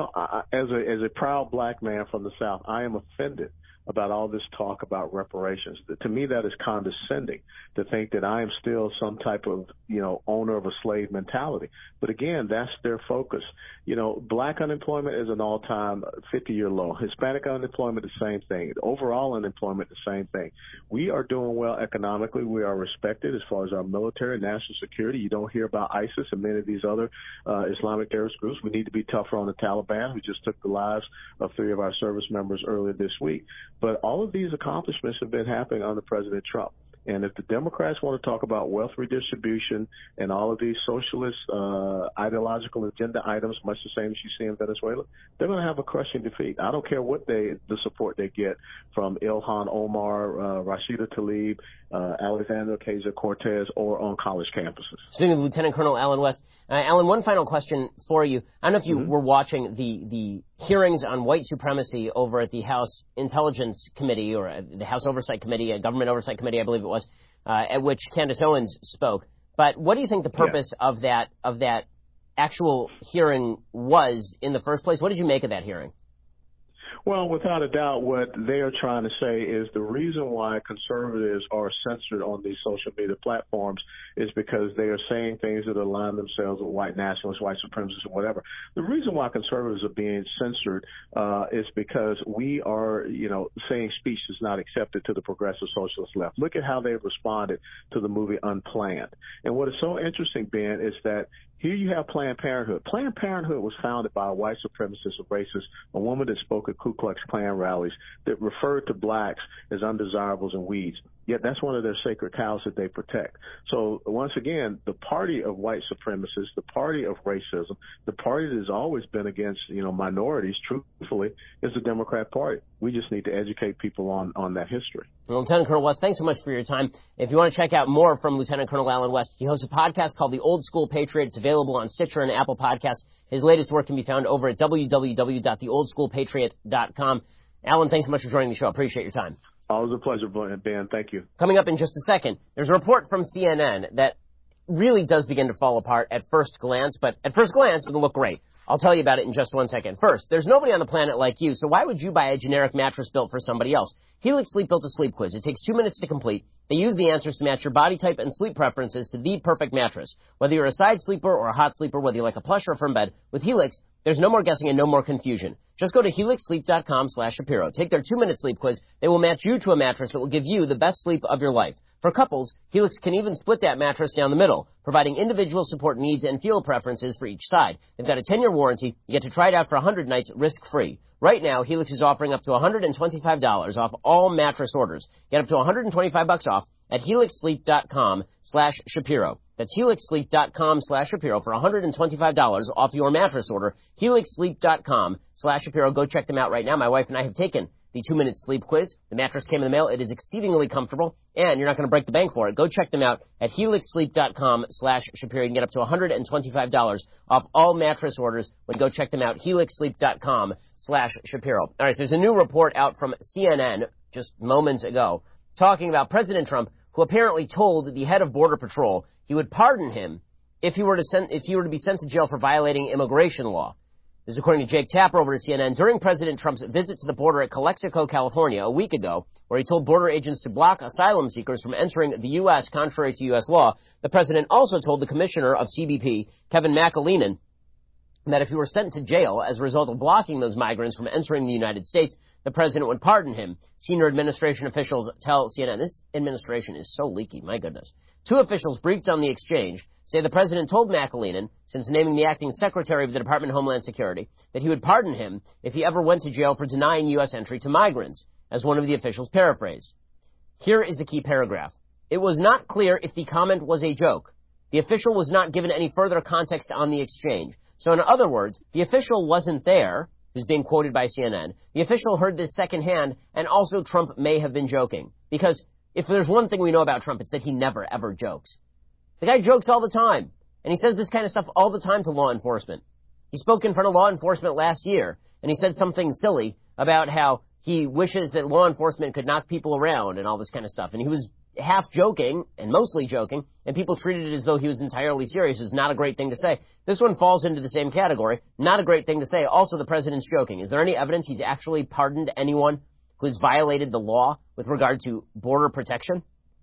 as a proud black man from the South, I am offended about all this talk about reparations. To me, that is condescending to think that I am still some type of, owner of a slave mentality. But again, that's their focus. Black unemployment is an all-time 50-year low. Hispanic unemployment, the same thing. Overall unemployment, the same thing. We are doing well economically. We are respected as far as our military, national security. You don't hear about ISIS and many of these other Islamic terrorist groups. We need to be tougher on the Taliban, who just took the lives of 3 of our service members earlier this week. But all of these accomplishments have been happening under President Trump. And if the Democrats want to talk about wealth redistribution and all of these socialist ideological agenda items, much the same as you see in Venezuela, they're going to have a crushing defeat. I don't care what the support they get from Ilhan Omar, Rashida Tlaib, Alexandra Ocasio-Cortez, or on college campuses. Speaking of Lieutenant Colonel Allen West, Alan, one final question for you. I don't know if you were watching the hearings on white supremacy over at the House Intelligence Committee or the House Oversight Committee, Government Oversight Committee, I believe it was, at which Candace Owens spoke. But what do you think the purpose of that actual hearing was in the first place? What did you make of that hearing? Well, without a doubt, what they are trying to say is the reason why conservatives are censored on these social media platforms is because they are saying things that align themselves with white nationalists, white supremacists, or whatever. The reason why conservatives are being censored is because we are, saying speech is not accepted to the progressive socialist left. Look at how they've responded to the movie Unplanned. And what is so interesting, Ben, is that here you have Planned Parenthood. Planned Parenthood was founded by a white supremacist, a racist, a woman that spoke at Ku Klux Klan rallies that referred to blacks as undesirables and weeds. Yet that's one of their sacred cows that they protect. So once again, the party of white supremacists, the party of racism, the party that has always been against, minorities, truthfully, is the Democrat Party. We just need to educate people on that history. Well, Lieutenant Colonel West, thanks so much for your time. If you want to check out more from Lieutenant Colonel Allen West, he hosts a podcast called The Old School Patriot. It's available on Stitcher and Apple Podcasts. His latest work can be found over at www.theoldschoolpatriot.com. Alan, thanks so much for joining the show. I appreciate your time. Always a pleasure, Ben. Thank you. Coming up in just a second, there's a report from CNN that really does begin to fall apart at first glance, but at first glance, it'll look great. I'll tell you about it in just 1 second. First, there's nobody on the planet like you, so why would you buy a generic mattress built for somebody else? Helix Sleep built a sleep quiz. It takes 2 minutes to complete. They use the answers to match your body type and sleep preferences to the perfect mattress. Whether you're a side sleeper or a hot sleeper, whether you like a plush or a firm bed, with Helix, there's no more guessing and no more confusion. Just go to helixsleep.com/Shapiro. Take their 2-minute sleep quiz. They will match you to a mattress that will give you the best sleep of your life. For couples, Helix can even split that mattress down the middle, providing individual support needs and feel preferences for each side. They've got a 10-year warranty. You get to try it out for 100 nights risk-free. Right now, Helix is offering up to $125 off all mattress orders. Get up to $125 off at helixsleep.com/Shapiro. That's helixsleep.com/Shapiro for $125 off your mattress order. helixsleep.com/Shapiro. Go check them out right now. My wife and I have taken the 2-minute sleep quiz. The mattress came in the mail. It is exceedingly comfortable, and you're not going to break the bank for it. Go check them out at helixsleep.com/Shapiro. You can get up to $125 off all mattress orders when you go check them out, helixsleep.com/Shapiro. All right, so there's a new report out from CNN just moments ago talking about President Trump, who apparently told the head of Border Patrol he would pardon him if he were to be sent to jail for violating immigration law. This is according to Jake Tapper over at CNN. During President Trump's visit to the border at Calexico, California, a week ago, where he told border agents to block asylum seekers from entering the U.S. contrary to U.S. law, the president also told the commissioner of CBP, Kevin McAleenan, that if he were sent to jail as a result of blocking those migrants from entering the United States, the president would pardon him. Senior administration officials tell CNN, this administration is so leaky, my goodness. 2 officials briefed on the exchange say the president told McAleenan, since naming the acting secretary of the Department of Homeland Security, that he would pardon him if he ever went to jail for denying U.S. entry to migrants, as one of the officials paraphrased. Here is the key paragraph. It was not clear if the comment was a joke. The official was not given any further context on the exchange. So in other words, the official wasn't there, who's being quoted by CNN. The official heard this secondhand, and also Trump may have been joking. Because if there's one thing we know about Trump, it's that he never, ever jokes. The guy jokes all the time, and he says this kind of stuff all the time to law enforcement. He spoke in front of law enforcement last year, and he said something silly about how he wishes that law enforcement could knock people around and all this kind of stuff. And he was half joking, and mostly joking, and people treated it as though he was entirely serious. It was not a great thing to say. This one falls into the same category. Not a great thing to say. Also, the president's joking. Is there any evidence he's actually pardoned anyone who has violated the law with regard to border protection?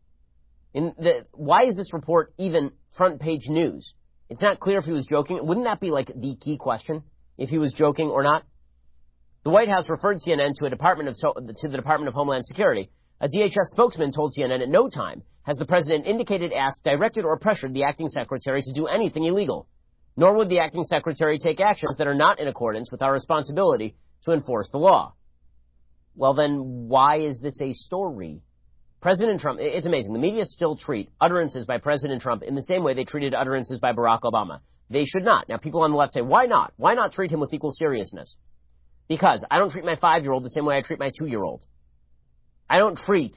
Why is this report even front page news? It's not clear if he was joking. Wouldn't that be like the key question, if he was joking or not? The White House referred CNN to the Department of Homeland Security. A DHS spokesman told CNN at no time has the president indicated, asked, directed, or pressured the acting secretary to do anything illegal. Nor would the acting secretary take actions that are not in accordance with our responsibility to enforce the law. Well, then why is this a story? President Trump, it's amazing. The media still treat utterances by President Trump in the same way they treated utterances by Barack Obama. They should not. Now, people on the left say, why not? Why not treat him with equal seriousness? Because I don't treat my 5-year-old the same way I treat my 2-year-old. I don't treat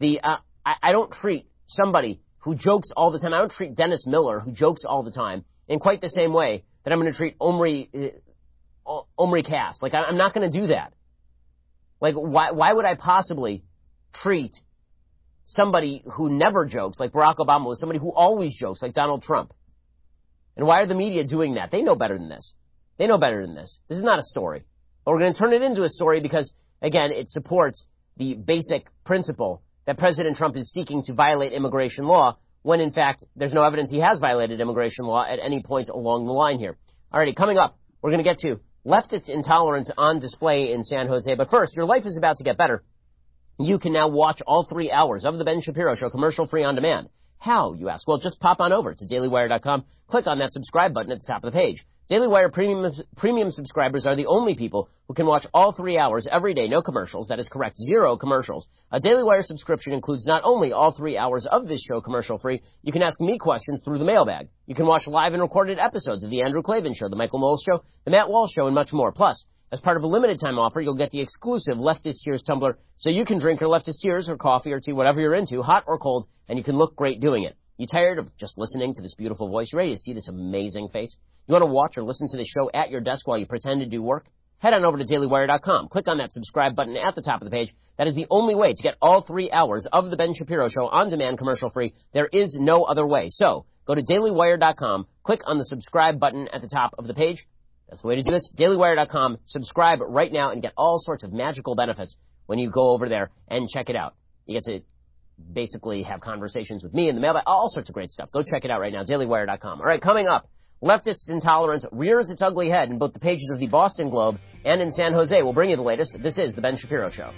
somebody who jokes all the time. I don't treat Dennis Miller, who jokes all the time, in quite the same way that I'm going to treat Omri Cass. Like, I'm not going to do that. Like, why would I possibly treat somebody who never jokes, like Barack Obama, with somebody who always jokes, like Donald Trump? And why are the media doing that? They know better than this. They know better than this. This is not a story. But we're going to turn it into a story because, again, it supports the basic principle that President Trump is seeking to violate immigration law when, in fact, there's no evidence he has violated immigration law at any point along the line here. Alrighty, coming up, we're going to get to leftist intolerance on display in San Jose. But first, your life is about to get better. You can now watch all 3 hours of The Ben Shapiro Show commercial-free on demand. How, you ask? Well, just pop on over to dailywire.com, click on that subscribe button at the top of the page. Daily Wire premium subscribers are the only people who can watch all 3 hours every day, no commercials. That is correct, 0 commercials. A Daily Wire subscription includes not only all 3 hours of this show commercial-free, you can ask me questions through the mailbag. You can watch live and recorded episodes of The Andrew Klavan Show, The Michael Knowles Show, The Matt Walsh Show, and much more. Plus, as part of a limited-time offer, you'll get the exclusive Leftist Tears tumbler, so you can drink your Leftist Tears or coffee or tea, whatever you're into, hot or cold, and you can look great doing it. You tired of just listening to this beautiful voice? You ready to see this amazing face? You want to watch or listen to the show at your desk while you pretend to do work? Head on over to dailywire.com. Click on that subscribe button at the top of the page. That is the only way to get all 3 hours of The Ben Shapiro Show on demand commercial-free. There is no other way. So, go to dailywire.com, click on the subscribe button at the top of the page. That's the way to do this. dailywire.com. Subscribe right now and get all sorts of magical benefits when you go over there and check it out. You get to basically have conversations with me in the mailbag, all sorts of great stuff. Go check it out right now, dailywire.com. All right, coming up, leftist intolerance rears its ugly head in both the pages of the Boston Globe and in San Jose. We'll bring you the latest. This is The Ben Shapiro Show.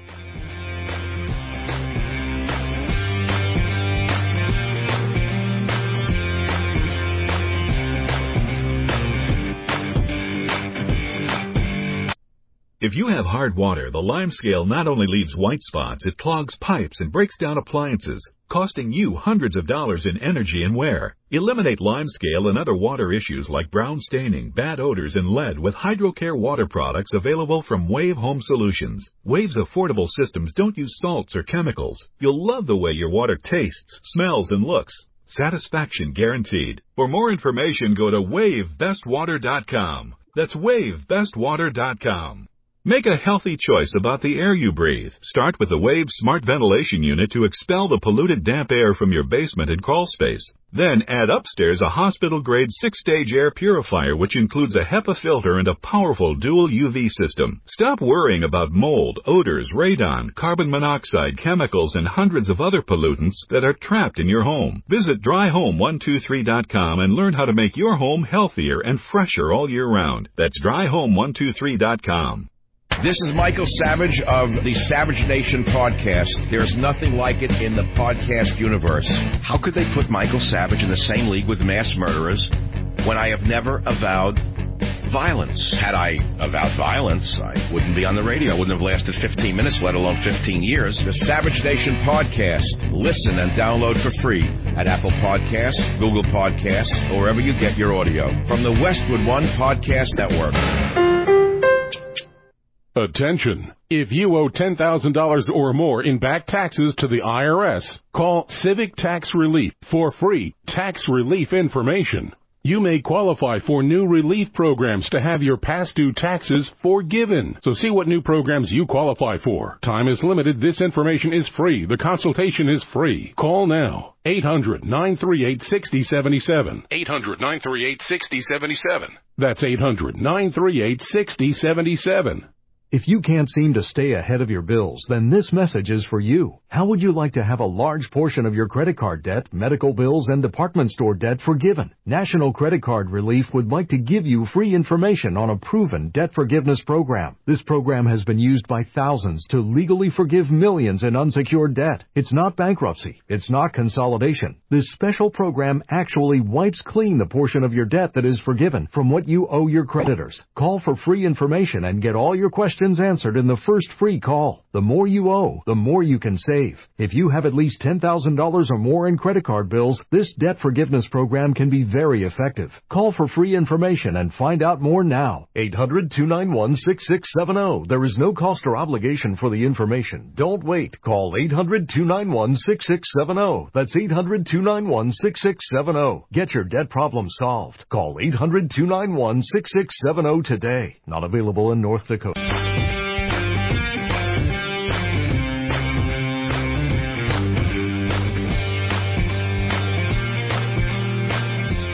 If you have hard water, the Lime Scale not only leaves white spots, it clogs pipes and breaks down appliances, costing you hundreds of dollars in energy and wear. Eliminate Lime Scale and other water issues like brown staining, bad odors, and lead with HydroCare water products available from Wave Home Solutions. Wave's affordable systems don't use salts or chemicals. You'll love the way your water tastes, smells, and looks. Satisfaction guaranteed. For more information, go to WaveBestWater.com. That's WaveBestWater.com. Make a healthy choice about the air you breathe. Start with the Wave Smart Ventilation Unit to expel the polluted damp air from your basement and crawl space. Then add upstairs a hospital-grade 6-stage air purifier which includes a HEPA filter and a powerful dual UV system. Stop worrying about mold, odors, radon, carbon monoxide, chemicals, and hundreds of other pollutants that are trapped in your home. Visit dryhome123.com and learn how to make your home healthier and fresher all year round. That's dryhome123.com. This is Michael Savage of the Savage Nation podcast. There's nothing like it in the podcast universe. How could they put Michael Savage in the same league with mass murderers when I have never avowed violence? Had I avowed violence, I wouldn't be on the radio. I wouldn't have lasted 15 minutes, let alone 15 years. The Savage Nation podcast. Listen and download for free at Apple Podcasts, Google Podcasts, or wherever you get your audio. From the Westwood One Podcast Network. Attention. If you owe $10,000 or more in back taxes to the IRS, call Civic Tax Relief for free tax relief information. You may qualify for new relief programs to have your past due taxes forgiven. So see what new programs you qualify for. Time is limited. This information is free. The consultation is free. Call now. 800-938-6077. 800-938-6077. That's 800-938-6077. If you can't seem to stay ahead of your bills, then this message is for you. How would you like to have a large portion of your credit card debt, medical bills, and department store debt forgiven? National Credit Card Relief would like to give you free information on a proven debt forgiveness program. This program has been used by thousands to legally forgive millions in unsecured debt. It's not bankruptcy. It's not consolidation. This special program actually wipes clean the portion of your debt that is forgiven from what you owe your creditors. Call for free information and get all your questions answered in the first free call. The more you owe, the more you can save. If you have at least $10,000 or more in credit card bills, this debt forgiveness program can be very effective. Call for free information and find out more now. 800-291-6670. There is no cost or obligation for the information. Don't wait. Call 800-291-6670. That's 800-291-6670. Get your debt problem solved. Call 800-291-6670 today. Not available in North Dakota.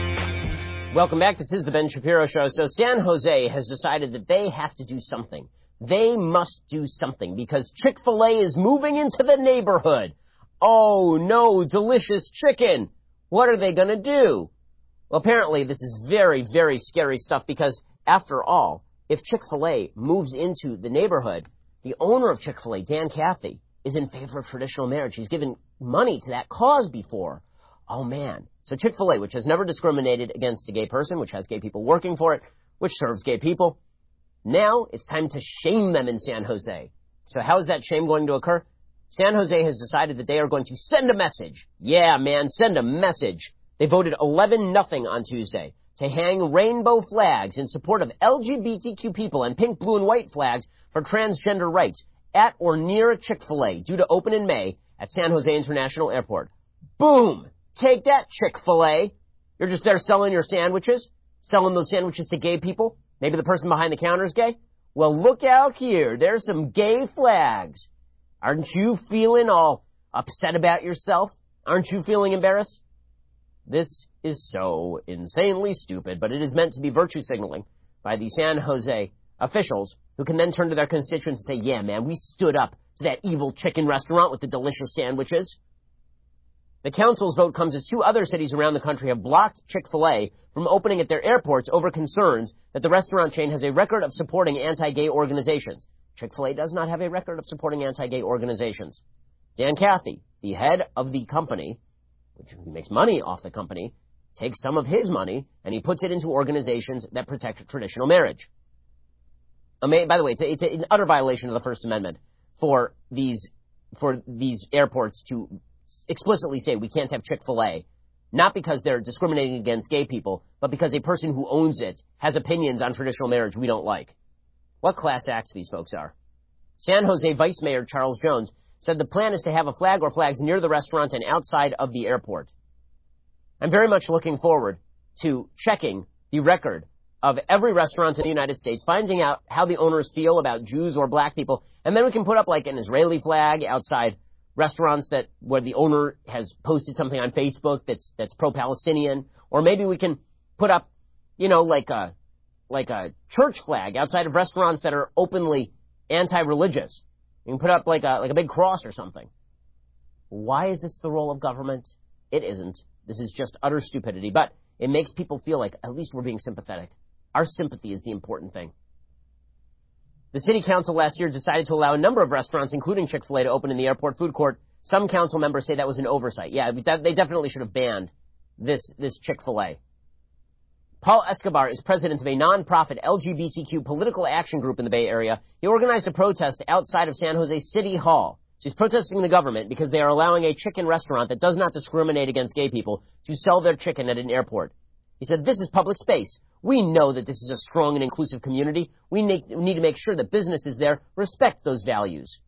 Welcome back. This is the Ben Shapiro Show. So San Jose has decided that they have to do something They must do something because Chick-fil-A is moving into the neighborhood. Oh no, delicious chicken. What are they going to do? Well, apparently this is very, very scary stuff because, after all, if Chick-fil-A moves into the neighborhood, the owner of Chick-fil-A, Dan Cathy, is in favor of traditional marriage. He's given money to that cause before. Oh, man. So Chick-fil-A, which has never discriminated against a gay person, which has gay people working for it, which serves gay people, now it's time to shame them in San Jose. So how is that shame going to occur? San Jose has decided that they are going to send a message. Yeah, man, send a message. They voted 11-0 on Tuesday to hang rainbow flags in support of LGBTQ people and pink, blue, and white flags for transgender rights at or near Chick-fil-A, due to open in May at San Jose International Airport. Boom! Take that, Chick-fil-A. You're just there selling your sandwiches, selling those sandwiches to gay people. Maybe the person behind the counter is gay. Well, look out here. There's some gay flags. Aren't you feeling all upset about yourself? Aren't you feeling embarrassed? This is so insanely stupid, but it is meant to be virtue signaling by the San Jose officials, who can then turn to their constituents and say, yeah, man, we stood up to that evil chicken restaurant with the delicious sandwiches. The council's vote comes as 2 other cities around the country have blocked Chick-fil-A from opening at their airports over concerns that the restaurant chain has a record of supporting anti-gay organizations. Chick-fil-A does not have a record of supporting anti-gay organizations. Dan Cathy, the head of the company, which he makes money off the company, takes some of his money and he puts it into organizations that protect traditional marriage. By the way, it's an utter violation of the First Amendment for these airports to explicitly say we can't have Chick-fil-A, not because they're discriminating against gay people, but because a person who owns it has opinions on traditional marriage we don't like. What class acts these folks are. San Jose Vice Mayor Charles Jones said the plan is to have a flag or flags near the restaurant and outside of the airport. I'm very much looking forward to checking the record of every restaurant in the United States, finding out how the owners feel about Jews or black people, and then we can put up like an Israeli flag outside restaurants where the owner has posted something on Facebook that's pro-Palestinian, or maybe we can put up, like a church flag outside of restaurants that are openly anti-religious. You can put up like a big cross or something. Why is this the role of government? It isn't. This is just utter stupidity, but it makes people feel like at least we're being sympathetic. Our sympathy is the important thing. The city council last year decided to allow a number of restaurants, including Chick-fil-A, to open in the airport food court. Some council members say that was an oversight. Yeah, they definitely should have banned this Chick-fil-A. Paul Escobar is president of a nonprofit LGBTQ political action group in the Bay Area. He organized a protest outside of San Jose City Hall. So he's protesting the government because they are allowing a chicken restaurant that does not discriminate against gay people to sell their chicken at an airport. He said, this is public space. We know that this is a strong and inclusive community. We need to make sure that businesses there respect those values.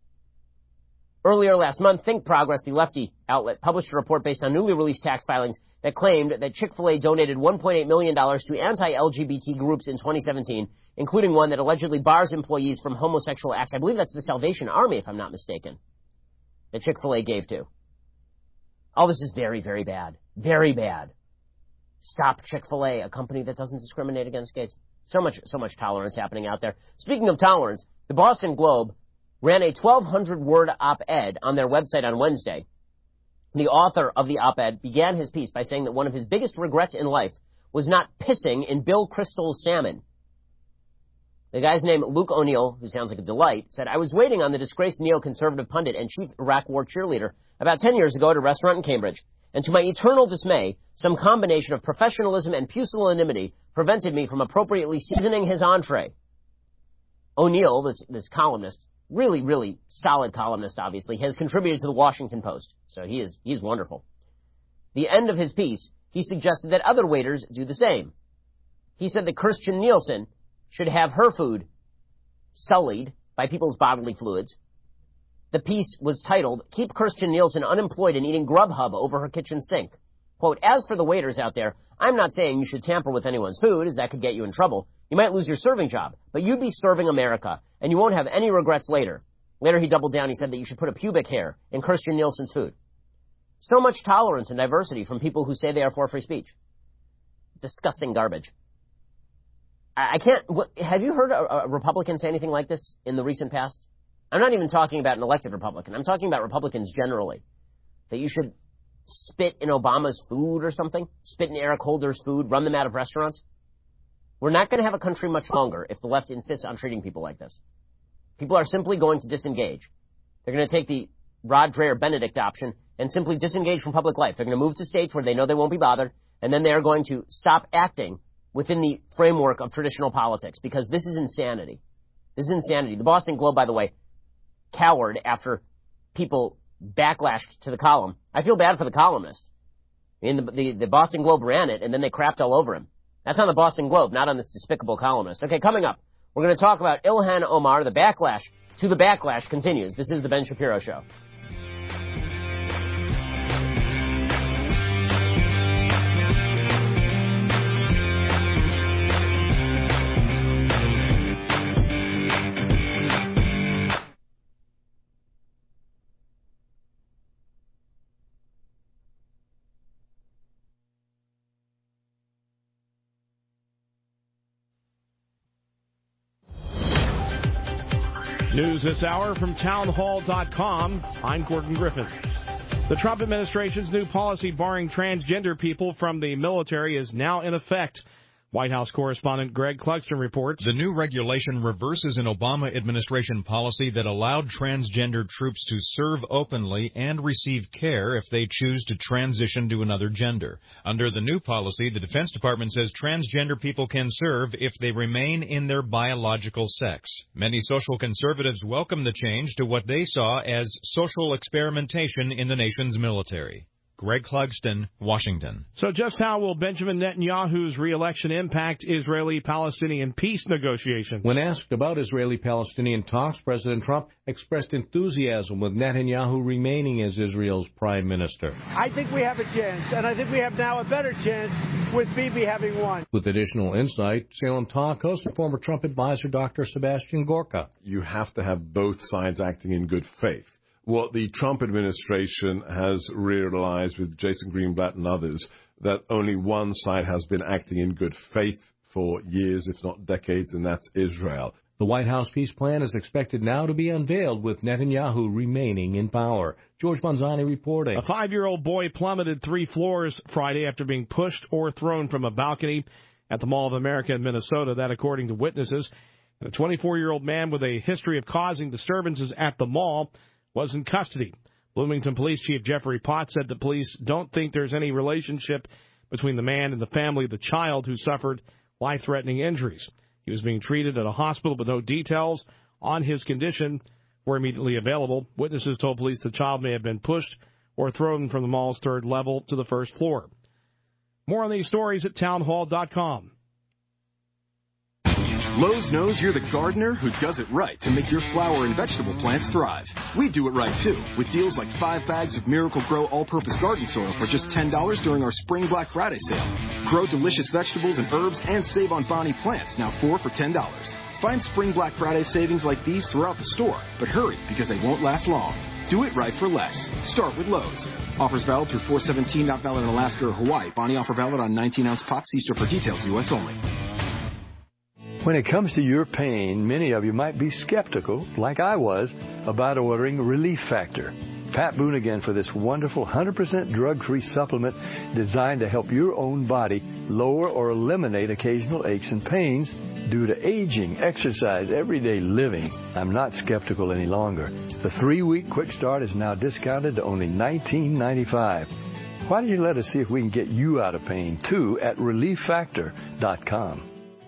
Earlier last month, Think Progress, the lefty outlet, published a report based on newly released tax filings that claimed that Chick-fil-A donated $1.8 million to anti-LGBT groups in 2017, including one that allegedly bars employees from homosexual acts. I believe that's the Salvation Army, if I'm not mistaken, that Chick-fil-A gave to. All this is very, very bad. Very bad. Stop Chick-fil-A, a company that doesn't discriminate against gays. So much tolerance happening out there. Speaking of tolerance, the Boston Globe ran a 1,200-word op-ed on their website on Wednesday. The author of the op-ed began his piece by saying that one of his biggest regrets in life was not pissing in Bill Kristol's salmon. The guy's name, Luke O'Neill, who sounds like a delight, said, I was waiting on the disgraced neoconservative pundit and chief Iraq war cheerleader about 10 years ago at a restaurant in Cambridge, and to my eternal dismay, some combination of professionalism and pusillanimity prevented me from appropriately seasoning his entree. O'Neill, this columnist, really, really solid columnist, obviously, has contributed to the Washington Post. So he's wonderful. The end of his piece, he suggested that other waiters do the same. He said that Kirstjen Nielsen should have her food sullied by people's bodily fluids. The piece was titled, Keep Kirstjen Nielsen Unemployed and Eating Grubhub Over Her Kitchen Sink. Quote, as for the waiters out there, I'm not saying you should tamper with anyone's food, as that could get you in trouble. You might lose your serving job, but you'd be serving America, and you won't have any regrets later. Later he doubled down. He said that you should put a pubic hair in Kirstjen Nielsen's food. So much tolerance and diversity from people who say they are for free speech. Disgusting garbage. I can't. Have you heard a Republican say anything like this in the recent past? I'm not even talking about an elected Republican. I'm talking about Republicans generally. That you should spit in Obama's food or something, spit in Eric Holder's food, run them out of restaurants. We're not going to have a country much longer if the left insists on treating people like this. People are simply going to disengage. They're going to take the Rod Dreher Benedict option and simply disengage from public life. They're going to move to states where they know they won't be bothered, and then they are going to stop acting within the framework of traditional politics, because this is insanity. This is insanity. The Boston Globe, by the way, cowered after people backlashed to the column. I feel bad for the columnist. I mean, the Boston Globe ran it, and then they crapped all over him. That's on the Boston Globe, not on this despicable columnist. Okay, coming up, we're going to talk about Ilhan Omar. The backlash to the backlash continues. This is The Ben Shapiro Show. News this hour from townhall.com. I'm Gordon Griffin. The Trump administration's new policy barring transgender people from the military is now in effect. White House correspondent Greg Clugston reports. The new regulation reverses an Obama administration policy that allowed transgender troops to serve openly and receive care if they choose to transition to another gender. Under the new policy, the Defense Department says transgender people can serve if they remain in their biological sex. Many social conservatives welcome the change to what they saw as social experimentation in the nation's military. Greg Clugston, Washington. So just how will Benjamin Netanyahu's re-election impact Israeli-Palestinian peace negotiations? When asked about Israeli-Palestinian talks, President Trump expressed enthusiasm with Netanyahu remaining as Israel's prime minister. I think we have a chance, and I think we have now a better chance with Bibi having won. With additional insight, Salem Talk host and former Trump advisor Dr. Sebastian Gorka. You have to have both sides acting in good faith. What the Trump administration has realized with Jason Greenblatt and others, that only one side has been acting in good faith for years, if not decades, and that's Israel. The White House peace plan is expected now to be unveiled with Netanyahu remaining in power. George Manzani reporting. A 5-year-old boy plummeted 3 floors Friday after being pushed or thrown from a balcony at the Mall of America in Minnesota, that according to witnesses. A 24-year-old man with a history of causing disturbances at the mall was in custody. Bloomington Police Chief Jeffrey Potts said the police don't think there's any relationship between the man and the family of the child who suffered life-threatening injuries. He was being treated at a hospital, but no details on his condition were immediately available. Witnesses told police the child may have been pushed or thrown from the mall's 3rd level to the 1st floor. More on these stories at townhall.com. Lowe's knows you're the gardener who does it right to make your flower and vegetable plants thrive. We do it right, too, with deals like 5 bags of Miracle-Gro all-purpose garden soil for just $10 during our Spring Black Friday sale. Grow delicious vegetables and herbs and save on Bonnie plants, now 4 for $10. Find Spring Black Friday savings like these throughout the store, but hurry, because they won't last long. Do it right for less. Start with Lowe's. Offers valid through 4/17, not valid in Alaska or Hawaii. Bonnie offer valid on 19-ounce pots. See store for details, U.S. only. When it comes to your pain, many of you might be skeptical, like I was, about ordering Relief Factor. Pat Boone again for this wonderful 100% drug-free supplement designed to help your own body lower or eliminate occasional aches and pains due to aging, exercise, everyday living. I'm not skeptical any longer. The 3-week quick start is now discounted to only $19.95. Why don't you let us see if we can get you out of pain, too, at ReliefFactor.com.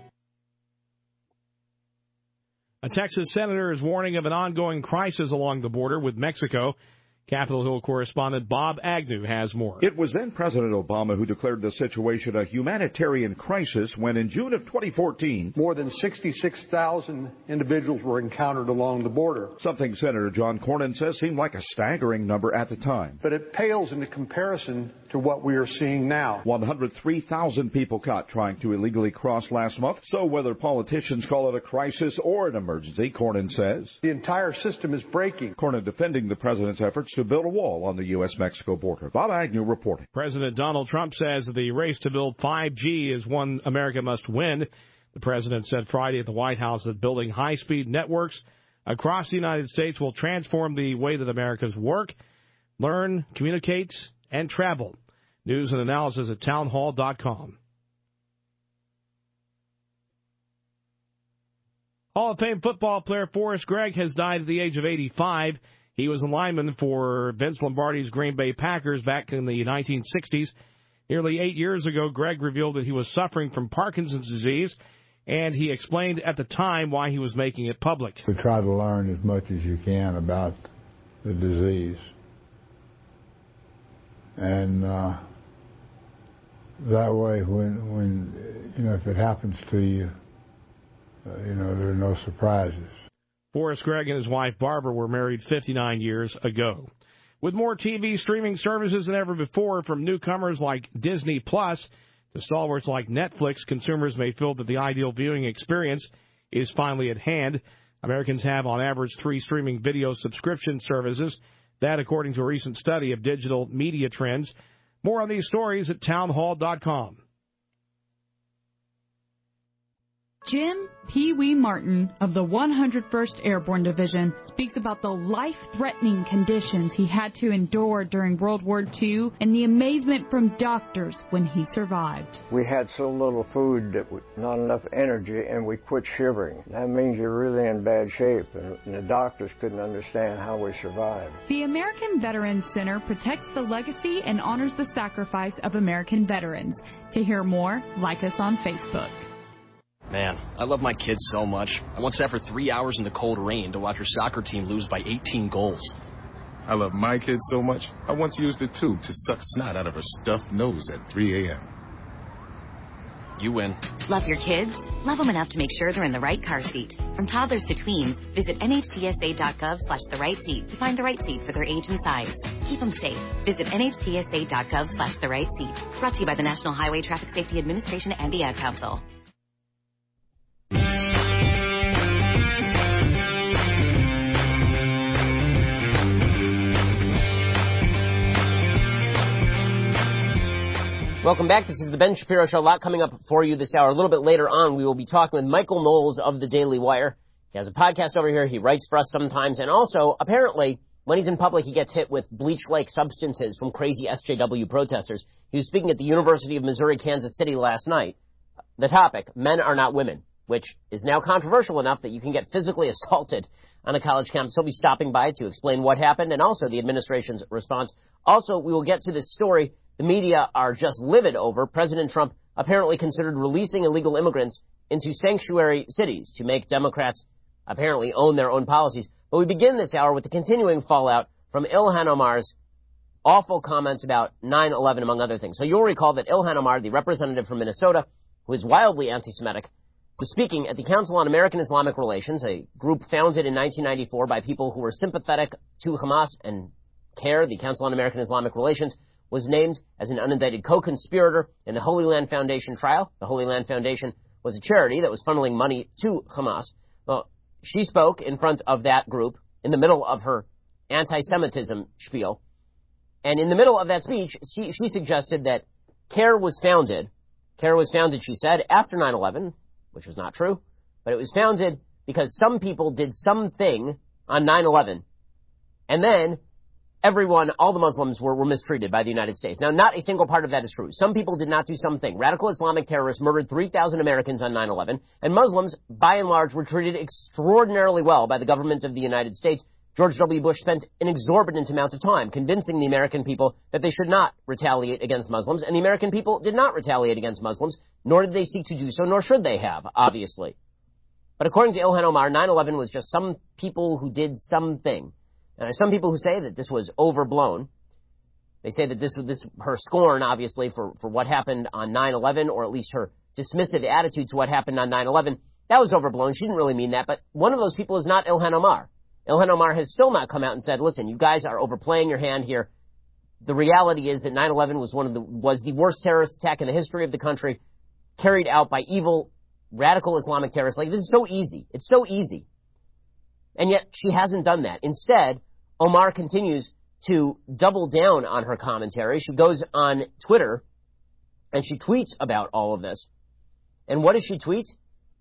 A Texas senator is warning of an ongoing crisis along the border with Mexico. Capitol Hill correspondent Bob Agnew has more. It was then President Obama who declared the situation a humanitarian crisis when in June of 2014, more than 66,000 individuals were encountered along the border. Something Senator John Cornyn says seemed like a staggering number at the time. But it pales into comparison to what we are seeing now. 103,000 people caught trying to illegally cross last month. So whether politicians call it a crisis or an emergency, Cornyn says, the entire system is breaking. Cornyn defending the president's efforts to build a wall on the U.S.-Mexico border. Bob Agnew reporting. President Donald Trump says the race to build 5G is one America must win. The president said Friday at the White House that building high-speed networks across the United States will transform the way that Americans work, learn, communicate, and travel. News and analysis at townhall.com. Hall of Fame football player Forrest Gregg has died at the age of 85. He was a lineman for Vince Lombardi's Green Bay Packers back in the 1960s. Nearly 8 years ago, Gregg revealed that he was suffering from Parkinson's disease, and he explained at the time why he was making it public. To try to learn as much as you can about the disease. And that way, when if it happens to you, there are no surprises. Forrest Gregg and his wife Barbara were married 59 years ago. With more TV streaming services than ever before, from newcomers like Disney Plus to stalwarts like Netflix, consumers may feel that the ideal viewing experience is finally at hand. Americans have, on average, 3 streaming video subscription services. That, according to a recent study of digital media trends. More on these stories at townhall.com. Jim Pee Wee Martin of the 101st Airborne Division speaks about the life-threatening conditions he had to endure during World War II and the amazement from doctors when he survived. We had so little food that not enough energy, and we quit shivering. That means you're really in bad shape, and the doctors couldn't understand how we survived. The American Veterans Center protects the legacy and honors the sacrifice of American veterans. To hear more, like us on Facebook. Man, I love my kids so much. I once sat for 3 hours in the cold rain to watch our soccer team lose by 18 goals. I love my kids so much, I once used a tube to suck snot out of her stuffed nose at 3 a.m. You win. Love your kids? Love them enough to make sure they're in the right car seat. From toddlers to tweens, visit nhtsa.gov/the right seat to find the right seat for their age and size. Keep them safe. Visit nhtsa.gov/the right seat. Brought to you by the National Highway Traffic Safety Administration and the Ad Council. Welcome back. This is the Ben Shapiro Show. A lot coming up for you this hour. A little bit later on, we will be talking with Michael Knowles of the Daily Wire. He has a podcast over here. He writes for us sometimes. And also, apparently, when he's in public, he gets hit with bleach-like substances from crazy SJW protesters. He was speaking at the University of Missouri-Kansas City last night. The topic, men are not women, which is now controversial enough that you can get physically assaulted on a college campus. He'll be stopping by to explain what happened and also the administration's response. Also, we will get to this story the media are just livid over. President Trump apparently considered releasing illegal immigrants into sanctuary cities to make Democrats apparently own their own policies. But we begin this hour with the continuing fallout from Ilhan Omar's awful comments about 9/11, among other things. So you'll recall that Ilhan Omar, the representative from Minnesota, who is wildly anti-Semitic, was speaking at the Council on American Islamic Relations, a group founded in 1994 by people who were sympathetic to Hamas and CARE, the Council on American Islamic Relations, was named as an unindicted co-conspirator in the Holy Land Foundation trial. The Holy Land Foundation was a charity that was funneling money to Hamas. Well, she spoke in front of that group in the middle of her anti-Semitism spiel. And in the middle of that speech, she suggested that CARE was founded, she said, after 9/11, which was not true, but it was founded because some people did something on 9/11, and then everyone, all the Muslims were mistreated by the United States. Now, not a single part of that is true. Some people did not do something. Radical Islamic terrorists murdered 3,000 Americans on 9/11, and Muslims, by and large, were treated extraordinarily well by the government of the United States. George W. Bush spent an exorbitant amount of time convincing the American people that they should not retaliate against Muslims, and the American people did not retaliate against Muslims, nor did they seek to do so, nor should they have, obviously. But according to Ilhan Omar, 9/11 was just some people who did something. Now, there's some people who say that this was overblown. They say that her scorn, obviously, for what happened on 9/11, or at least her dismissive attitude to what happened on 9/11, that was overblown. She didn't really mean that. But one of those people is not Ilhan Omar. Ilhan Omar has still not come out and said, listen, you guys are overplaying your hand here. The reality is that 9/11 was the worst terrorist attack in the history of the country, carried out by evil, radical Islamic terrorists. Like, this is so easy. It's so easy. And yet she hasn't done that. Instead, Omar continues to double down on her commentary. She goes on Twitter and she tweets about all of this. And what does she tweet?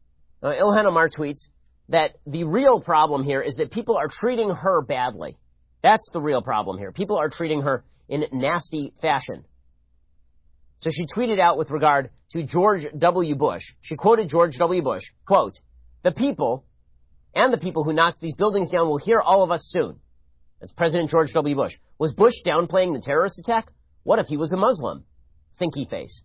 Ilhan Omar tweets that the real problem here is that people are treating her badly. That's the real problem here. People are treating her in nasty fashion. So she tweeted out with regard to George W. Bush. She quoted George W. Bush, quote, "The people and the people who knocked these buildings down will hear all of us soon." That's President George W. Bush. Was Bush downplaying the terrorist attack? What if he was a Muslim? Thinky face.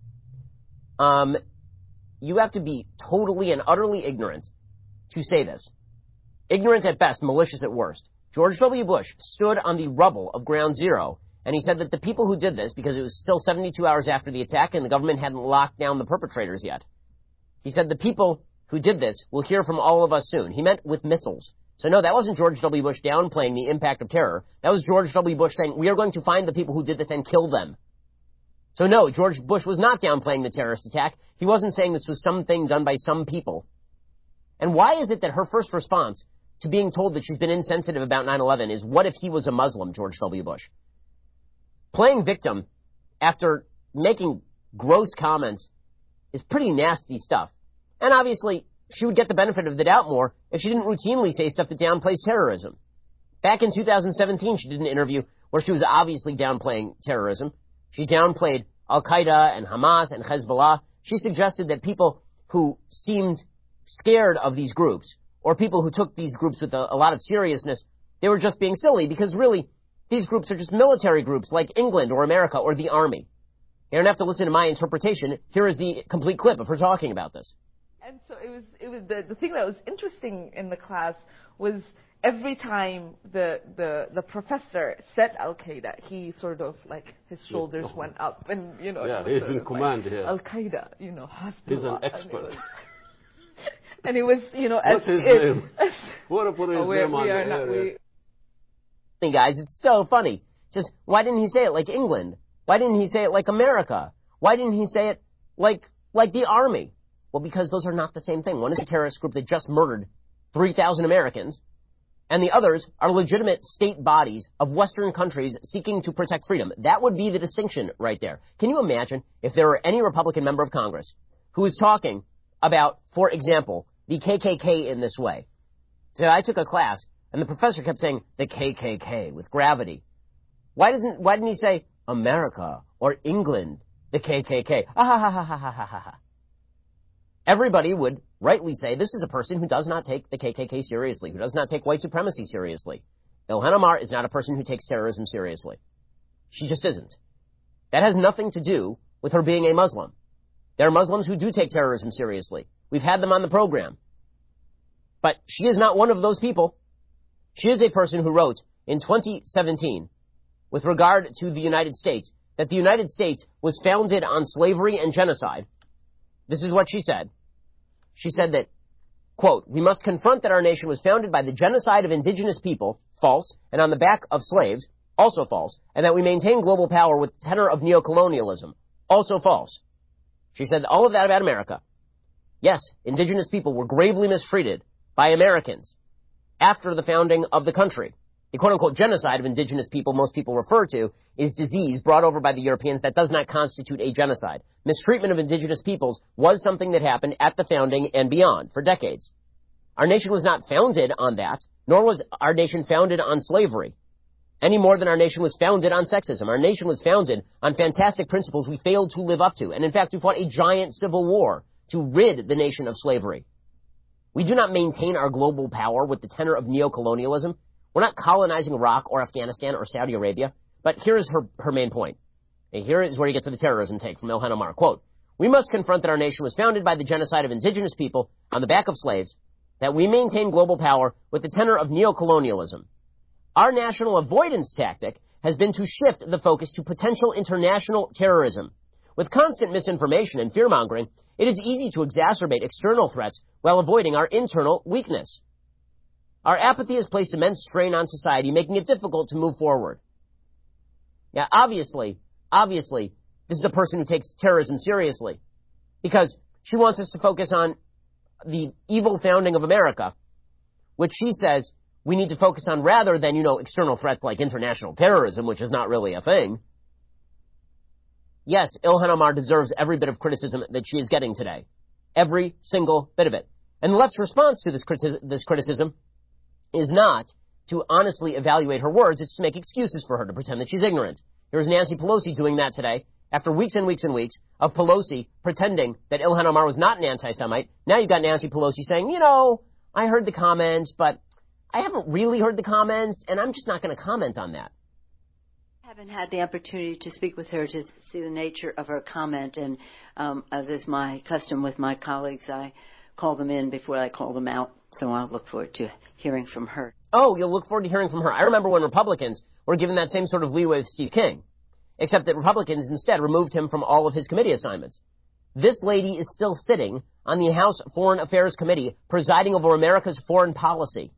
You have to be totally and utterly ignorant to say this. Ignorant at best, malicious at worst. George W. Bush stood on the rubble of Ground Zero, and he said that the people who did this, because it was still 72 hours after the attack and the government hadn't locked down the perpetrators yet, he said the people who did this will hear from all of us soon. He meant with missiles. So no, that wasn't George W. Bush downplaying the impact of terror. That was George W. Bush saying, we are going to find the people who did this and kill them. So no, George Bush was not downplaying the terrorist attack. He wasn't saying this was something done by some people. And why is it that her first response to being told that she's been insensitive about 9/11 is, what if he was a Muslim, George W. Bush? Playing victim after making gross comments is pretty nasty stuff. And obviously, she would get the benefit of the doubt more if she didn't routinely say stuff that downplays terrorism. Back in 2017, she did an interview where she was obviously downplaying terrorism. She downplayed Al-Qaeda and Hamas and Hezbollah. She suggested that people who seemed scared of these groups, or people who took these groups with a lot of seriousness, they were just being silly, because really, these groups are just military groups like England or America or the Army. You don't have to listen to my interpretation. Here is the complete clip of her talking about this. And so it was the thing that was interesting in the class was every time the professor said Al-Qaeda, he sort of like his shoulders went up, and yeah, he's in command here. Al-Qaeda, Hezbollah. He's an expert. And it was, what's his name? What to put his name on the air? Guys, it's so funny. Just, why didn't he say it like England? Why didn't he say it like America? Why didn't he say it like the Army? Well, because those are not the same thing. One is a terrorist group that just murdered 3,000 Americans, and the others are legitimate state bodies of Western countries seeking to protect freedom. That would be the distinction right there. Can you imagine if there were any Republican member of Congress who is talking about, for example, the KKK in this way? So I took a class, and the professor kept saying the KKK with gravity. Why didn't he say America or England, the KKK? Ah, ha, ha, ha, ha, ha, ha, ha. Everybody would rightly say this is a person who does not take the KKK seriously, who does not take white supremacy seriously. Ilhan Omar is not a person who takes terrorism seriously. She just isn't. That has nothing to do with her being a Muslim. There are Muslims who do take terrorism seriously. We've had them on the program. But she is not one of those people. She is a person who wrote in 2017, with regard to the United States, that the United States was founded on slavery and genocide. This is what she said. She said that, quote, "We must confront that our nation was founded by the genocide of indigenous people, false, and on the back of slaves, also false, and that we maintain global power with the tenor of neocolonialism, also false." She said all of that about America. Yes, indigenous people were gravely mistreated by Americans after the founding of the country. The quote-unquote genocide of indigenous people most people refer to is disease brought over by the Europeans that does not constitute a genocide. Mistreatment of indigenous peoples was something that happened at the founding and beyond for decades. Our nation was not founded on that, nor was our nation founded on slavery, any more than our nation was founded on sexism. Our nation was founded on fantastic principles we failed to live up to, and in fact we fought a giant civil war to rid the nation of slavery. We do not maintain our global power with the tenor of neocolonialism. We're not colonizing Iraq or Afghanistan or Saudi Arabia. But here is her main point. And here is where you get to the terrorism take from Ilhan Omar. Quote, "We must confront that our nation was founded by the genocide of indigenous people on the back of slaves, that we maintain global power with the tenor of neocolonialism. Our national avoidance tactic has been to shift the focus to potential international terrorism. With constant misinformation and fear-mongering, it is easy to exacerbate external threats while avoiding our internal weakness. Our apathy has placed immense strain on society, making it difficult to move forward." Now, obviously, this is a person who takes terrorism seriously, because she wants us to focus on the evil founding of America, which she says we need to focus on rather than, external threats like international terrorism, which is not really a thing. Yes, Ilhan Omar deserves every bit of criticism that she is getting today. Every single bit of it. And the left's response to this criticism is not to honestly evaluate her words. It's to make excuses for her, to pretend that she's ignorant. Here's Nancy Pelosi doing that today. After weeks and weeks and weeks of Pelosi pretending that Ilhan Omar was not an anti-Semite, now you've got Nancy Pelosi saying, you know, I heard the comments, but I haven't really heard the comments, and I'm just not going to comment on that. I haven't had the opportunity to speak with her to see the nature of her comment, and as is my custom with my colleagues, I call them in before I call them out, so I'll look forward to hearing from her. Oh, you'll look forward to hearing from her. I remember when Republicans were given that same sort of leeway with Steve King, except that Republicans instead removed him from all of his committee assignments. This lady is still sitting on the House Foreign Affairs Committee, presiding over America's foreign policy.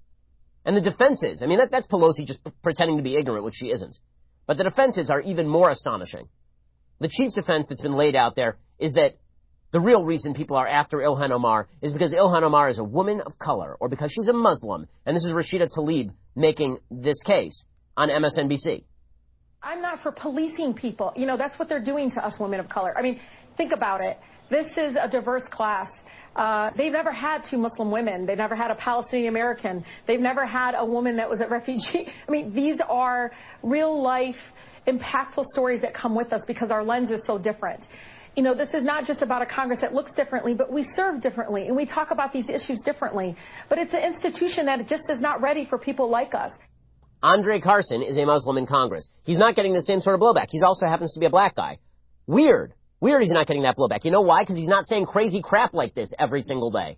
And the defenses, I mean, that's Pelosi just pretending to be ignorant, which she isn't. But the defenses are even more astonishing. The chief's defense that's been laid out there is that the real reason people are after Ilhan Omar is because Ilhan Omar is a woman of color, or because she's a Muslim. And this is Rashida Tlaib making this case on MSNBC. I'm not for policing people. You know, that's what they're doing to us women of color. I mean, think about it. This is a diverse class. They've never had two Muslim women. They've never had a Palestinian American. They've never had a woman that was a refugee. I mean, these are real life, impactful stories that come with us because our lens is so different. You know, this is not just about a Congress that looks differently, but we serve differently, and we talk about these issues differently. But it's an institution that just is not ready for people like us. Andre Carson is a Muslim in Congress. He's not getting the same sort of blowback. He also happens to be a black guy. Weird he's not getting that blowback. You know why? Because he's not saying crazy crap like this every single day.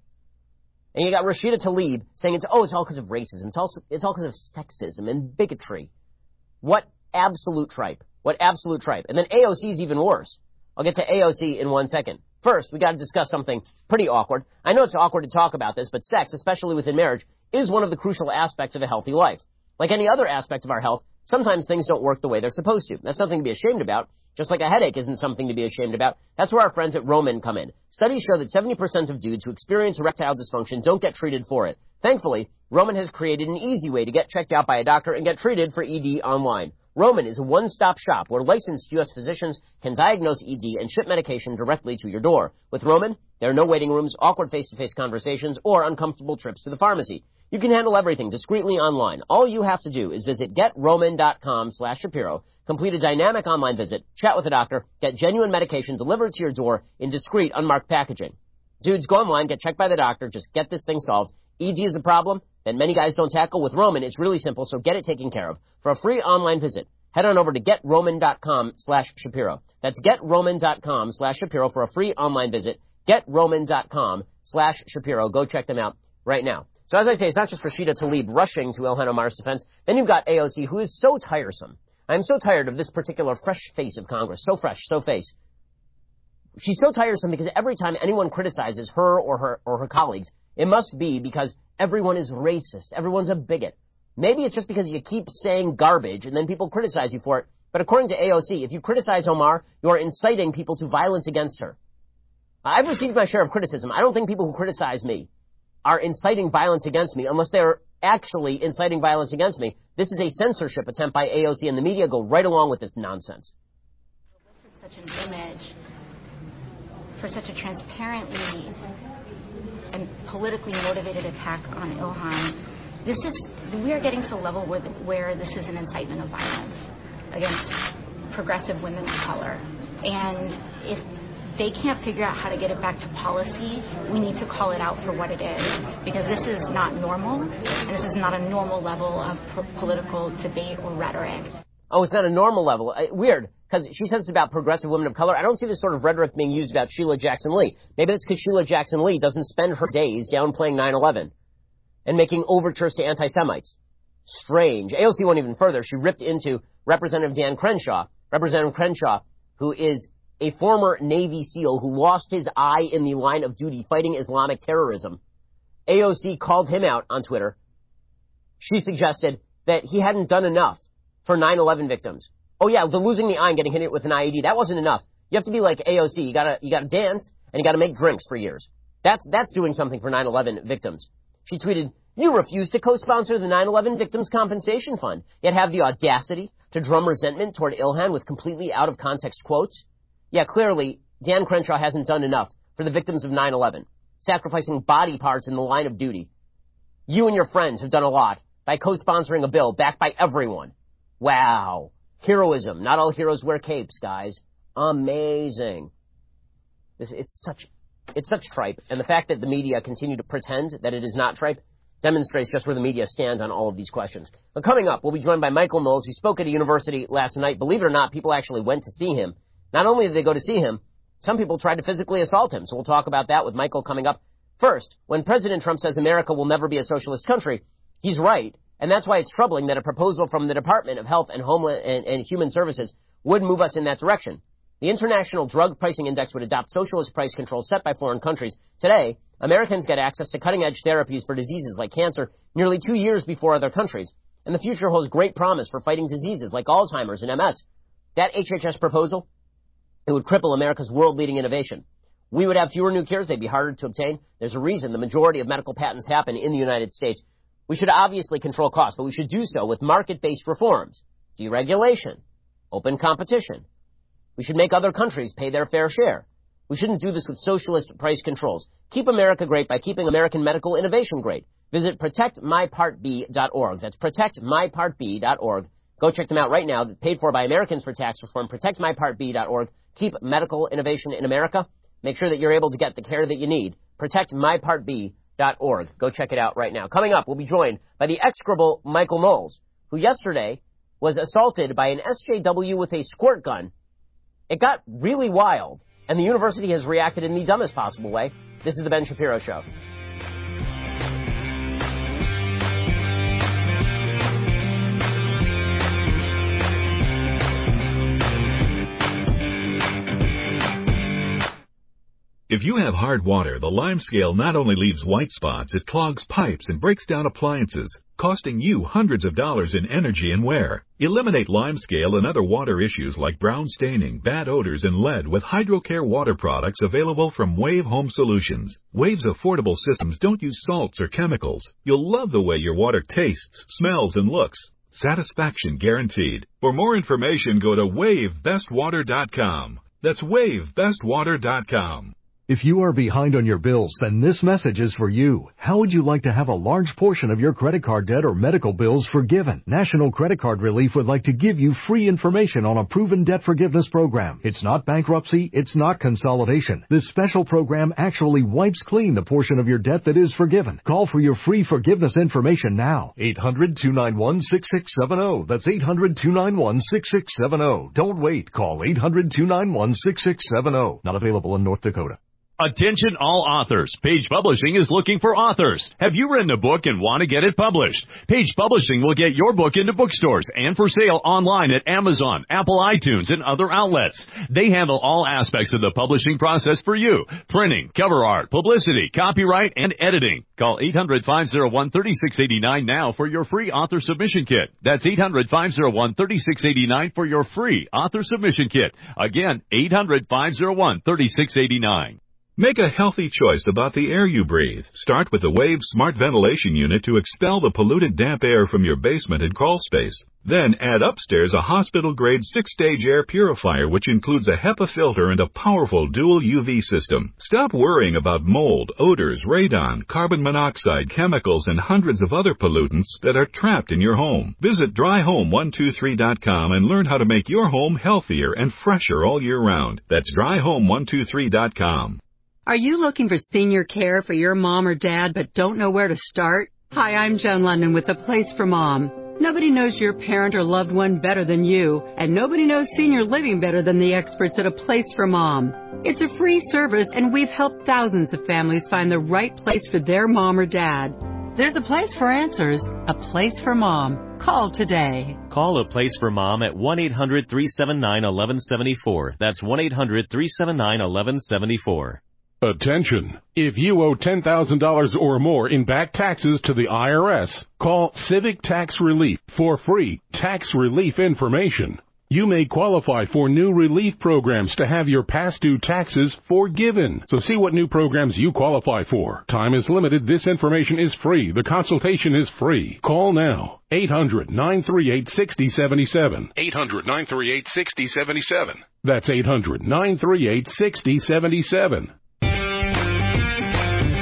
And you got Rashida Tlaib saying it's all because of racism. It's all because of sexism and bigotry. What absolute tripe. What absolute tripe. And then AOC is even worse. I'll get to AOC in 1 second. First, we got to discuss something pretty awkward. I know it's awkward to talk about this, but sex, especially within marriage, is one of the crucial aspects of a healthy life. Like any other aspect of our health, sometimes things don't work the way they're supposed to. That's nothing to be ashamed about. Just like a headache isn't something to be ashamed about. That's where our friends at Roman come in. Studies show that 70% of dudes who experience erectile dysfunction don't get treated for it. Thankfully, Roman has created an easy way to get checked out by a doctor and get treated for ED online. Roman is a one-stop shop where licensed U.S. physicians can diagnose ED and ship medication directly to your door. With Roman, there are no waiting rooms, awkward face-to-face conversations, or uncomfortable trips to the pharmacy. You can handle everything discreetly online. All you have to do is visit GetRoman.com/Shapiro, complete a dynamic online visit, chat with a doctor, get genuine medication delivered to your door in discreet, unmarked packaging. Dudes, go online, get checked by the doctor, just get this thing solved. ED is a problem that many guys don't tackle. With Roman, it's really simple, so get it taken care of. For a free online visit, head on over to GetRoman.com/Shapiro. That's GetRoman.com/Shapiro for a free online visit. GetRoman.com/Shapiro. Go check them out right now. So as I say, it's not just Rashida Tlaib rushing to Ilhan Omar's defense. Then you've got AOC, who is so tiresome. I'm so tired of this particular fresh face of Congress. So fresh, so face. She's so tiresome because every time anyone criticizes her or her colleagues, it must be because everyone is racist. Everyone's a bigot. Maybe it's just because you keep saying garbage and then people criticize you for it. But according to AOC, if you criticize Omar, you are inciting people to violence against her. I've received my share of criticism. I don't think people who criticize me are inciting violence against me unless they're actually inciting violence against me. This is a censorship attempt by AOC, and the media go right along with this nonsense. Such an image for such a transparently and politically motivated attack on Ilhan. We are getting to the level where this is an incitement of violence against progressive women of color. And if they can't figure out how to get it back to policy, we need to call it out for what it is, because this is not normal, and this is not a normal level of political debate or rhetoric. Oh, it's not a normal level. Weird, because she says it's about progressive women of color. I don't see this sort of rhetoric being used about Sheila Jackson Lee. Maybe it's because Sheila Jackson Lee doesn't spend her days downplaying 9/11 and making overtures to anti-Semites. Strange. AOC went even further. She ripped into Representative Dan Crenshaw. Representative Crenshaw, who is a former Navy SEAL who lost his eye in the line of duty fighting Islamic terrorism. AOC called him out on Twitter. She suggested that he hadn't done enough for 9/11 victims. Oh yeah, the losing the eye and getting hit with an IED, that wasn't enough. You have to be like AOC. You gotta dance and you gotta make drinks for years. That's doing something for 9/11 victims. She tweeted, "You refuse to co-sponsor the 9/11 Victims Compensation Fund, yet have the audacity to drum resentment toward Ilhan with completely out of context quotes." Yeah, clearly, Dan Crenshaw hasn't done enough for the victims of 9/11. sacrificing body parts in the line of duty. You and your friends have done a lot by co-sponsoring a bill backed by everyone. Wow. Heroism. Not all heroes wear capes, guys. Amazing. It's such tripe. And the fact that the media continue to pretend that it is not tripe demonstrates just where the media stands on all of these questions. But coming up, we'll be joined by Michael Knowles, who spoke at a university last night. Believe it or not, people actually went to see him. Not only did they go to see him, some people tried to physically assault him. So we'll talk about that with Michael coming up. First, when President Trump says America will never be a socialist country, he's right. And that's why it's troubling that a proposal from the Department of Health and and Human Services would move us in that direction. The International Drug Pricing Index would adopt socialist price controls set by foreign countries. Today, Americans get access to cutting-edge therapies for diseases like cancer nearly 2 years before other countries. And the future holds great promise for fighting diseases like Alzheimer's and MS. That HHS proposal, it would cripple America's world-leading innovation. We would have fewer new cures. They'd be harder to obtain. There's a reason the majority of medical patents happen in the United States. We should obviously control costs, but we should do so with market-based reforms, deregulation, open competition. We should make other countries pay their fair share. We shouldn't do this with socialist price controls. Keep America great by keeping American medical innovation great. Visit protectmypartb.org. That's protectmypartb.org. Go check them out right now. Paid for by Americans for Tax Reform. Protectmypartb.org. Keep medical innovation in America. Make sure that you're able to get the care that you need. Protectmypartb.org. Go check it out right now. Coming up, we'll be joined by the execrable Michael Knowles, who yesterday was assaulted by an SJW with a squirt gun. It got really wild, and the university has reacted in the dumbest possible way. This is The Ben Shapiro Show. If you have hard water, the LimeScale not only leaves white spots, it clogs pipes and breaks down appliances, costing you hundreds of dollars in energy and wear. Eliminate LimeScale and other water issues like brown staining, bad odors, and lead with HydroCare water products available from Wave Home Solutions. Wave's affordable systems don't use salts or chemicals. You'll love the way your water tastes, smells, and looks. Satisfaction guaranteed. For more information, go to WaveBestWater.com. That's WaveBestWater.com. If you are behind on your bills, then this message is for you. How would you like to have a large portion of your credit card debt or medical bills forgiven? National Credit Card Relief would like to give you free information on a proven debt forgiveness program. It's not bankruptcy. It's not consolidation. This special program actually wipes clean the portion of your debt that is forgiven. Call for your free forgiveness information now. 800-291-6670. That's 800-291-6670. Don't wait. Call 800-291-6670. Not available in North Dakota. Attention all authors. Page Publishing is looking for authors. Have you written a book and want to get it published? Page Publishing will get your book into bookstores and for sale online at Amazon, Apple iTunes, and other outlets. They handle all aspects of the publishing process for you. Printing, cover art, publicity, copyright, and editing. Call 800-501-3689 now for your free author submission kit. That's 800-501-3689 for your free author submission kit. Again, 800-501-3689. Make a healthy choice about the air you breathe. Start with the Wave Smart Ventilation Unit to expel the polluted damp air from your basement and crawl space. Then add upstairs a hospital-grade 6-stage air purifier which includes a HEPA filter and a powerful dual UV system. Stop worrying about mold, odors, radon, carbon monoxide, chemicals, and hundreds of other pollutants that are trapped in your home. Visit dryhome123.com and learn how to make your home healthier and fresher all year round. That's dryhome123.com. Are you looking for senior care for your mom or dad but don't know where to start? Hi, I'm Joan London with The Place for Mom. Nobody knows your parent or loved one better than you, and nobody knows senior living better than the experts at A Place for Mom. It's a free service, and we've helped thousands of families find the right place for their mom or dad. There's a place for answers, A Place for Mom. Call today. Call A Place for Mom at 1-800-379-1174. That's 1-800-379-1174. Attention! If you owe $10,000 or more in back taxes to the IRS, call Civic Tax Relief for free tax relief information. You may qualify for new relief programs to have your past due taxes forgiven. So see what new programs you qualify for. Time is limited. This information is free. The consultation is free. Call now. 800-938-6077. 800-938-6077. That's 800-938-6077.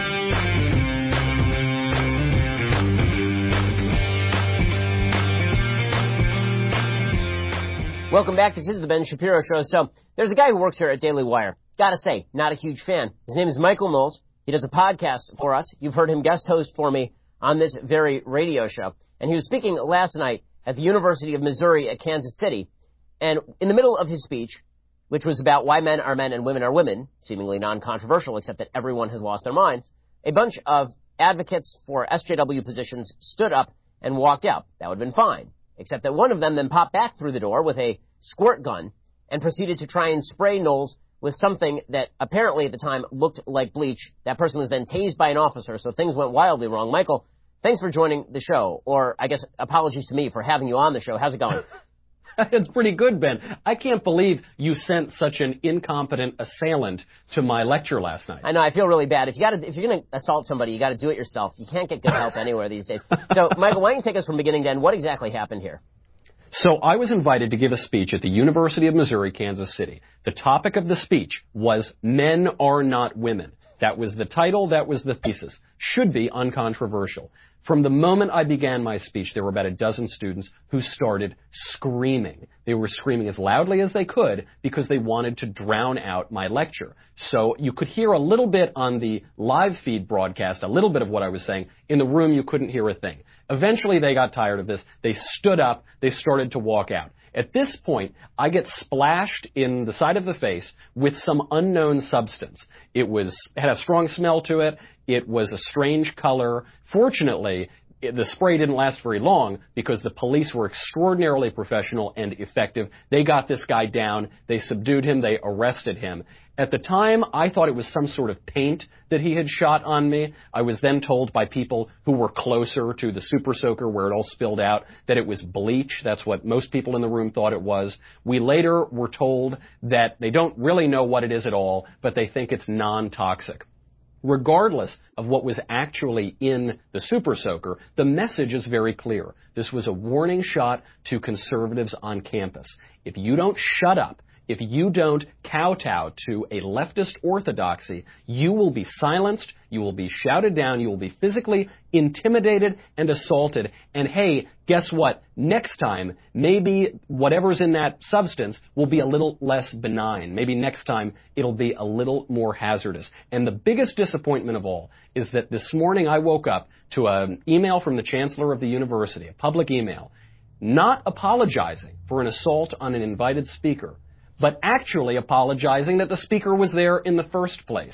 Welcome back. This is the Ben Shapiro Show. So there's a guy who works here at Daily Wire. Gotta say, not a huge fan. His name is Michael Knowles. He does a podcast for us. You've heard him guest host for me on this very radio show. And he was speaking last night at the University of Missouri at Kansas City. And in the middle of his speech, which was about why men are men and women are women, seemingly non-controversial, except that everyone has lost their minds, a bunch of advocates for SJW positions stood up and walked out. That would have been fine, except that one of them then popped back through the door with a squirt gun and proceeded to try and spray Knowles with something that apparently at the time looked like bleach. That person was then tased by an officer, so things went wildly wrong. Michael, thanks for joining the show, or I guess apologies to me for having you on the show. How's it going? It's pretty good, Ben. I can't believe you sent such an incompetent assailant to my lecture last night. I know, I feel really bad. If you're going to assault somebody, you got to do it yourself. You can't get good help anywhere these days. So, Michael, why don't you take us from beginning to end? What exactly happened here? So I was invited to give a speech at the University of Missouri, Kansas City. The topic of the speech was Men Are Not Women. That was the title. That was the thesis. Should be uncontroversial. From the moment I began my speech, there were about a dozen students who started screaming. They were screaming as loudly as they could because they wanted to drown out my lecture. So you could hear a little bit on the live feed broadcast, a little bit of what I was saying. In the room, you couldn't hear a thing. Eventually, they got tired of this. They stood up. They started to walk out. At this point, I get splashed in the side of the face with some unknown substance. It had a strong smell to it. It was a strange color. Fortunately, the spray didn't last very long because the police were extraordinarily professional and effective. They got this guy down. They subdued him. They arrested him. At the time, I thought it was some sort of paint that he had shot on me. I was then told by people who were closer to the Super Soaker where it all spilled out that it was bleach. That's what most people in the room thought it was. We later were told that they don't really know what it is at all, but they think it's non-toxic. Regardless of what was actually in the Super Soaker, the message is very clear. This was a warning shot to conservatives on campus. If you don't shut up, if you don't kowtow to a leftist orthodoxy, you will be silenced, you will be shouted down, you will be physically intimidated and assaulted. And hey, guess what? Next time, maybe whatever's in that substance will be a little less benign. Maybe next time it'll be a little more hazardous. And the biggest disappointment of all is that this morning I woke up to an email from the chancellor of the university, a public email, not apologizing for an assault on an invited speaker, but actually apologizing that the speaker was there in the first place.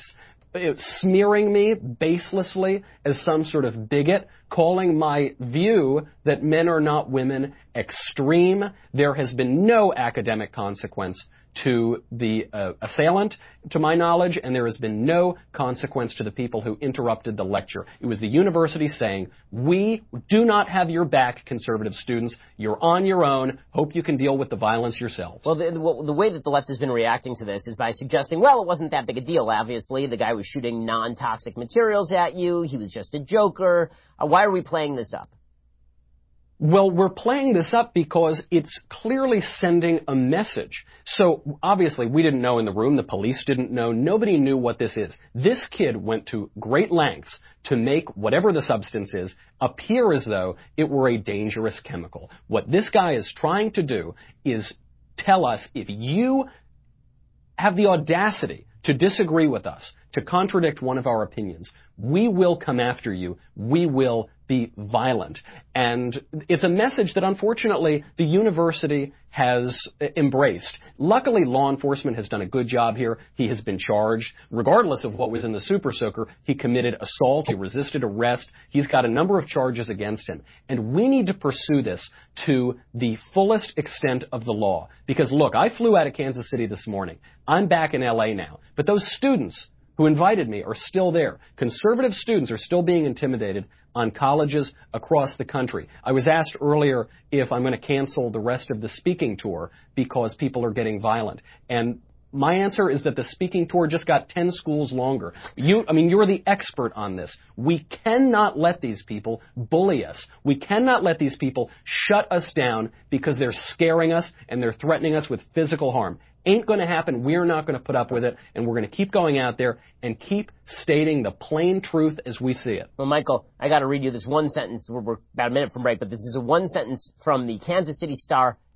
Smearing me baselessly as some sort of bigot, calling my view that men are not women extreme. There has been no academic consequence to the assailant, to my knowledge, and there has been no consequence to the people who interrupted the lecture. It was the university saying, we do not have your back, conservative students. You're on your own. Hope you can deal with the violence yourselves. Well, the way that the left has been reacting to this is by suggesting, well, it wasn't that big a deal, obviously. The guy was shooting non-toxic materials at you. He was just a joker. Why are we playing this up? Well, we're playing this up because it's clearly sending a message. So, obviously, we didn't know in the room. The police didn't know. Nobody knew what this is. This kid went to great lengths to make whatever the substance is appear as though it were a dangerous chemical. What this guy is trying to do is tell us, if you have the audacity to disagree with us, to contradict one of our opinions, we will come after you. We will be violent. And it's a message that, unfortunately, the university has embraced. Luckily, law enforcement has done a good job here. He has been charged. Regardless of what was in the Super Soaker, he committed assault. He resisted arrest. He's got a number of charges against him. And we need to pursue this to the fullest extent of the law. Because, look, I flew out of Kansas City this morning. I'm back in L.A. now. But those students who invited me are still there. Conservative students are still being intimidated on colleges across the country. I was asked earlier if I'm going to cancel the rest of the speaking tour because people are getting violent. And my answer is that the speaking tour just got 10 schools longer. You're the expert on this. We cannot let these people bully us. We cannot let these people shut us down because they're scaring us and they're threatening us with physical harm. Ain't going to happen. We're not going to put up with it, and we're going to keep going out there and keep stating the plain truth as we see it. Well, Michael, I got to read you this one sentence. We're about a minute from break, but this is a one sentence from the Kansas City Star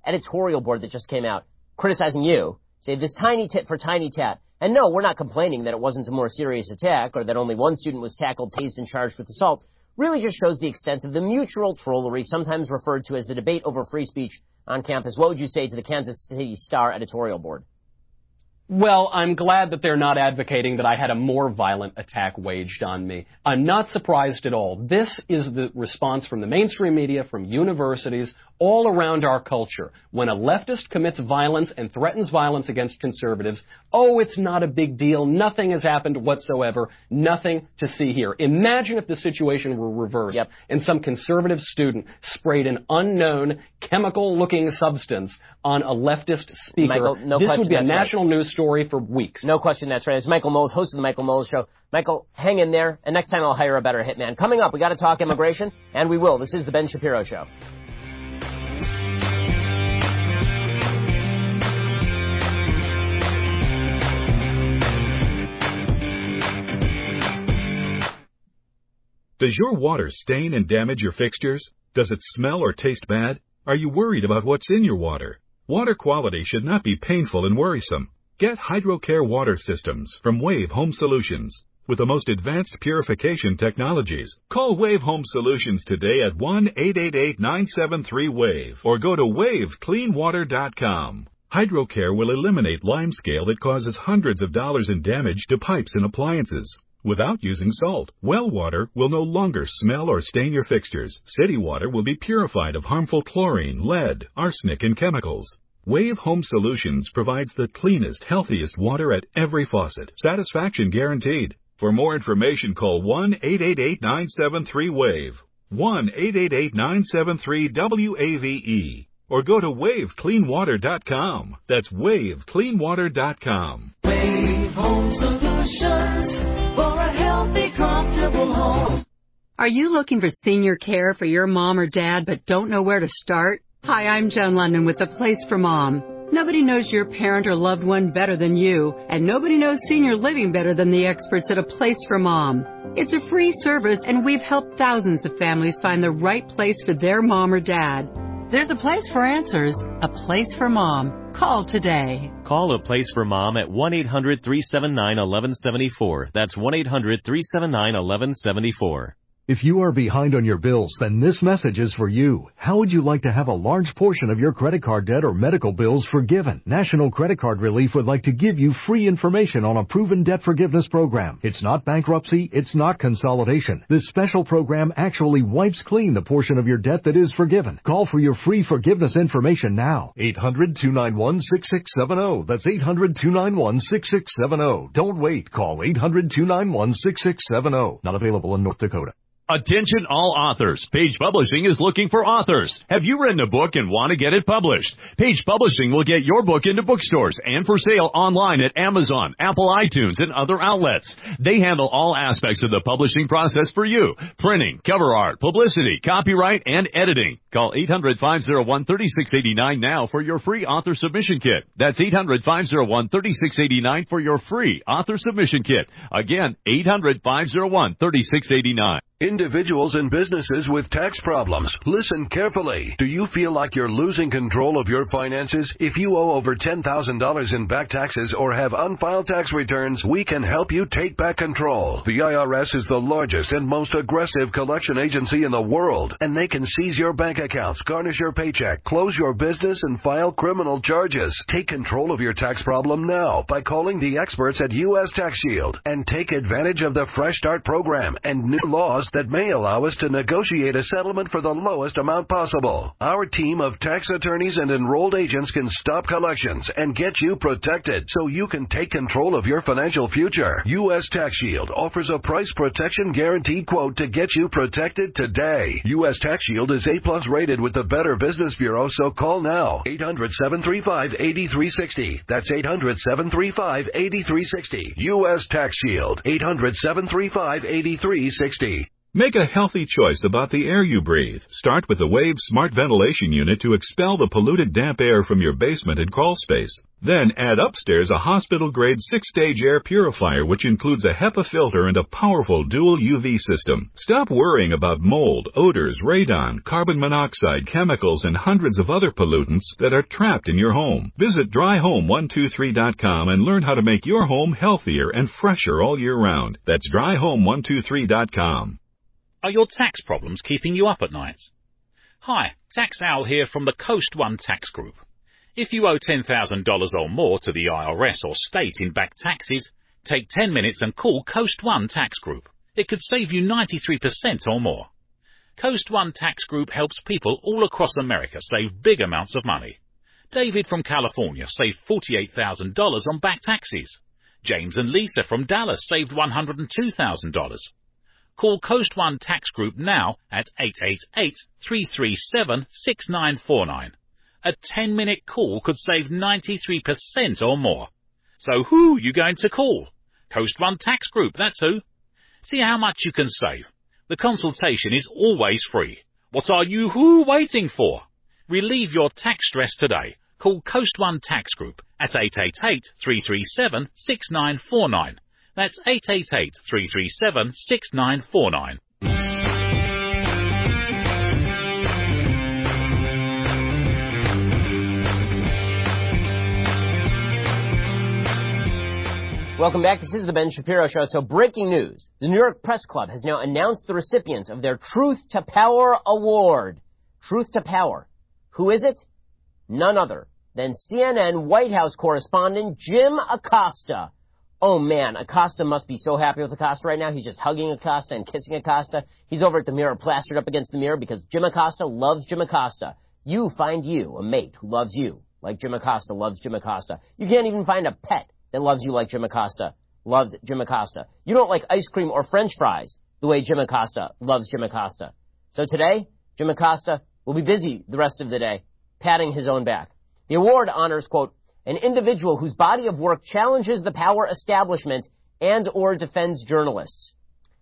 editorial board that just came out criticizing you, say this tiny tit for tiny tat. And no, we're not complaining that it wasn't a more serious attack or that only one student was tackled, tased, and charged with assault. Really just shows the extent of the mutual trollery, sometimes referred to as the debate over free speech on campus. What would you say to the Kansas City Star editorial board? Well, I'm glad that they're not advocating that I had a more violent attack waged on me. I'm not surprised at all. This is the response from the mainstream media, from universities, all around our culture. When a leftist commits violence and threatens violence against conservatives, oh, it's not a big deal. Nothing has happened whatsoever. Nothing to see here. Imagine if the situation were reversed and some conservative student sprayed an unknown chemical-looking substance on a leftist speaker. Michael, no this question, would be a that's national right. news story for weeks. No question, that's right. It's Michael Knowles, host of the Michael Knowles Show. Michael, hang in there, and next time I'll hire a better hitman. Coming up, we got to talk immigration, and we will. This is the Ben Shapiro Show. Does your water stain and damage your fixtures? Does it smell or taste bad? Are you worried about what's in your water? Water quality should not be painful and worrisome. Get HydroCare water systems from Wave Home Solutions. With the most advanced purification technologies. Call Wave Home Solutions today at 1-888-973-WAVE or go to wavecleanwater.com. HydroCare will eliminate limescale that causes hundreds of dollars in damage to pipes and appliances. Without using salt, well water will no longer smell or stain your fixtures. City water will be purified of harmful chlorine, lead, arsenic, and chemicals. Wave Home Solutions provides the cleanest, healthiest water at every faucet. Satisfaction guaranteed. For more information, call 1-888-973-WAVE, 1-888-973-WAVE, or go to wavecleanwater.com. That's wavecleanwater.com. Wave Home Solutions for a healthy, comfortable home. Are you looking for senior care for your mom or dad but don't know where to start? Hi, I'm Joan London with The Place for Mom. Nobody knows your parent or loved one better than you, and nobody knows senior living better than the experts at A Place for Mom. It's a free service, and we've helped thousands of families find the right place for their mom or dad. There's a place for answers, A Place for Mom. Call today. Call A Place for Mom at 1-800-379-1174. That's 1-800-379-1174. If you are behind on your bills, then this message is for you. How would you like to have a large portion of your credit card debt or medical bills forgiven? National Credit Card Relief would like to give you free information on a proven debt forgiveness program. It's not bankruptcy. It's not consolidation. This special program actually wipes clean the portion of your debt that is forgiven. Call for your free forgiveness information now. 800-291-6670. That's 800-291-6670. Don't wait. Call 800-291-6670. Not available in North Dakota. Attention all authors. Page Publishing is looking for authors. Have you written a book and want to get it published? Page Publishing will get your book into bookstores and for sale online at Amazon, Apple iTunes, and other outlets. They handle all aspects of the publishing process for you. Printing, cover art, publicity, copyright, and editing. Call 800-501-3689 now for your free author submission kit. That's 800-501-3689 for your free author submission kit. Again, 800-501-3689. Individuals and businesses with tax problems, listen carefully. Do you feel like you're losing control of your finances? If you owe over $10,000 in back taxes or have unfiled tax returns, we can help you take back control. The IRS is the largest and most aggressive collection agency in the world, and they can seize your bank accounts, garnish your paycheck, close your business, and file criminal charges. Take control of your tax problem now by calling the experts at U.S. Tax Shield and take advantage of the Fresh Start program and new laws that may allow us to negotiate a settlement for the lowest amount possible. Our team of tax attorneys and enrolled agents can stop collections and get you protected so you can take control of your financial future. U.S. Tax Shield offers a price protection guaranteed quote to get you protected today. U.S. Tax Shield is A+ rated with the Better Business Bureau, so call now. 800-735-8360. That's 800-735-8360. U.S. Tax Shield. 800-735-8360. Make a healthy choice about the air you breathe. Start with the Wave Smart Ventilation Unit to expel the polluted damp air from your basement and crawl space. Then add upstairs a hospital-grade 6-stage air purifier which includes a HEPA filter and a powerful dual UV system. Stop worrying about mold, odors, radon, carbon monoxide, chemicals, and hundreds of other pollutants that are trapped in your home. Visit dryhome123.com and learn how to make your home healthier and fresher all year round. That's dryhome123.com. Are your tax problems keeping you up at night? Hi, Tax Owl here from the Coast One Tax Group. If you owe $10,000 or more to the IRS or state in back taxes, take 10 minutes and call Coast One Tax Group. It could save you 93% or more. Coast One Tax Group helps people all across America save big amounts of money. David from California saved $48,000 on back taxes. James and Lisa from Dallas saved $102,000. Call Coast One Tax Group now at 888-337-6949. A 10-minute call could save 93% or more. So who are you going to call? Coast One Tax Group, that's who. See how much you can save. The consultation is always free. What are you waiting for? Relieve your tax stress today. Call Coast One Tax Group at 888-337-6949. That's 888-337-6949. Welcome back. This is the Ben Shapiro Show. So breaking news. The New York Press Club has now announced the recipient of their Truth to Power Award. Truth to Power. Who is it? None other than CNN White House correspondent Jim Acosta. Oh man, Acosta must be so happy with Acosta right now. He's just hugging Acosta and kissing Acosta. He's over at the mirror, plastered up against the mirror because Jim Acosta loves Jim Acosta. You find you a mate who loves you like Jim Acosta loves Jim Acosta. You can't even find a pet that loves you like Jim Acosta loves Jim Acosta. You don't like ice cream or French fries the way Jim Acosta loves Jim Acosta. So today, Jim Acosta will be busy the rest of the day patting his own back. The award honors, quote, an individual whose body of work challenges the power establishment and or defends journalists.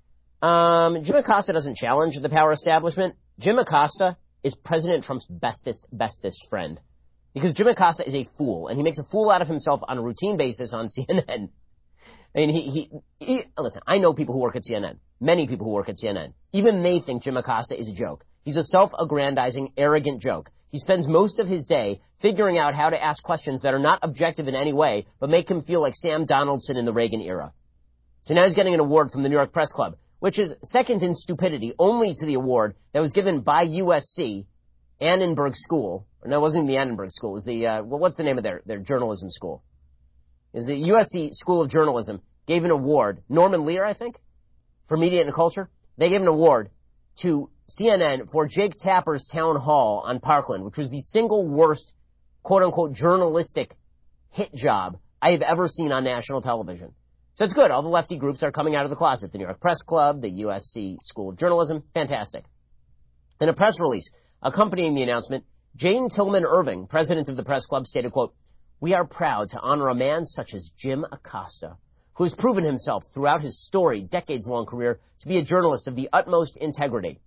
Jim Acosta doesn't challenge the power establishment. Jim Acosta is President Trump's bestest friend. Because Jim Acosta is a fool, and he makes a fool out of himself on a routine basis on CNN. I mean, listen, I know people who work at CNN. Many people who work at CNN. Even they think Jim Acosta is a joke. He's a self-aggrandizing, arrogant joke. He spends most of his day figuring out how to ask questions that are not objective in any way, but make him feel like Sam Donaldson in the Reagan era. So now he's getting an award from the New York Press Club, which is second in stupidity only to the award that was given by USC, Annenberg School. No, it wasn't the Annenberg School. It was the, what's the name of their journalism school? Is the USC School of Journalism gave an award, Norman Lear, I think, for media and culture. They gave an award to CNN for Jake Tapper's town hall on Parkland, which was the single worst, quote-unquote, journalistic hit job I have ever seen on national television. So it's good. All the lefty groups are coming out of the closet. The New York Press Club, the USC School of Journalism. Fantastic. In a press release accompanying the announcement, Jane Tillman Irving, president of the Press Club, stated, quote, we are proud to honor a man such as Jim Acosta, who has proven himself throughout his storied, decades-long career to be a journalist of the utmost integrity.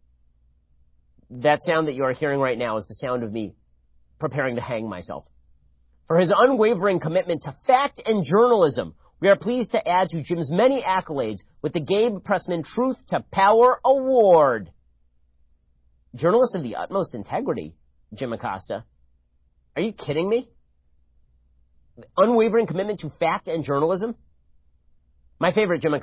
That sound that you are hearing right now is the sound of me preparing to hang myself. For his unwavering commitment to fact and journalism, we are pleased to add to Jim's many accolades with the Gabe Pressman Truth to Power Award. Journalist of the utmost integrity, Jim Acosta. Are you kidding me? Unwavering commitment to fact and journalism? My favorite Jim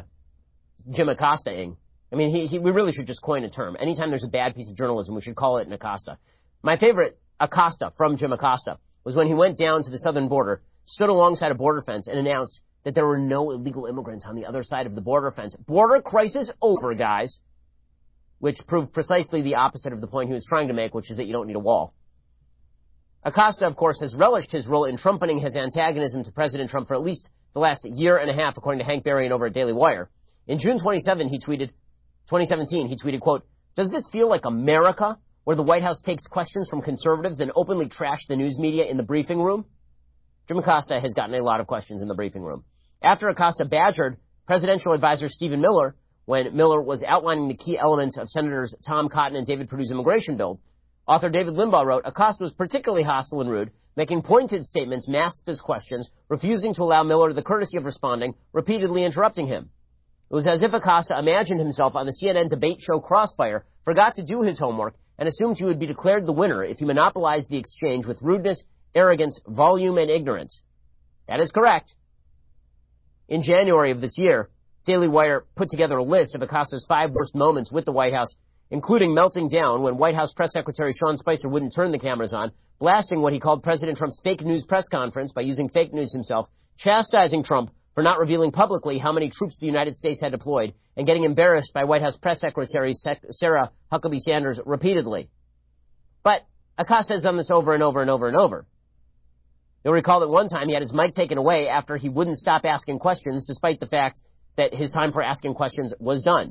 Acosta-ing. I mean, we really should just coin a term. Anytime there's a bad piece of journalism, we should call it an Acosta. My favorite Acosta from Jim Acosta was when he went down to the southern border, stood alongside a border fence, and announced that there were no illegal immigrants on the other side of the border fence. Border crisis over, guys. Which proved precisely the opposite of the point he was trying to make, which is that you don't need a wall. Acosta, of course, has relished his role in trumpeting his antagonism to President Trump for at least the last year and a half, according to Hank Berrien over at Daily Wire. In June 2017, he tweeted, quote, does this feel like America, where the White House takes questions from conservatives and openly trash the news media in the briefing room? Jim Acosta has gotten a lot of questions in the briefing room. After Acosta badgered presidential advisor Stephen Miller, when Miller was outlining the key elements of Senators Tom Cotton and David Perdue's immigration bill. Author David Limbaugh wrote, Acosta was particularly hostile and rude, making pointed statements masked as questions, refusing to allow Miller the courtesy of responding, repeatedly interrupting him. It was as if Acosta imagined himself on the CNN debate show Crossfire, forgot to do his homework, and assumed he would be declared the winner if he monopolized the exchange with rudeness, arrogance, volume, and ignorance. That is correct. In January of this year, Daily Wire put together a list of Acosta's 5 worst moments with the White House, including melting down when White House Press Secretary Sean Spicer wouldn't turn the cameras on, blasting what he called President Trump's fake news press conference by using fake news himself, chastising Trump for not revealing publicly how many troops the United States had deployed, and getting embarrassed by White House Press Secretary Sarah Huckabee Sanders repeatedly. But Acosta has done this over and over and over and over. You'll recall that one time he had his mic taken away after he wouldn't stop asking questions, despite the fact that his time for asking questions was done.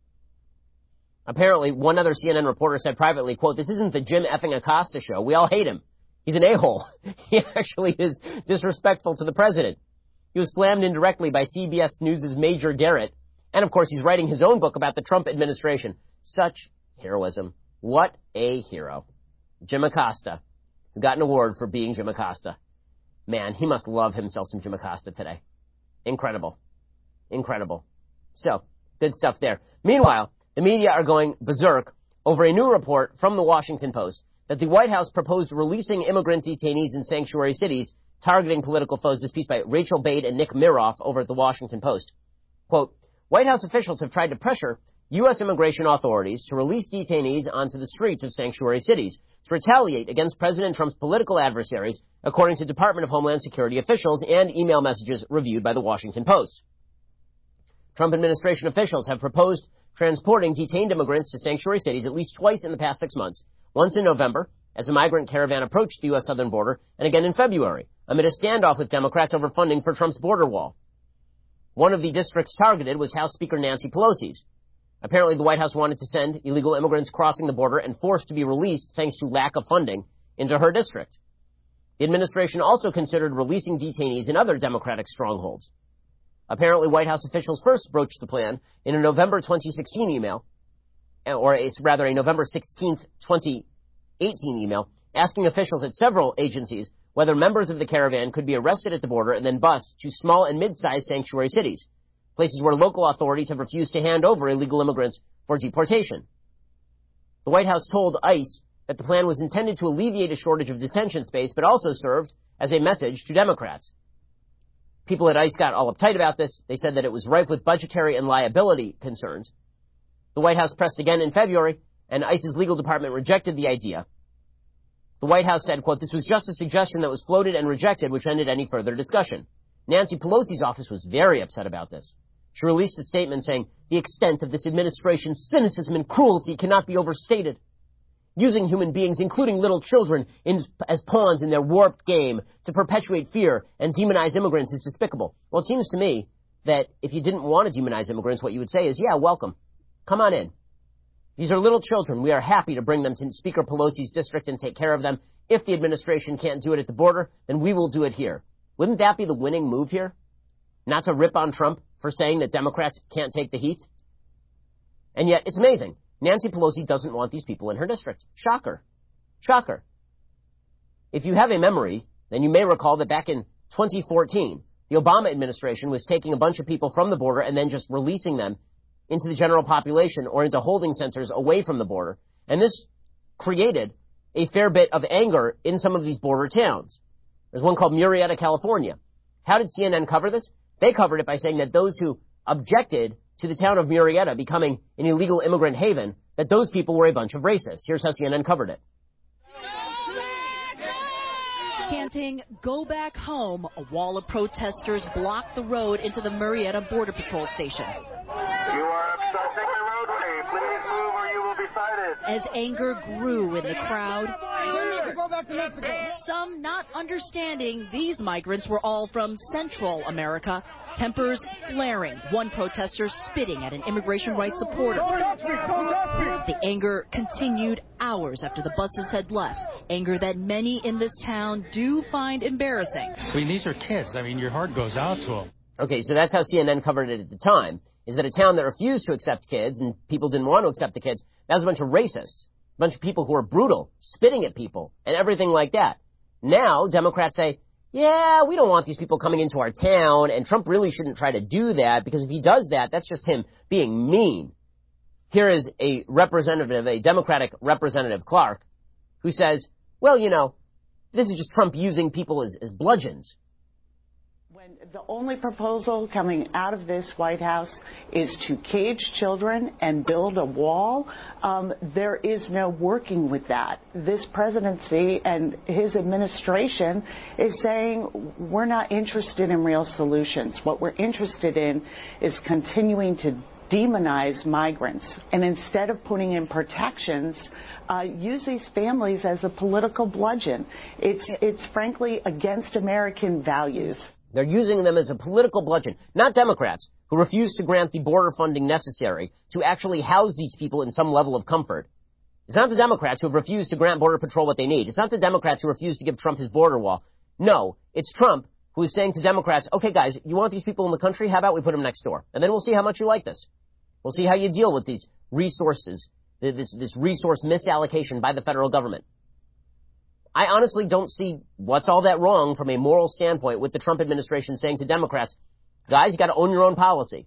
Apparently, one other CNN reporter said privately, quote, "This isn't the Jim effing Acosta show. We all hate him. He's an a-hole. He actually is disrespectful to the president." He was slammed indirectly by CBS News' Major Garrett. And, of course, he's writing his own book about the Trump administration. Such heroism. What a hero. Jim Acosta, who got an award for being Jim Acosta. Man, he must love himself some Jim Acosta today. Incredible. Incredible. So, good stuff there. Meanwhile, the media are going berserk over a new report from the Washington Post that the White House proposed releasing immigrant detainees in sanctuary cities targeting political foes. This piece by Rachel Bade and Nick Miroff over at the Washington Post. Quote, White House officials have tried to pressure U.S. immigration authorities to release detainees onto the streets of sanctuary cities to retaliate against President Trump's political adversaries, according to Department of Homeland Security officials and email messages reviewed by the Washington Post. Trump administration officials have proposed transporting detained immigrants to sanctuary cities at least twice in the past 6 months, once in November, as a migrant caravan approached the U.S. southern border, and again in February, amid a standoff with Democrats over funding for Trump's border wall. One of the districts targeted was House Speaker Nancy Pelosi's. Apparently, the White House wanted to send illegal immigrants crossing the border and forced to be released thanks to lack of funding into her district. The administration also considered releasing detainees in other Democratic strongholds. Apparently, White House officials first broached the plan in a November 2016 email, or a November 16th, 2018 email, asking officials at several agencies whether members of the caravan could be arrested at the border and then bused to small and mid-sized sanctuary cities, places where local authorities have refused to hand over illegal immigrants for deportation. The White House told ICE that the plan was intended to alleviate a shortage of detention space, but also served as a message to Democrats. People at ICE got all uptight about this. They said that it was rife with budgetary and liability concerns. The White House pressed again in February, and ICE's legal department rejected the idea. The White House said, quote, "This was just a suggestion that was floated and rejected, which ended any further discussion." Nancy Pelosi's office was very upset about this. She released a statement saying, "The extent of this administration's cynicism and cruelty cannot be overstated. Using human beings, including little children, as pawns in their warped game to perpetuate fear and demonize immigrants is despicable." Well, it seems to me that if you didn't want to demonize immigrants, what you would say is, yeah, welcome. Come on in. These are little children. We are happy to bring them to Speaker Pelosi's district and take care of them. If the administration can't do it at the border, then we will do it here. Wouldn't that be the winning move here? Not to rip on Trump for saying that Democrats can't take the heat? And yet, it's amazing. Nancy Pelosi doesn't want these people in her district. Shocker. Shocker. If you have a memory, then you may recall that back in 2014, the Obama administration was taking a bunch of people from the border and then just releasing them into the general population or into holding centers away from the border. And this created a fair bit of anger in some of these border towns. There's one called Murrieta, California. How did CNN cover this? They covered it by saying that those who objected to the town of Murrieta becoming an illegal immigrant haven, that those people were a bunch of racists. Here's how CNN covered it. Chanting, "Go back home," a wall of protesters blocked the road into the Murrieta Border Patrol station. "You are obstructing the roadway. Please move or you will be cited." As anger grew in the crowd, We need to go back to Mexico. Some not understanding these migrants were all from Central America, tempers flaring, one protester spitting at an immigration rights supporter. The anger continued hours after the buses had left, anger that many in this town do find embarrassing. I mean, these are kids. I mean, your heart goes out to them. Okay, so that's how CNN covered it at the time, is that a town that refused to accept kids and people didn't want to accept the kids, that was a bunch of racists, a bunch of people who were brutal, spitting at people, and everything like that. Now, Democrats say, yeah, we don't want these people coming into our town, and Trump really shouldn't try to do that, because if he does that, that's just him being mean. Here is a representative, a Democratic representative, Clark, who says, well, you know, this is just Trump using people as bludgeons. When the only proposal coming out of this White House is to cage children and build a wall, there is no working with that. This presidency and his administration is saying we're not interested in real solutions. What we're interested in is continuing to demonize migrants, and instead of putting in protections, use these families as a political bludgeon. It's frankly against American values. They're using them as a political bludgeon, not Democrats, who refuse to grant the border funding necessary to actually house these people in some level of comfort. It's not the Democrats who have refused to grant Border Patrol what they need. It's not the Democrats who refuse to give Trump his border wall. No, it's Trump who is saying to Democrats, okay, guys, you want these people in the country? How about we put them next door? And then we'll see how much you like this. We'll see how you deal with these resources, this resource misallocation by the federal government. I honestly don't see what's all that wrong from a moral standpoint with the Trump administration saying to Democrats, guys, you got to own your own policy.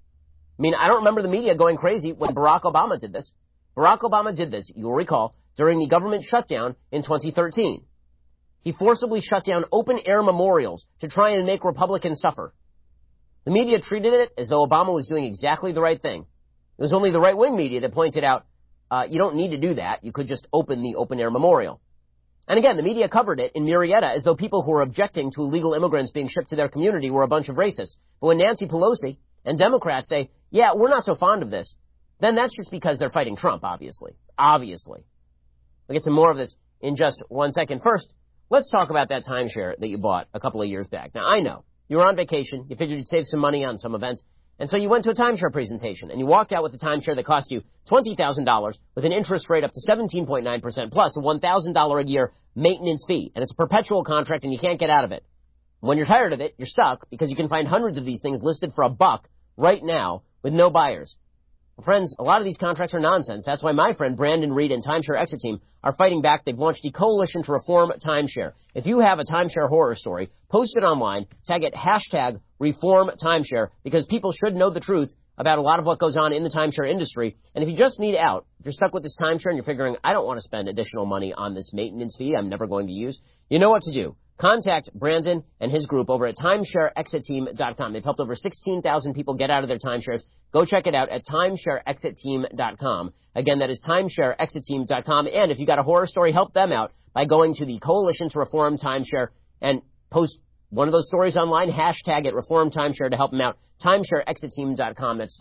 I mean, I don't remember the media going crazy when Barack Obama did this. Barack Obama did this, you'll recall, during the government shutdown in 2013. He forcibly shut down open-air memorials to try and make Republicans suffer. The media treated it as though Obama was doing exactly the right thing. It was only the right-wing media that pointed out, you don't need to do that. You could just open the open-air memorial. And again, the media covered it in Marietta as though people who were objecting to illegal immigrants being shipped to their community were a bunch of racists. But when Nancy Pelosi and Democrats say, yeah, we're not so fond of this, then that's just because they're fighting Trump, obviously. Obviously. We'll get to more of this in just 1 second. First, let's talk about that timeshare that you bought a couple of years back. Now, I know. You were on vacation. You figured you'd save some money on some event. And so you went to a timeshare presentation, and you walked out with a timeshare that cost you $20,000 with an interest rate up to 17.9% plus a $1,000 a year maintenance fee. And it's a perpetual contract, and you can't get out of it. When you're tired of it, you're stuck because you can find hundreds of these things listed for $1 right now with no buyers. Well, friends, a lot of these contracts are nonsense. That's why my friend Brandon Reed and Timeshare Exit Team are fighting back. They've launched a coalition to reform timeshare. If you have a timeshare horror story, post it online, tag it #ReformTimeshare, because people should know the truth about a lot of what goes on in the timeshare industry. And if you just need out, if you're stuck with this timeshare and you're figuring, I don't want to spend additional money on this maintenance fee I'm never going to use, you know what to do. Contact Brandon and his group over at TimeshareExitTeam.com. They've helped over 16,000 people get out of their timeshares. Go check it out at TimeshareExitTeam.com. Again, that is TimeshareExitTeam.com. And if you got a horror story, help them out by going to the Coalition to Reform Timeshare and post one of those stories online, hashtag it Reform Timeshare to help them out. TimeshareExitTeam.com. That's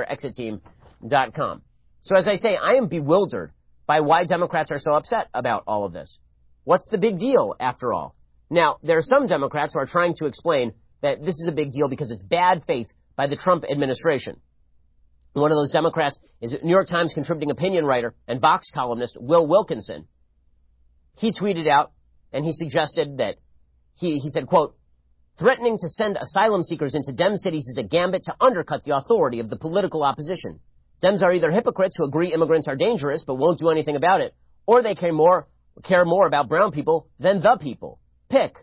TimeshareExitTeam.com. So as I say, I am bewildered by why Democrats are so upset about all of this. What's the big deal, after all? Now, there are some Democrats who are trying to explain that this is a big deal because it's bad faith by the Trump administration. One of those Democrats is New York Times contributing opinion writer and Vox columnist Will Wilkinson. He tweeted out, and he suggested that he said, quote, threatening to send asylum seekers into Dem cities is a gambit to undercut the authority of the political opposition. Dems are either hypocrites who agree immigrants are dangerous but won't do anything about it, or they care more about brown people than the people. Pick.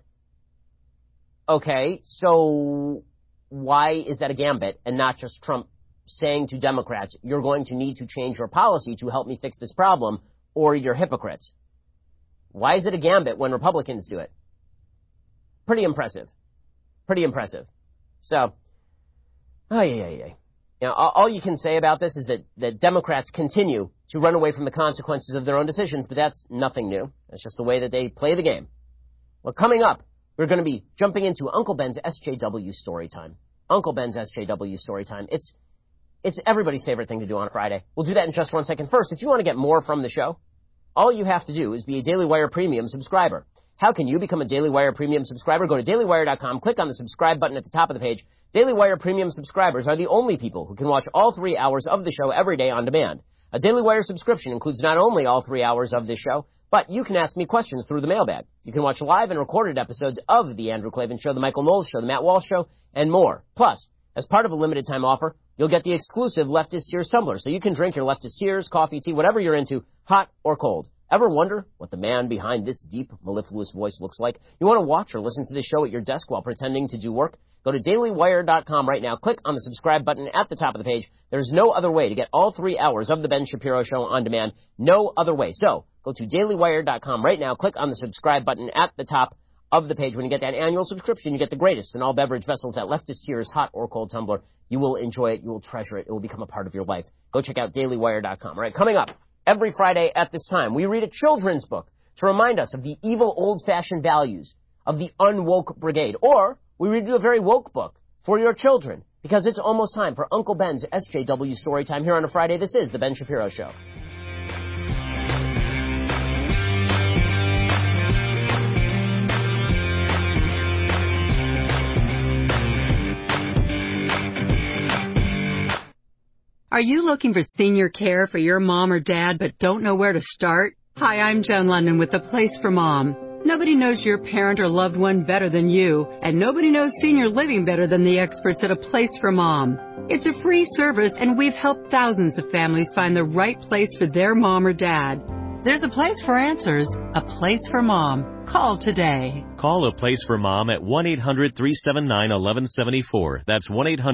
Okay, so why is that a gambit and not just Trump saying to Democrats, you're going to need to change your policy to help me fix this problem, or you're hypocrites? Why is it a gambit when Republicans do it? Pretty impressive. Pretty impressive. So, you know, all you can say about this is that Democrats continue to run away from the consequences of their own decisions, but that's nothing new. That's just the way that they play the game. Well, coming up, we're going to be jumping into Uncle Ben's SJW story time. Uncle Ben's SJW story time. It's everybody's favorite thing to do on a Friday. We'll do that in just 1 second. First, if you want to get more from the show, all you have to do is be a Daily Wire Premium subscriber. How can you become a Daily Wire Premium subscriber? Go to dailywire.com, click on the subscribe button at the top of the page. Daily Wire Premium subscribers are the only people who can watch all 3 hours of the show every day on demand. A Daily Wire subscription includes not only all 3 hours of this show, But you can ask me questions through the mailbag. You can watch live and recorded episodes of The Andrew Klavan Show, The Michael Knowles Show, The Matt Walsh Show, and more. Plus, as part of a limited time offer, you'll get the exclusive Leftist Tears tumbler, so you can drink your Leftist Tears, coffee, tea, whatever you're into, hot or cold. Ever wonder what the man behind this deep, mellifluous voice looks like? You want to watch or listen to this show at your desk while pretending to do work? Go to dailywire.com right now. Click on the subscribe button at the top of the page. There's no other way to get all 3 hours of The Ben Shapiro Show on demand. No other way. So, go to dailywire.com right now. Click on the subscribe button at the top of the page. When you get that annual subscription, you get the greatest in all beverage vessels, that Leftist Tears hot or cold tumbler. You will enjoy it. You will treasure it. It will become a part of your life. Go check out dailywire.com. All right, coming up every Friday at this time, we read a children's book to remind us of the evil old-fashioned values of the unwoke brigade. Or we read you a very woke book for your children, because it's almost time for Uncle Ben's SJW Storytime here on a Friday. This is The Ben Shapiro Show. Are you looking for senior care for your mom or dad but don't know where to start? Hi, I'm Jen London with The Place for Mom. Nobody knows your parent or loved one better than you, and nobody knows senior living better than the experts at A Place for Mom. It's a free service, and we've helped thousands of families find the right place for their mom or dad. There's a place for answers, a place for mom. Call today. Call A Place for Mom at 1-800-379-1174. That's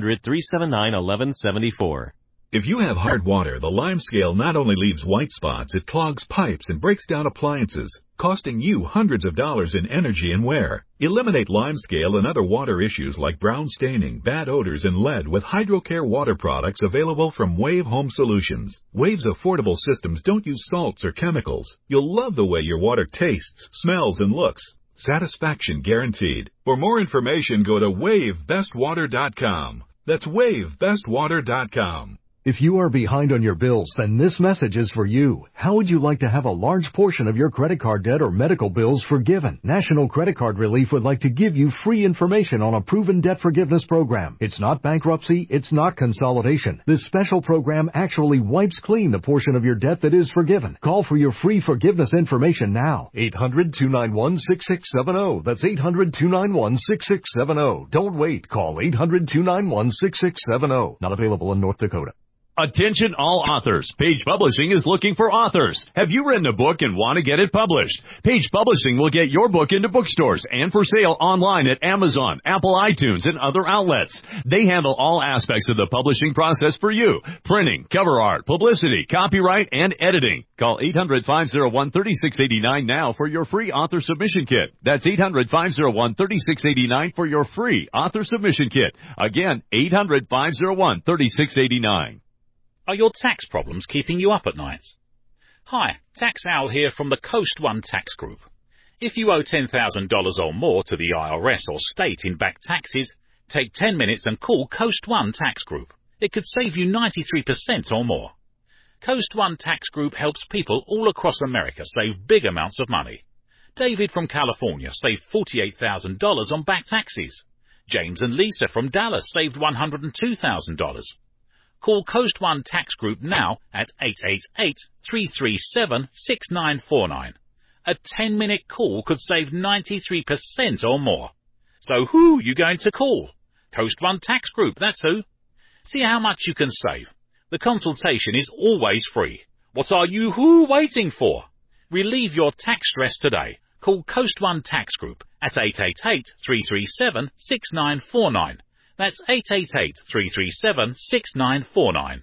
1-800-379-1174. If you have hard water, the lime scale not only leaves white spots, it clogs pipes and breaks down appliances, costing you hundreds of dollars in energy and wear. Eliminate lime scale and other water issues like brown staining, bad odors, and lead with HydroCare water products available from Wave Home Solutions. Wave's affordable systems don't use salts or chemicals. You'll love the way your water tastes, smells, and looks. Satisfaction guaranteed. For more information, go to WaveBestWater.com. That's WaveBestWater.com. If you are behind on your bills, then this message is for you. How would you like to have a large portion of your credit card debt or medical bills forgiven? National Credit Card Relief would like to give you free information on a proven debt forgiveness program. It's not bankruptcy. It's not consolidation. This special program actually wipes clean the portion of your debt that is forgiven. Call for your free forgiveness information now. 800-291-6670. That's 800-291-6670. Don't wait. Call 800-291-6670. Not available in North Dakota. Attention all authors. Page Publishing is looking for authors. Have you written a book and want to get it published? Page Publishing will get your book into bookstores and for sale online at Amazon, Apple iTunes, and other outlets. They handle all aspects of the publishing process for you. Printing, cover art, publicity, copyright, and editing. Call 800-501-3689 now for your free author submission kit. That's 800-501-3689 for your free author submission kit. Again, 800-501-3689. Are your tax problems keeping you up at night? Hi, Tax Owl here from the Coast One Tax Group. If you owe $10,000 or more to the IRS or state in back taxes, take 10 minutes and call Coast One Tax Group. It could save you 93% or more. Coast One Tax Group helps people all across America save big amounts of money. David from California saved $48,000 on back taxes. James and Lisa from Dallas saved $102,000. Call Coast One Tax Group now at 888-337-6949. A 10-minute call could save 93% or more. So who are you going to call? Coast One Tax Group, that's who. See how much you can save. The consultation is always free. What are you waiting for? Relieve your tax stress today. Call Coast One Tax Group at 888-337-6949. That's 888-337-6949.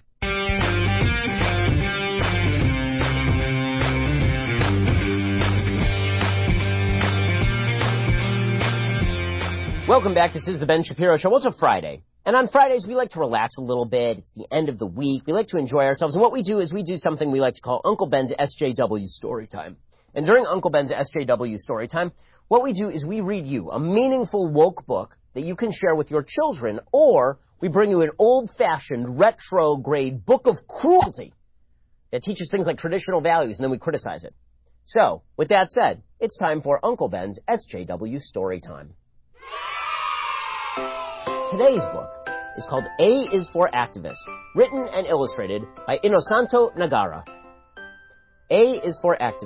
Welcome back. This is the Ben Shapiro Show. Well, it's a Friday. And on Fridays, we like to relax a little bit. It's the end of the week. We like to enjoy ourselves. And what we do is we do something we like to call Uncle Ben's SJW Storytime. And during Uncle Ben's SJW Storytime, what we do is we read you a meaningful woke book that you can share with your children, or we bring you an old-fashioned, retrograde book of cruelty that teaches things like traditional values, and then we criticize it. So, with that said, it's time for Uncle Ben's SJW Storytime. Today's book is called A is for Activist, written and illustrated by Inosanto Nagara. A is for Activist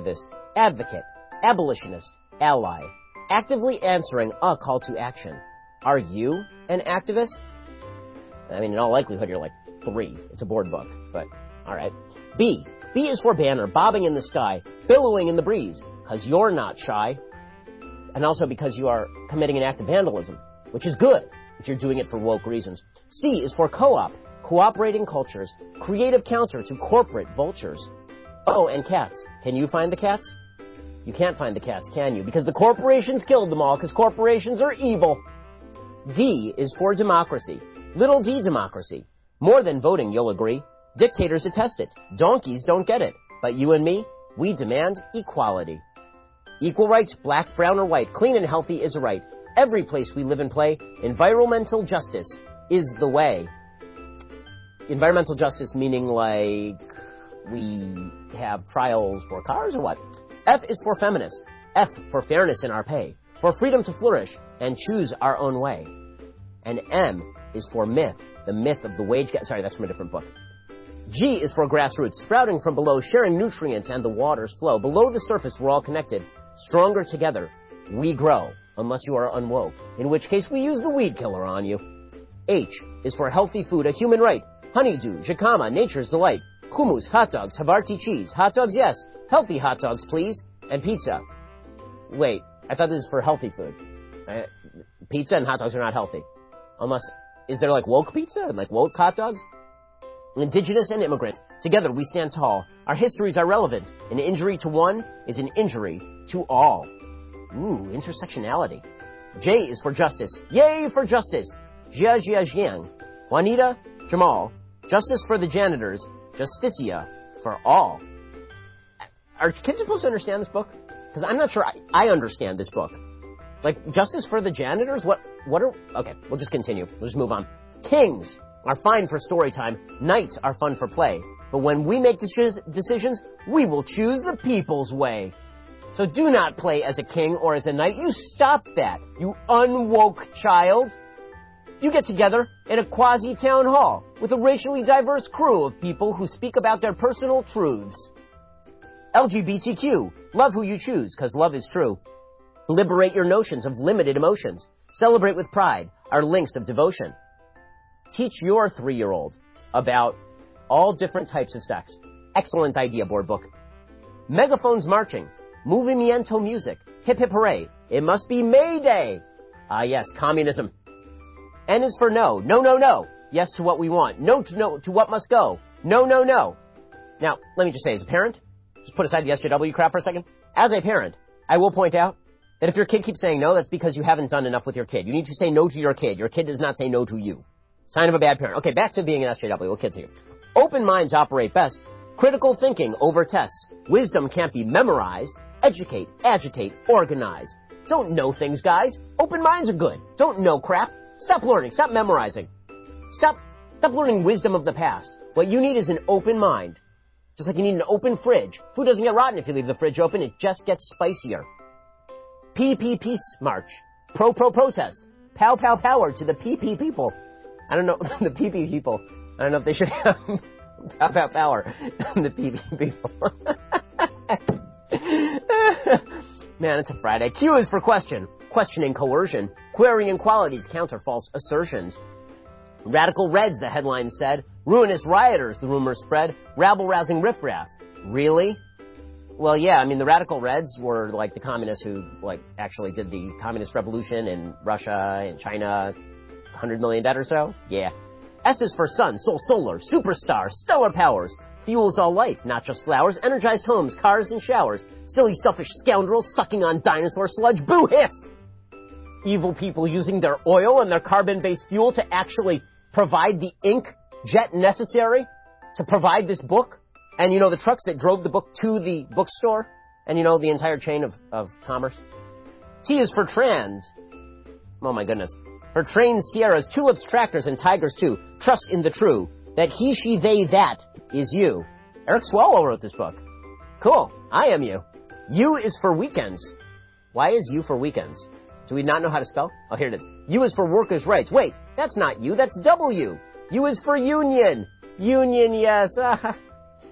advocate, abolitionist, ally, actively answering a call to action. Are you an activist? I mean, in all likelihood, you're like 3. It's a board book, but all right. B. B is for banner, bobbing in the sky, billowing in the breeze, because you're not shy, and also because you are committing an act of vandalism, which is good if you're doing it for woke reasons. C is for co-op, cooperating cultures, creative counter to corporate vultures. Oh, and cats. Can you find the cats? You can't find the cats, can you? Because the corporations killed them all, because corporations are evil. D is for democracy. Little d democracy. More than voting, you'll agree. Dictators detest it. Donkeys don't get it. But you and me, we demand equality. Equal rights, black, brown, or white, clean and healthy is a right. Every place we live and play, environmental justice is the way. Environmental justice meaning like we have trials for cars or what? F is for feminist. F for fairness in our pay. For freedom to flourish and choose our own way. And M is for myth. The myth of the wage gap. Sorry, that's from a different book. G is for grassroots, sprouting from below, sharing nutrients and the waters flow. Below the surface, we're all connected. Stronger together, we grow. Unless you are unwoke, in which case we use the weed killer on you. H is for healthy food, a human right. Honeydew, jicama, nature's delight. Hummus, hot dogs, Havarti cheese. Hot dogs, yes. Healthy hot dogs, please. And pizza. Wait, I thought this is for healthy food. Pizza and hot dogs are not healthy. Unless, is there like woke pizza and like woke hot dogs? Indigenous and immigrant. Together we stand tall. Our histories are relevant. An injury to one is an injury to all. Ooh, intersectionality. J is for justice. Yay for justice. Jia Jia Jiang. Juanita, Jamal. Justice for the janitors. Justicia for all. Are kids supposed to understand this book? Because I'm not sure I understand this book. Like, justice for the janitors? What are... Okay, we'll just continue. We'll just move on. Kings are fine for story time. Knights are fun for play. But when we make decisions, we will choose the people's way. So do not play as a king or as a knight. You stop that, you unwoke child. You get together in a quasi-town hall with a racially diverse crew of people who speak about their personal truths. LGBTQ, love who you choose, because love is true. Liberate your notions of limited emotions. Celebrate with pride our links of devotion. Teach your 3-year-old about all different types of sex. Excellent idea, board book. Megaphones marching. Movimiento music. Hip hip hooray. It must be May Day. Ah, yes, communism. N is for no. No, no, no. Yes to what we want. No to what must go. No, no, no. Now, let me just say, as a parent, just put aside the SJW crap for a second. As a parent, I will point out that if your kid keeps saying no, that's because you haven't done enough with your kid. You need to say no to your kid. Your kid does not say no to you. Sign of a bad parent. Okay, back to being an SJW. We'll continue. Open minds operate best. Critical thinking over tests. Wisdom can't be memorized. Educate, agitate, organize. Don't know things, guys. Open minds are good. Don't know crap. Stop learning. Stop memorizing. Stop learning wisdom of the past. What you need is an open mind. Just like you need an open fridge. Food doesn't get rotten if you leave the fridge open. It just gets spicier. PP Peace March. Protest. Pow pow power to the PP people. I don't know, the PP people. I don't know if they should have pow pow power. The PP people. Man, it's a Friday. Q is for question. Questioning coercion. Querying qualities counter false assertions. Radical Reds, the headline said. Ruinous rioters, the rumors spread. Rabble-rousing riffraff. Really? Well, yeah, I mean, the Radical Reds were like the communists who, like, actually did the communist revolution in Russia and China. 100 million dead or so? Yeah. S is for sun, solar, superstar, stellar powers. Fuels all life, not just flowers. Energized homes, cars, and showers. Silly, selfish scoundrels sucking on dinosaur sludge. Boo hiss! Evil people using their oil and their carbon-based fuel to actually provide the ink jet necessary to provide this book. And, you know, the trucks that drove the book to the bookstore. And, you know, the entire chain of commerce. T is for trans. Oh, my goodness. For trains, Sierras, tulips, tractors, and tigers, too. Trust in the true. That he, she, they, that is you. Eric Swalwell wrote this book. Cool. I am you. U is for weekends. Why is U for weekends? Do we not know how to spell? Oh, here it is. U is for workers' rights. Wait, that's not U. That's W. U is for union. Union, yes.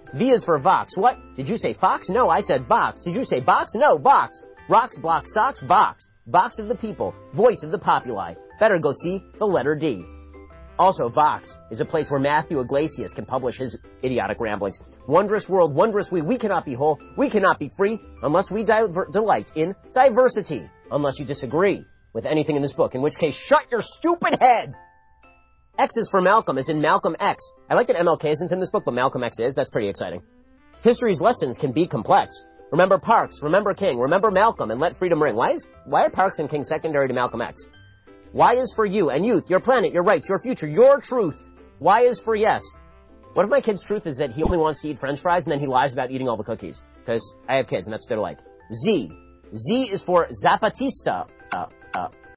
V is for Vox. What? Did you say Fox? No, I said Box. Did you say Box? No, Vox. Rocks, blocks, socks, Vox. Vox of the people. Voice of the populi. Better go see the letter D. Also, Vox is a place where Matthew Iglesias can publish his idiotic ramblings. Wondrous world, wondrous we cannot be whole, we cannot be free unless we delight in diversity. Unless you disagree with anything in this book, in which case, shut your stupid head! X is for Malcolm, as in Malcolm X. I like that MLK isn't in this book, but Malcolm X is. That's pretty exciting. History's lessons can be complex. Remember Parks, remember King, remember Malcolm, and let freedom ring. Why are Parks and King secondary to Malcolm X? Y is for you and youth, your planet, your rights, your future, your truth. Y is for yes. What if my kid's truth is that he only wants to eat French fries and then he lies about eating all the cookies? Because I have kids and that's what they're like. Z. Z is for Zapatista.